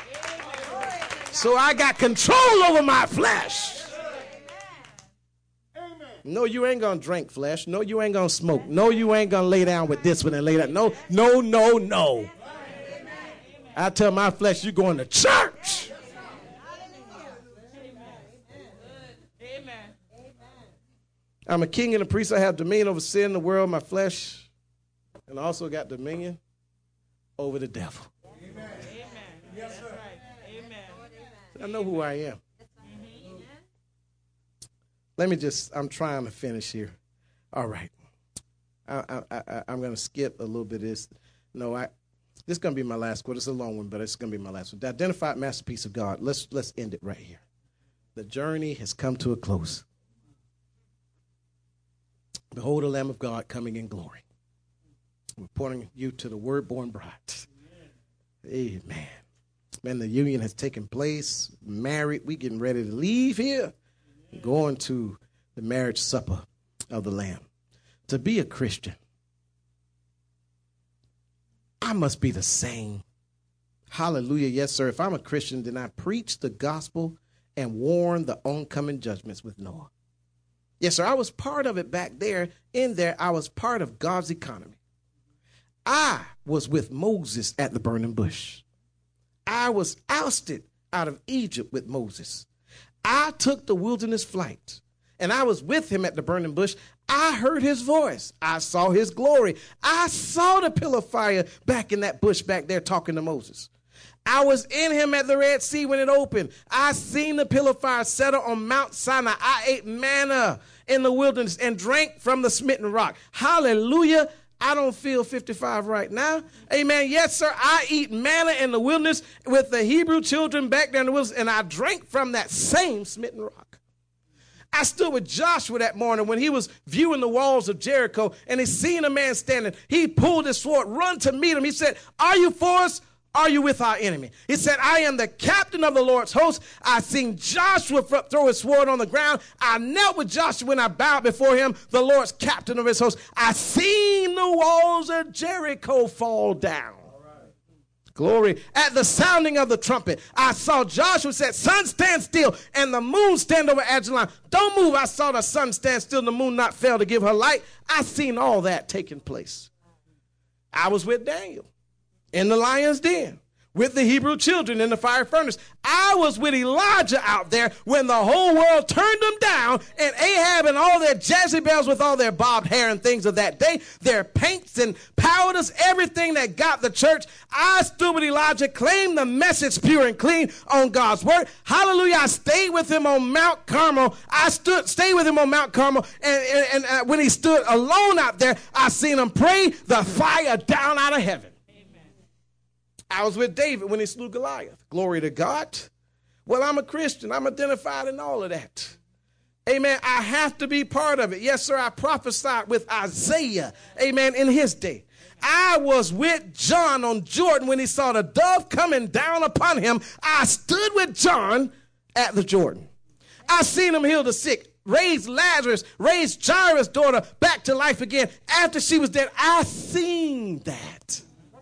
So I got control over my flesh. No, you ain't going to drink flesh. No, you ain't going to smoke. No, you ain't going to lay down with this one and lay down. No, no, no, no. I tell my flesh, you're going to church. I'm a king and a priest. I have dominion over sin, the world, my flesh, and I also got dominion over the devil. Amen. Yes, sir. Amen. I know who I am. Let me just, I'm trying to finish here. All right. I, I, I, I'm going to skip a little bit of this. No, I, this is going to be my last quote. It's a long one, but it's going to be my last one. The identified masterpiece of God. Let's, let's end it right here. The journey has come to a close. Behold the Lamb of God coming in glory. We're pointing you to the word-born bride. Amen. Amen. Man, the union has taken place. Married. We getting ready to leave here. Going to the marriage supper of the Lamb. To be a Christian, I must be the same. Hallelujah. Yes, sir. If I'm a Christian, then I preach the gospel and warn the oncoming judgments with Noah. Yes, sir. I was part of it back there. In there, I was part of God's economy. I was with Moses at the burning bush. I was ousted out of Egypt with Moses. I took the wilderness flight, and I was with him at the burning bush. I heard his voice. I saw his glory. I saw the pillar of fire back in that bush back there talking to Moses. I was in him at the Red Sea when it opened. I seen the pillar of fire settle on Mount Sinai. I ate manna in the wilderness and drank from the smitten rock. Hallelujah. I don't feel fifty-five right now. Amen. Yes, sir. I eat manna in the wilderness with the Hebrew children back there in the wilderness, and I drank from that same smitten rock. I stood with Joshua that morning when he was viewing the walls of Jericho, and he seen a man standing. He pulled his sword, run to meet him. He said, "Are you for us? Are you with our enemy?" He said, "I am the captain of the Lord's host." I seen Joshua throw his sword on the ground. I knelt with Joshua when I bowed before him, the Lord's captain of his host. I seen the walls of Jericho fall down. Right. Glory. At the sounding of the trumpet, I saw Joshua said, "Sun, stand still," and the moon stand over Ajalon. Don't move. I saw the sun stand still, and the moon not fail to give her light. I seen all that taking place. I was with Daniel in the lion's den, with the Hebrew children in the fire furnace. I was with Elijah out there when the whole world turned them down, and Ahab and all their Jezebels with all their bobbed hair and things of that day, their paints and powders, everything that got the church. I stood with Elijah, claimed the message pure and clean on God's word. Hallelujah. I stayed with him on Mount Carmel. I stood, stayed with him on Mount Carmel, and, and, and uh, when he stood alone out there, I seen him pray the fire down out of heaven. I was with David when he slew Goliath. Glory to God. Well, I'm a Christian. I'm identified in all of that. Amen. I have to be part of it. Yes, sir. I prophesied with Isaiah. Amen. In his day. I was with John on Jordan when he saw the dove coming down upon him. I stood with John at the Jordan. I seen him heal the sick, raise Lazarus, raise Jairus' daughter back to life again after she was dead. I seen that.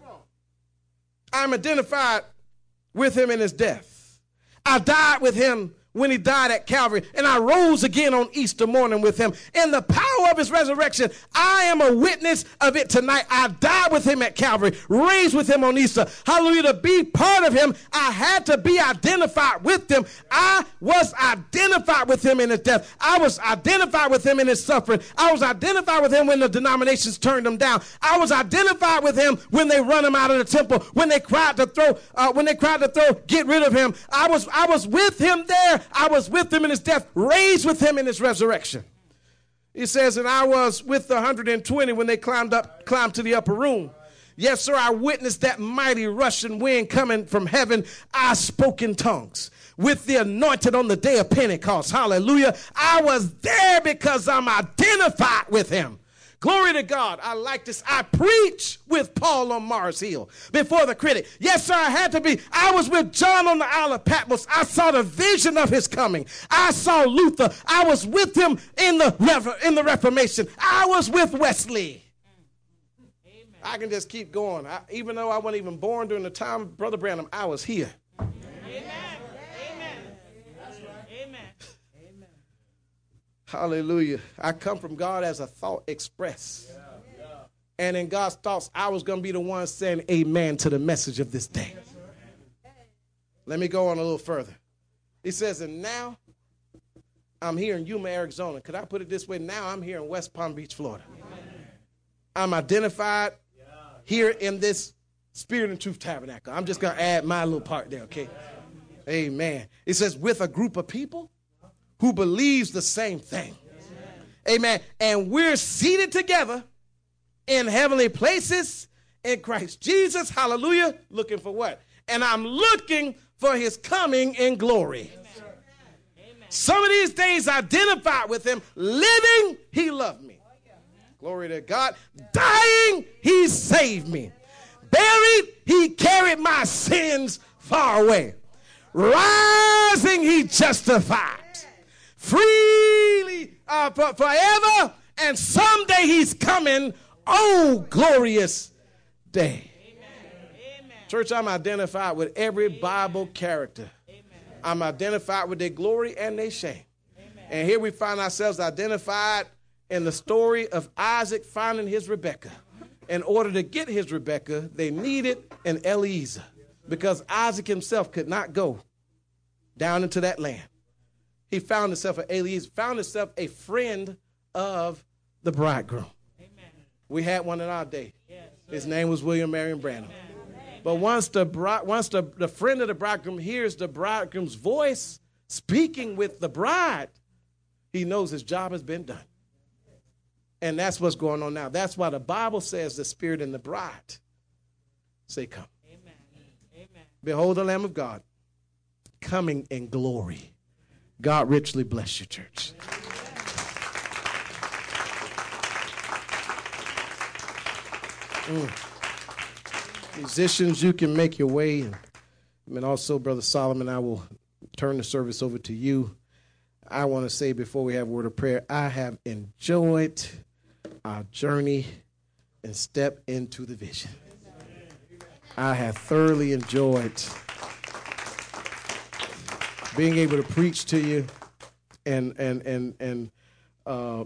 I'm identified with him in his death. I died with him when he died at Calvary, and I rose again on Easter morning with him. In the power of his resurrection, I am a witness of it tonight. I died with him at Calvary, raised with him on Easter. Hallelujah. To be part of him, I had to be identified with him. I was identified with him in his death. I was identified with him in his suffering. I was identified with him when the denominations turned him down. I was identified with him when they run him out of the temple, when they cried to throw, uh, when they cried to throw, get rid of him. I was, I was with him there. I was with him in his death, raised with him in his resurrection. He says, and I was with the one hundred twenty when they climbed up, climbed to the upper room. Yes, sir, I witnessed that mighty rushing wind coming from heaven. I spoke in tongues with the anointed on the day of Pentecost. Hallelujah. I was there because I'm identified with him. Glory to God. I like this. I preach with Paul on Mars Hill before the critic. Yes, sir, I had to be. I was with John on the Isle of Patmos. I saw the vision of his coming. I saw Luther. I was with him in the, in the Reformation. I was with Wesley. Amen. I can just keep going. I, even though I wasn't even born during the time of Brother Branham, I was here. Amen. Amen. That's right. Amen. Amen. Hallelujah. I come from God as a thought express. Yeah, yeah. And in God's thoughts, I was going to be the one saying amen to the message of this day. Let me go on a little further. He says, and now I'm here in Yuma, Arizona. Could I put it this way? Now I'm here in West Palm Beach, Florida. I'm identified here in this Spirit and Truth Tabernacle. I'm just going to add my little part there, okay? Amen. It says, with a group of people who believes the same thing. Amen. And we're seated together in heavenly places in Christ Jesus. Hallelujah. Looking for what? And I'm looking for his coming in glory. Amen. Some of these days identified with him. Living, he loved me. Glory to God. Dying, he saved me. Buried, he carried my sins far away. Rising, he justified. Freely, uh, for, forever, and someday he's coming. Oh, glorious day. Amen. Church, I'm identified with every Bible character. Amen. I'm identified with their glory and their shame. Amen. And here we find ourselves identified in the story of Isaac finding his Rebekah. In order to get his Rebekah, they needed an Eliezer, because Isaac himself could not go down into that land. He found himself an Eliezer, found himself a friend of the bridegroom. Amen. We had one in our day. Yes, his name was William Marion Branham. Amen. But once the once the, the friend of the bridegroom hears the bridegroom's voice speaking with the bride, he knows his job has been done. And that's what's going on now. That's why the Bible says the Spirit and the bride say, come. Amen. Amen. Behold the Lamb of God coming in glory. God richly bless you, church. Mm. Musicians, you can make your way. And, and also, Brother Solomon, I will turn the service over to you. I want to say before we have a word of prayer, I have enjoyed our journey and step into the vision. I have thoroughly enjoyed being able to preach to you, and and and and uh,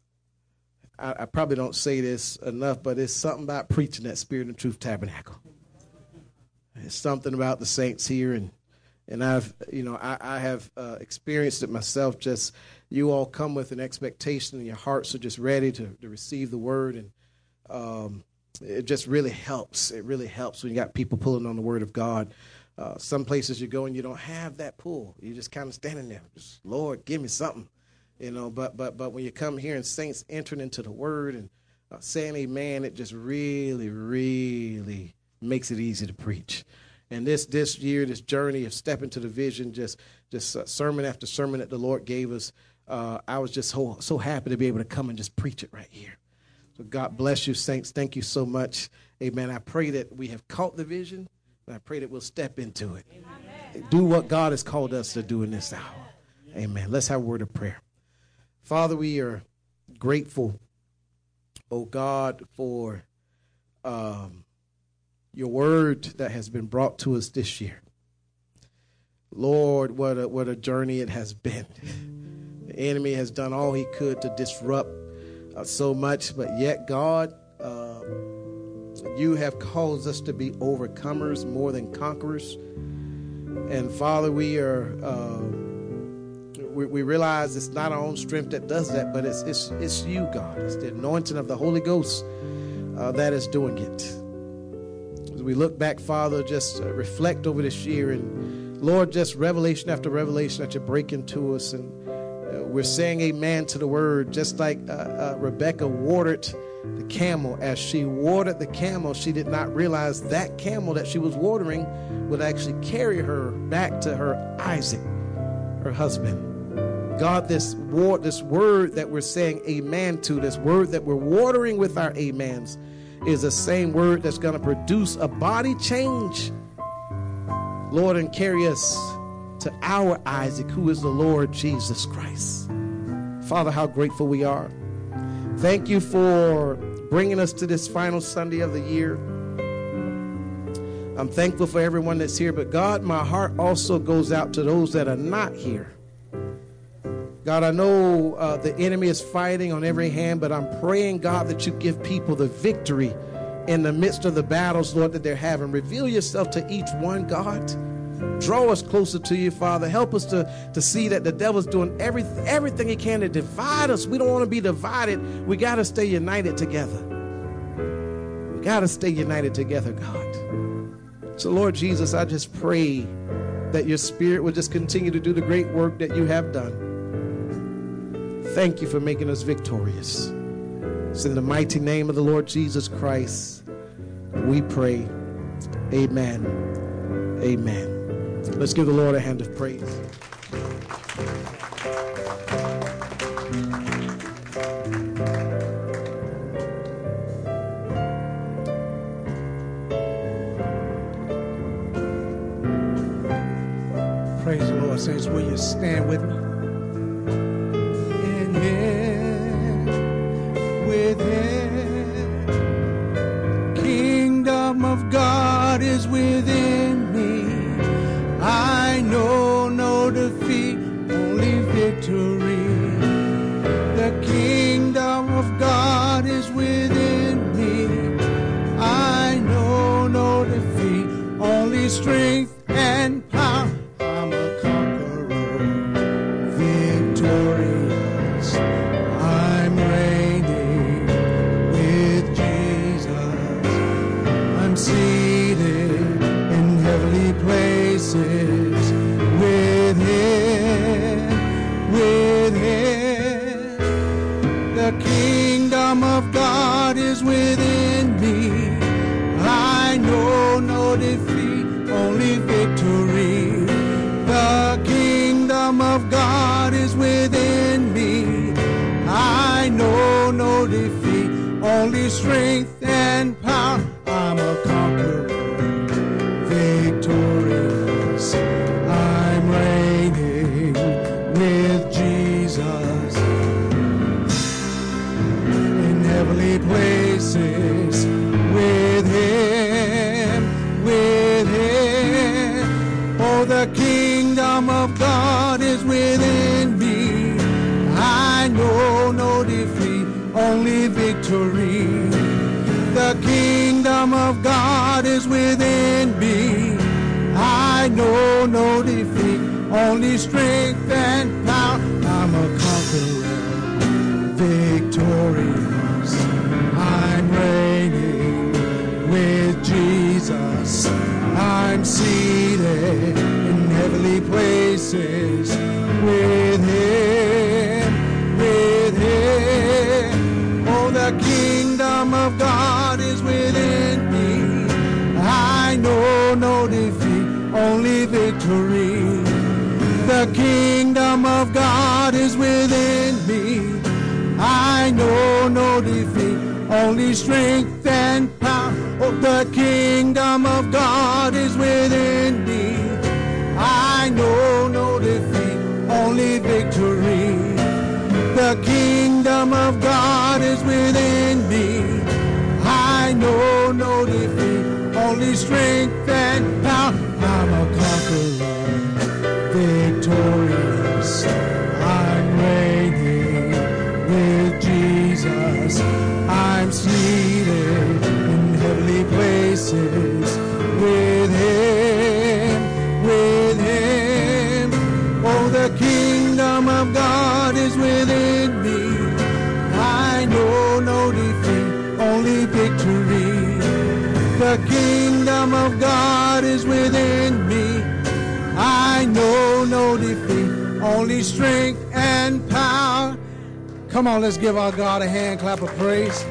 I, I probably don't say this enough, but it's something about preaching that Spirit and Truth Tabernacle. It's something about the saints here, and and I've you know I, I have uh, experienced it myself. Just you all come with an expectation, and your hearts are just ready to, to receive the word, and um, it just really helps. It really helps when you got people pulling on the word of God. Uh, some places you go and you don't have that pull. You're just kind of standing there. Just, Lord, give me something. You know, but but but when you come here and saints entering into the word and uh, saying amen, it just really, really makes it easy to preach. And this this year, this journey of stepping to the vision, just just uh, sermon after sermon that the Lord gave us, uh, I was just so, so happy to be able to come and just preach it right here. So God bless you, saints. Thank you so much. Amen. I pray that we have caught the vision. And I pray that we'll step into it. Amen. Do what God has called us to do in this hour. Amen. Let's have a word of prayer. Father, we are grateful, oh God, for um, your word that has been brought to us this year. Lord, what a, what a journey it has been. The enemy has done all he could to disrupt uh, so much, but yet, God, uh, you have caused us to be overcomers more than conquerors. And Father, we are uh, we, we realize it's not our own strength that does that, but it's it's it's you, God. It's the anointing of the Holy Ghost uh, that is doing it. As we look back, Father, just uh, reflect over this year, and Lord, just revelation after revelation that you break into us, and uh, we're saying amen to the word, just like uh, uh, Rebekah watered the camel. As she watered the camel, she did not realize that camel that she was watering would actually carry her back to her Isaac, her husband. God, this war, this word that we're saying amen to, this word that we're watering with our amens, is the same word that's going to produce a body change, Lord, and carry us to our Isaac, who is the Lord Jesus Christ. Father, how grateful we are. Thank you for bringing us to this final Sunday of the year. I'm thankful for everyone that's here, but God, my heart also goes out to those that are not here. God, I know uh, the enemy is fighting on every hand, but I'm praying, God, that you give people the victory in the midst of the battles, Lord, that they're having. Reveal yourself to each one, God. Draw us closer to you, Father. Help us to, to see that the devil's doing every, everything he can to divide us. We don't want to be divided. We got to stay united together. We got to stay united together, God. So, Lord Jesus, I just pray that your Spirit will just continue to do the great work that you have done. Thank you for making us victorious. It's in the mighty name of the Lord Jesus Christ we pray. Amen. Amen. Let's give the Lord a hand of praise. Praise the Lord. Saints, will you stand with me? In Him, with Him, kingdom of God is within me. I know no defeat, only victory. The kingdom of God is within me. I know no defeat, only strength and power. I'm a conqueror, victorious. I'm reigning with Jesus. I'm seated in heavenly places with Him, with Him. The kingdom of God is within me. I know no defeat, only victory. The kingdom of God is within me. I know no defeat, only strength and power. I'm a conqueror, victorious. I'm reigning with Jesus in heavenly places with Him, with Him. Oh, the kingdom of God is within me. I know no defeat, only victory. The kingdom of God is within me. I know no defeat, only strength and power. I'm a conqueror, victorious. I'm reigning with Jesus. I'm seated in heavenly places with Him, with Him. Oh, the kingdom of God is within me. I know no defeat, only victory. The kingdom of God is within me. I know no defeat, only strength and power. Oh, the kingdom of God is within me. I know no defeat, only victory. The kingdom of God is within me. I know no defeat, only strength and power. I'm a conqueror, victorious. I'm reigning with Jesus. I'm seated in heavenly places with Him, with Him. Oh, the kingdom of God is within me. I know no defeat, only victory. The kingdom of God is within me. I know no defeat, only strength and power. Come on, let's give our God a hand clap of praise.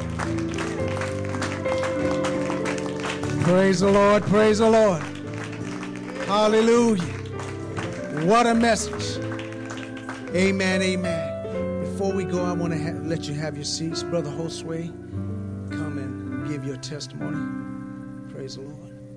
Praise the Lord, praise the Lord. Hallelujah. What a message. Amen, amen. Before we go, I want to ha- let you have your seats. Brother Josue, come and give your testimony. Praise the Lord.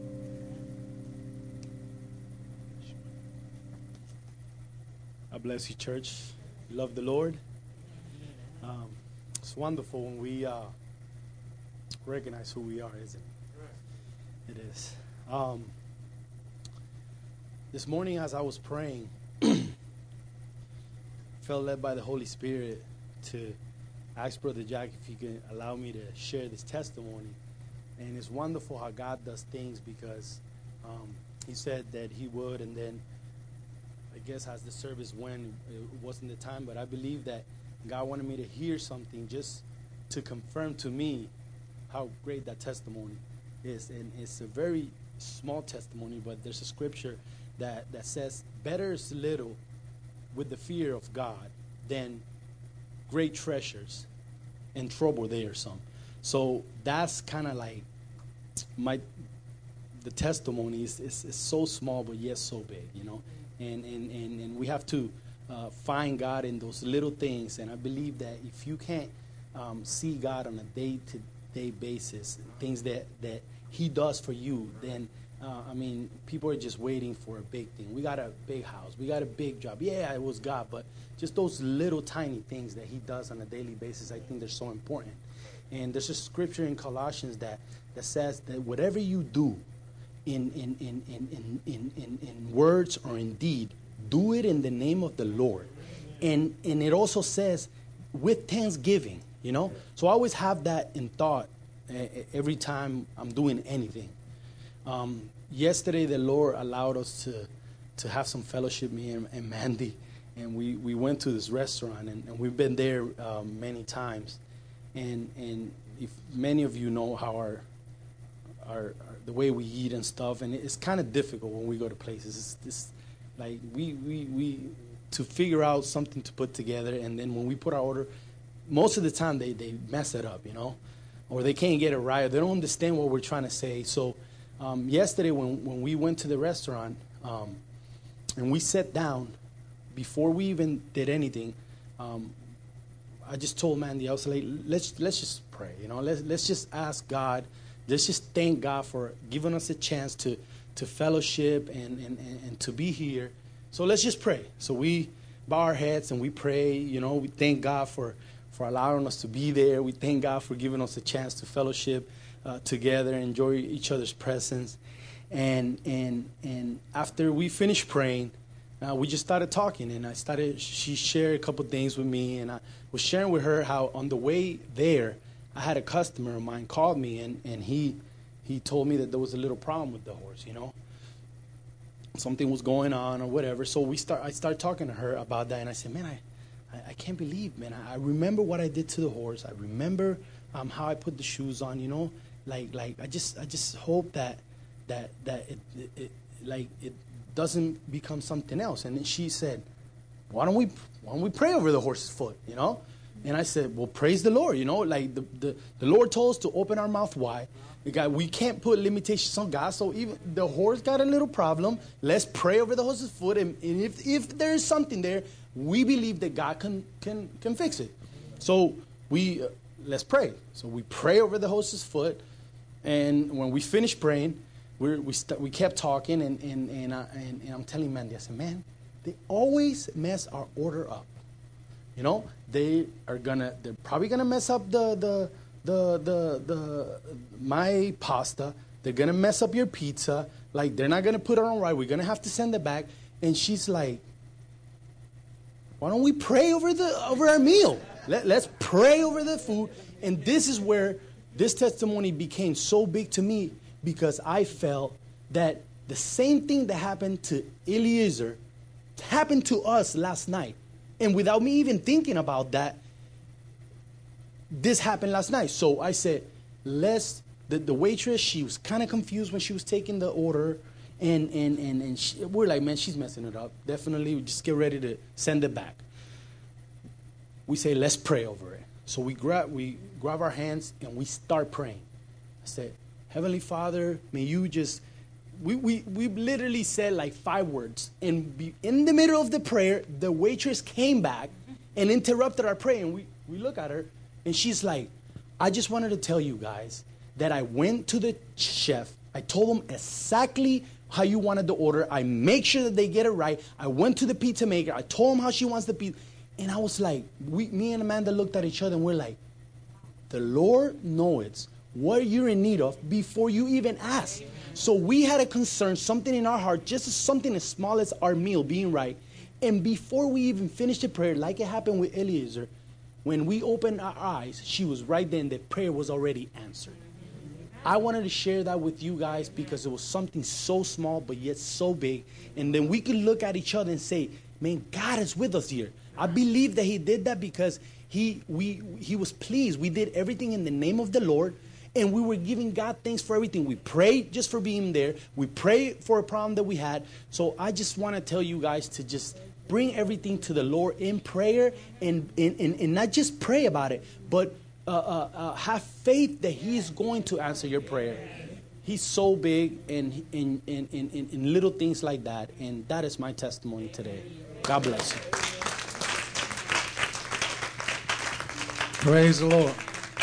God bless you, church. You love the Lord. Um, it's wonderful when we uh, recognize who we are, isn't it? It is. Um, this morning, as I was praying, felt led by the Holy Spirit to ask Brother Jack if he could allow me to share this testimony. And it's wonderful how God does things, because um, he said that he would, and then I guess as the service went, it wasn't the time, but I believe that God wanted me to hear something just to confirm to me how great that testimony is. And it's a very small testimony, but there's a scripture that, that says, better is little with the fear of God than great treasures and trouble there some. So that's kind of like my, the testimony is, is, is so small, but yet so big, you know. And, and, and, and we have to uh, find God in those little things. And I believe that if you can't um, see God on a day-to-day basis, things that, that he does for you, then, uh, I mean, people are just waiting for a big thing. We got a big house. We got a big job. Yeah, it was God, but just those little tiny things that he does on a daily basis, I think they're so important. And there's a scripture in Colossians that, that says that whatever you do, In in, in, in, in, in, in, in words or in deed, do it in the name of the Lord. And and it also says with thanksgiving, you know. So I always have that in thought uh, every time I'm doing anything. Um, yesterday the Lord allowed us to to have some fellowship, me and, and Mandy, and we, we went to this restaurant, and, and we've been there um, many times. And and if many of you know how our Our, our, the way we eat and stuff, and it's kind of difficult when we go to places. It's, it's like we, we, we, to figure out something to put together, and then when we put our order, most of the time they, they mess it up, you know, or they can't get it right, or they don't understand what we're trying to say. So um, yesterday when, when we went to the restaurant um, and we sat down, before we even did anything, um, I just told Mandy, I was like, let's, let's just pray, you know, let's, let's just ask God. Let's just thank God for giving us a chance to, to fellowship and, and, and, and to be here. So let's just pray. So we bow our heads and we pray. You know, we thank God for, for allowing us to be there. We thank God for giving us a chance to fellowship uh, together, enjoy each other's presence. And and and after we finished praying, uh, we just started talking. And I started. She shared a couple things with me, and I was sharing with her how on the way there, I had a customer of mine called me, and, and he he told me that there was a little problem with the horse, you know. Something was going on or whatever. So we start. I started talking to her about that, and I said, man, I, I, I can't believe, man. I, I remember what I did to the horse. I remember um, how I put the shoes on, you know. Like like I just I just hope that that that it, it, it like it doesn't become something else. And then she said, why don't we why don't we pray over the horse's foot, you know? And I said, well, praise the Lord, you know, like the, the, the Lord told us to open our mouth wide. We, got, we can't put limitations on God. So even the horse got a little problem. Let's pray over the horse's foot. And, and if, if there is something there, we believe that God can can, can fix it. So we uh, let's pray. So we pray over the horse's foot. And when we finished praying, we're, we st- we kept talking. And, and, and, I, and, and I'm telling Mandy, I said, man, they always mess our order up. You know, they are gonna. They're probably gonna mess up the the the the the my pasta. They're gonna mess up your pizza. Like they're not gonna put it on right. We're gonna have to send it back. And she's like, "Why don't we pray over the over our meal? Let, let's pray over the food." And this is where this testimony became so big to me, because I felt that the same thing that happened to Eliezer happened to us last night. And without me even thinking about that, this happened last night. So I said, let's, the, the waitress, she was kind of confused when she was taking the order. And, and, and, and she, we're like, man, she's messing it up. Definitely, we just get ready to send it back. We say, let's pray over it. So we grab, we grab our hands and we start praying. I said, Heavenly Father, may you just we, we, we literally said like five words. And be, in the middle of the prayer, the waitress came back and interrupted our prayer. And we, we look at her, and she's like, I just wanted to tell you guys that I went to the chef. I told him exactly how you wanted the order. I make sure that they get it right. I went to the pizza maker. I told him how she wants the pizza. And I was like, we, me and Amanda looked at each other, and we're like, the Lord knows what you're in need of before you even ask. So we had a concern, something in our heart, just something as small as our meal being right. And before we even finished the prayer, like it happened with Eliezer, when we opened our eyes, she was right there, and the prayer was already answered. I wanted to share that with you guys because it was something so small but yet so big. And then we could look at each other and say, man, God is with us here. I believe that he did that because he, we, he was pleased. We did everything in the name of the Lord. And we were giving God thanks for everything. We prayed just for being there. We prayed for a problem that we had. So I just want to tell you guys to just bring everything to the Lord in prayer. And, and, and, and not just pray about it, but uh, uh, uh, have faith that he is going to answer your prayer. He's so big in, in, in, in, in little things like that. And that is my testimony today. God bless you. Praise the Lord.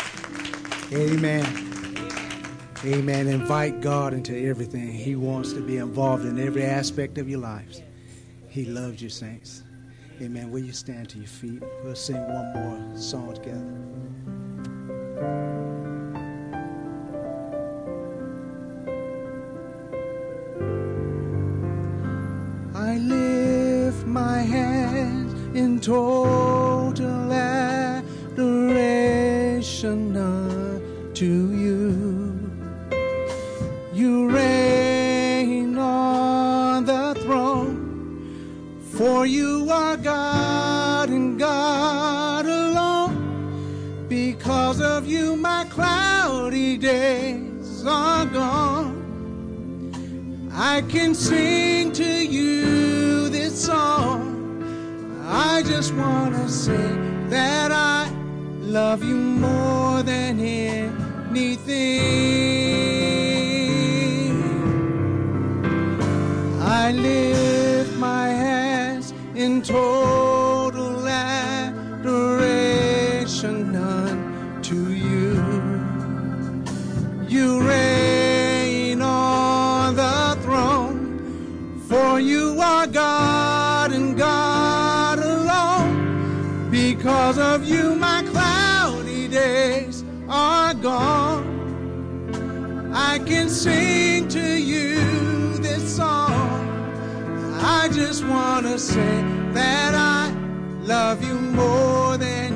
Amen. Amen. Invite God into everything. He wants to be involved in every aspect of your lives. He loves you, saints. Amen. Will you stand to your feet? We'll sing one more song together. I lift my hands in total adoration unto you. You reign on the throne, for you are God and God alone. Because of you, my cloudy days are gone. I can sing to you this song. I just want to say that I love you more than anything. I lift my hands in total adoration unto you. You reign on the throne, for you are God and God alone. Because of you, my cloudy days are gone. I can sing to you this song. I just want to say that I love you more than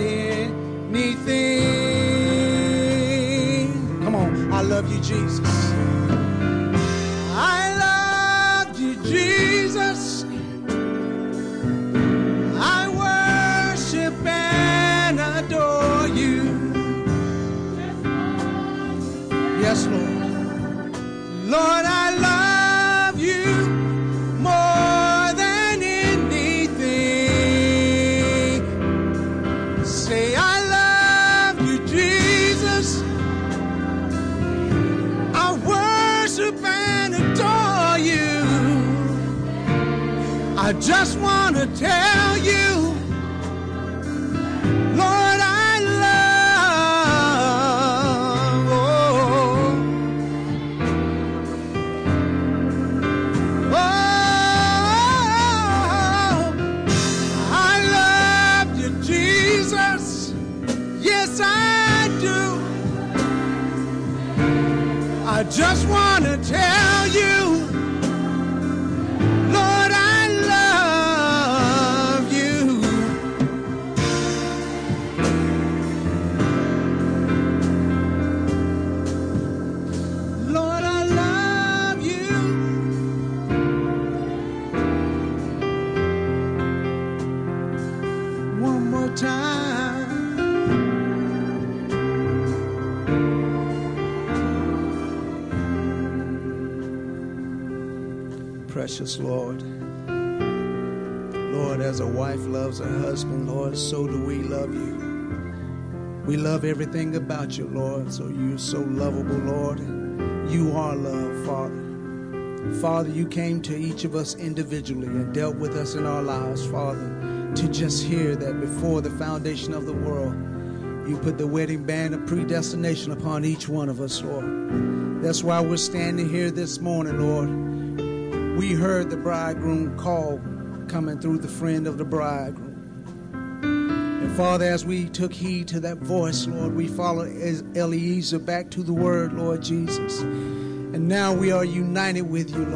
anything. Come on, I love you, Jesus. I love you, Jesus. I worship and adore you. Yes, Lord. Lord, I love you more than anything. Say, I love you, Jesus. I worship and adore you. I just want to tell you, Lord, I love, oh, oh, I love you, Jesus. Yes, I do. I just want to tell you, Lord, I love you. Lord, I love you. One more time. Precious Lord. Lord, as a wife loves her husband, Lord, so do we love you. We love everything about you, Lord. So you're so lovable, Lord. You are love, Father. Father, you came to each of us individually and dealt with us in our lives, Father, to just hear that before the foundation of the world, you put the wedding band of predestination upon each one of us, Lord. That's why we're standing here this morning, Lord. We heard the bridegroom call coming through the friend of the bridegroom. And Father, as we took heed to that voice, Lord, we followed Eliezer back to the word, Lord Jesus. And now we are united with you,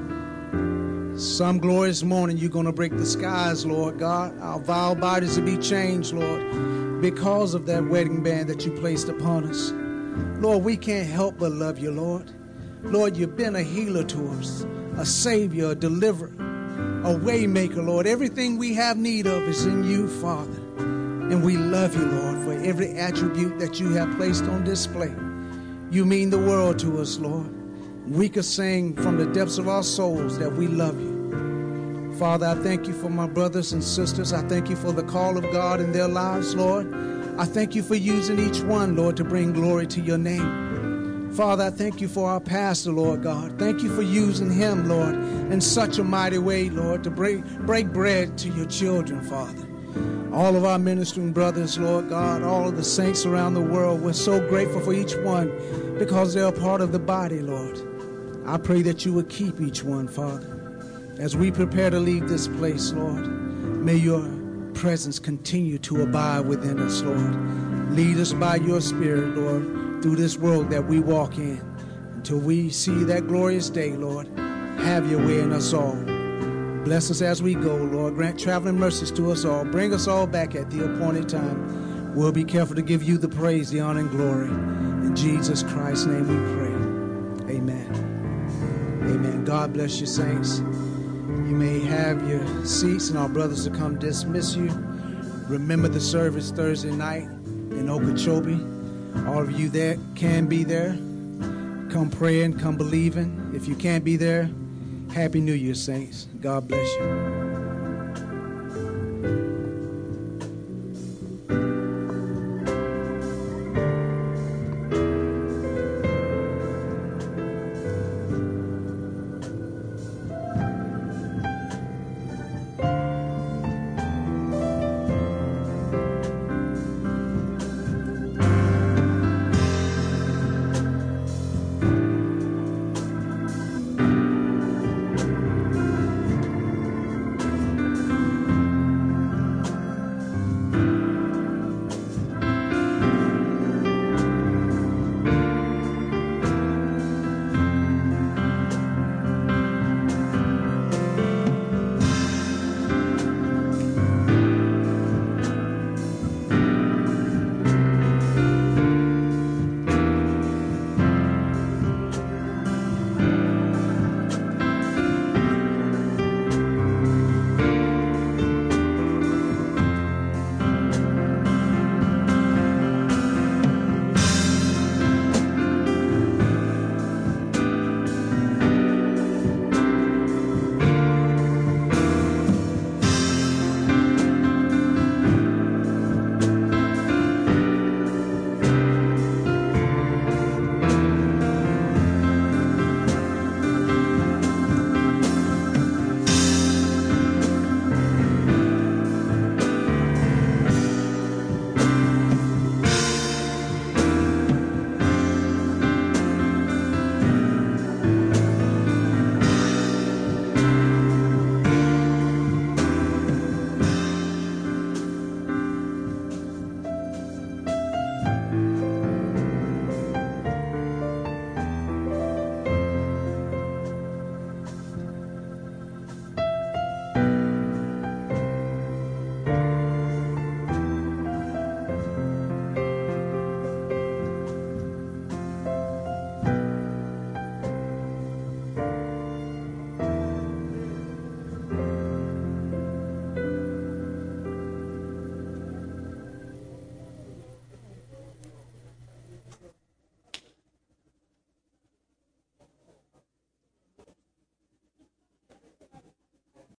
Lord. Some glorious morning you're going to break the skies, Lord God. Our vile bodies will be changed, Lord, because of that wedding band that you placed upon us. Lord, we can't help but love you, Lord. Lord, you've been a healer to us, a savior, a deliverer, a way maker, Lord. Everything we have need of is in you, Father. And we love you, Lord, for every attribute that you have placed on display. You mean the world to us, Lord. We could sing from the depths of our souls that we love you. Father, I thank you for my brothers and sisters. I thank you for the call of God in their lives, Lord. I thank you for using each one, Lord, to bring glory to your name. Father, I thank you for our pastor, Lord God. Thank you for using him, Lord, in such a mighty way, Lord, to break, break bread to your children, Father. All of our ministering brothers, Lord God, all of the saints around the world, we're so grateful for each one because they're a part of the body, Lord. I pray that you would keep each one, Father. As we prepare to leave this place, Lord, may your presence continue to abide within us, Lord. Lead us by your Spirit, Lord, through this world that we walk in until we see that glorious day, Lord. Have your way in us all. Bless us as we go, Lord. Grant traveling mercies to us all. Bring us all back at the appointed time. We'll be careful to give you the praise, the honor, and glory. In Jesus Christ's name we pray. Amen. Amen. God bless you, saints. You may have your seats, and our brothers will come dismiss you. Remember the service Thursday night in Okeechobee. All of you that can be there, come praying, come believing. If you can't be there, Happy New Year, saints. God bless you.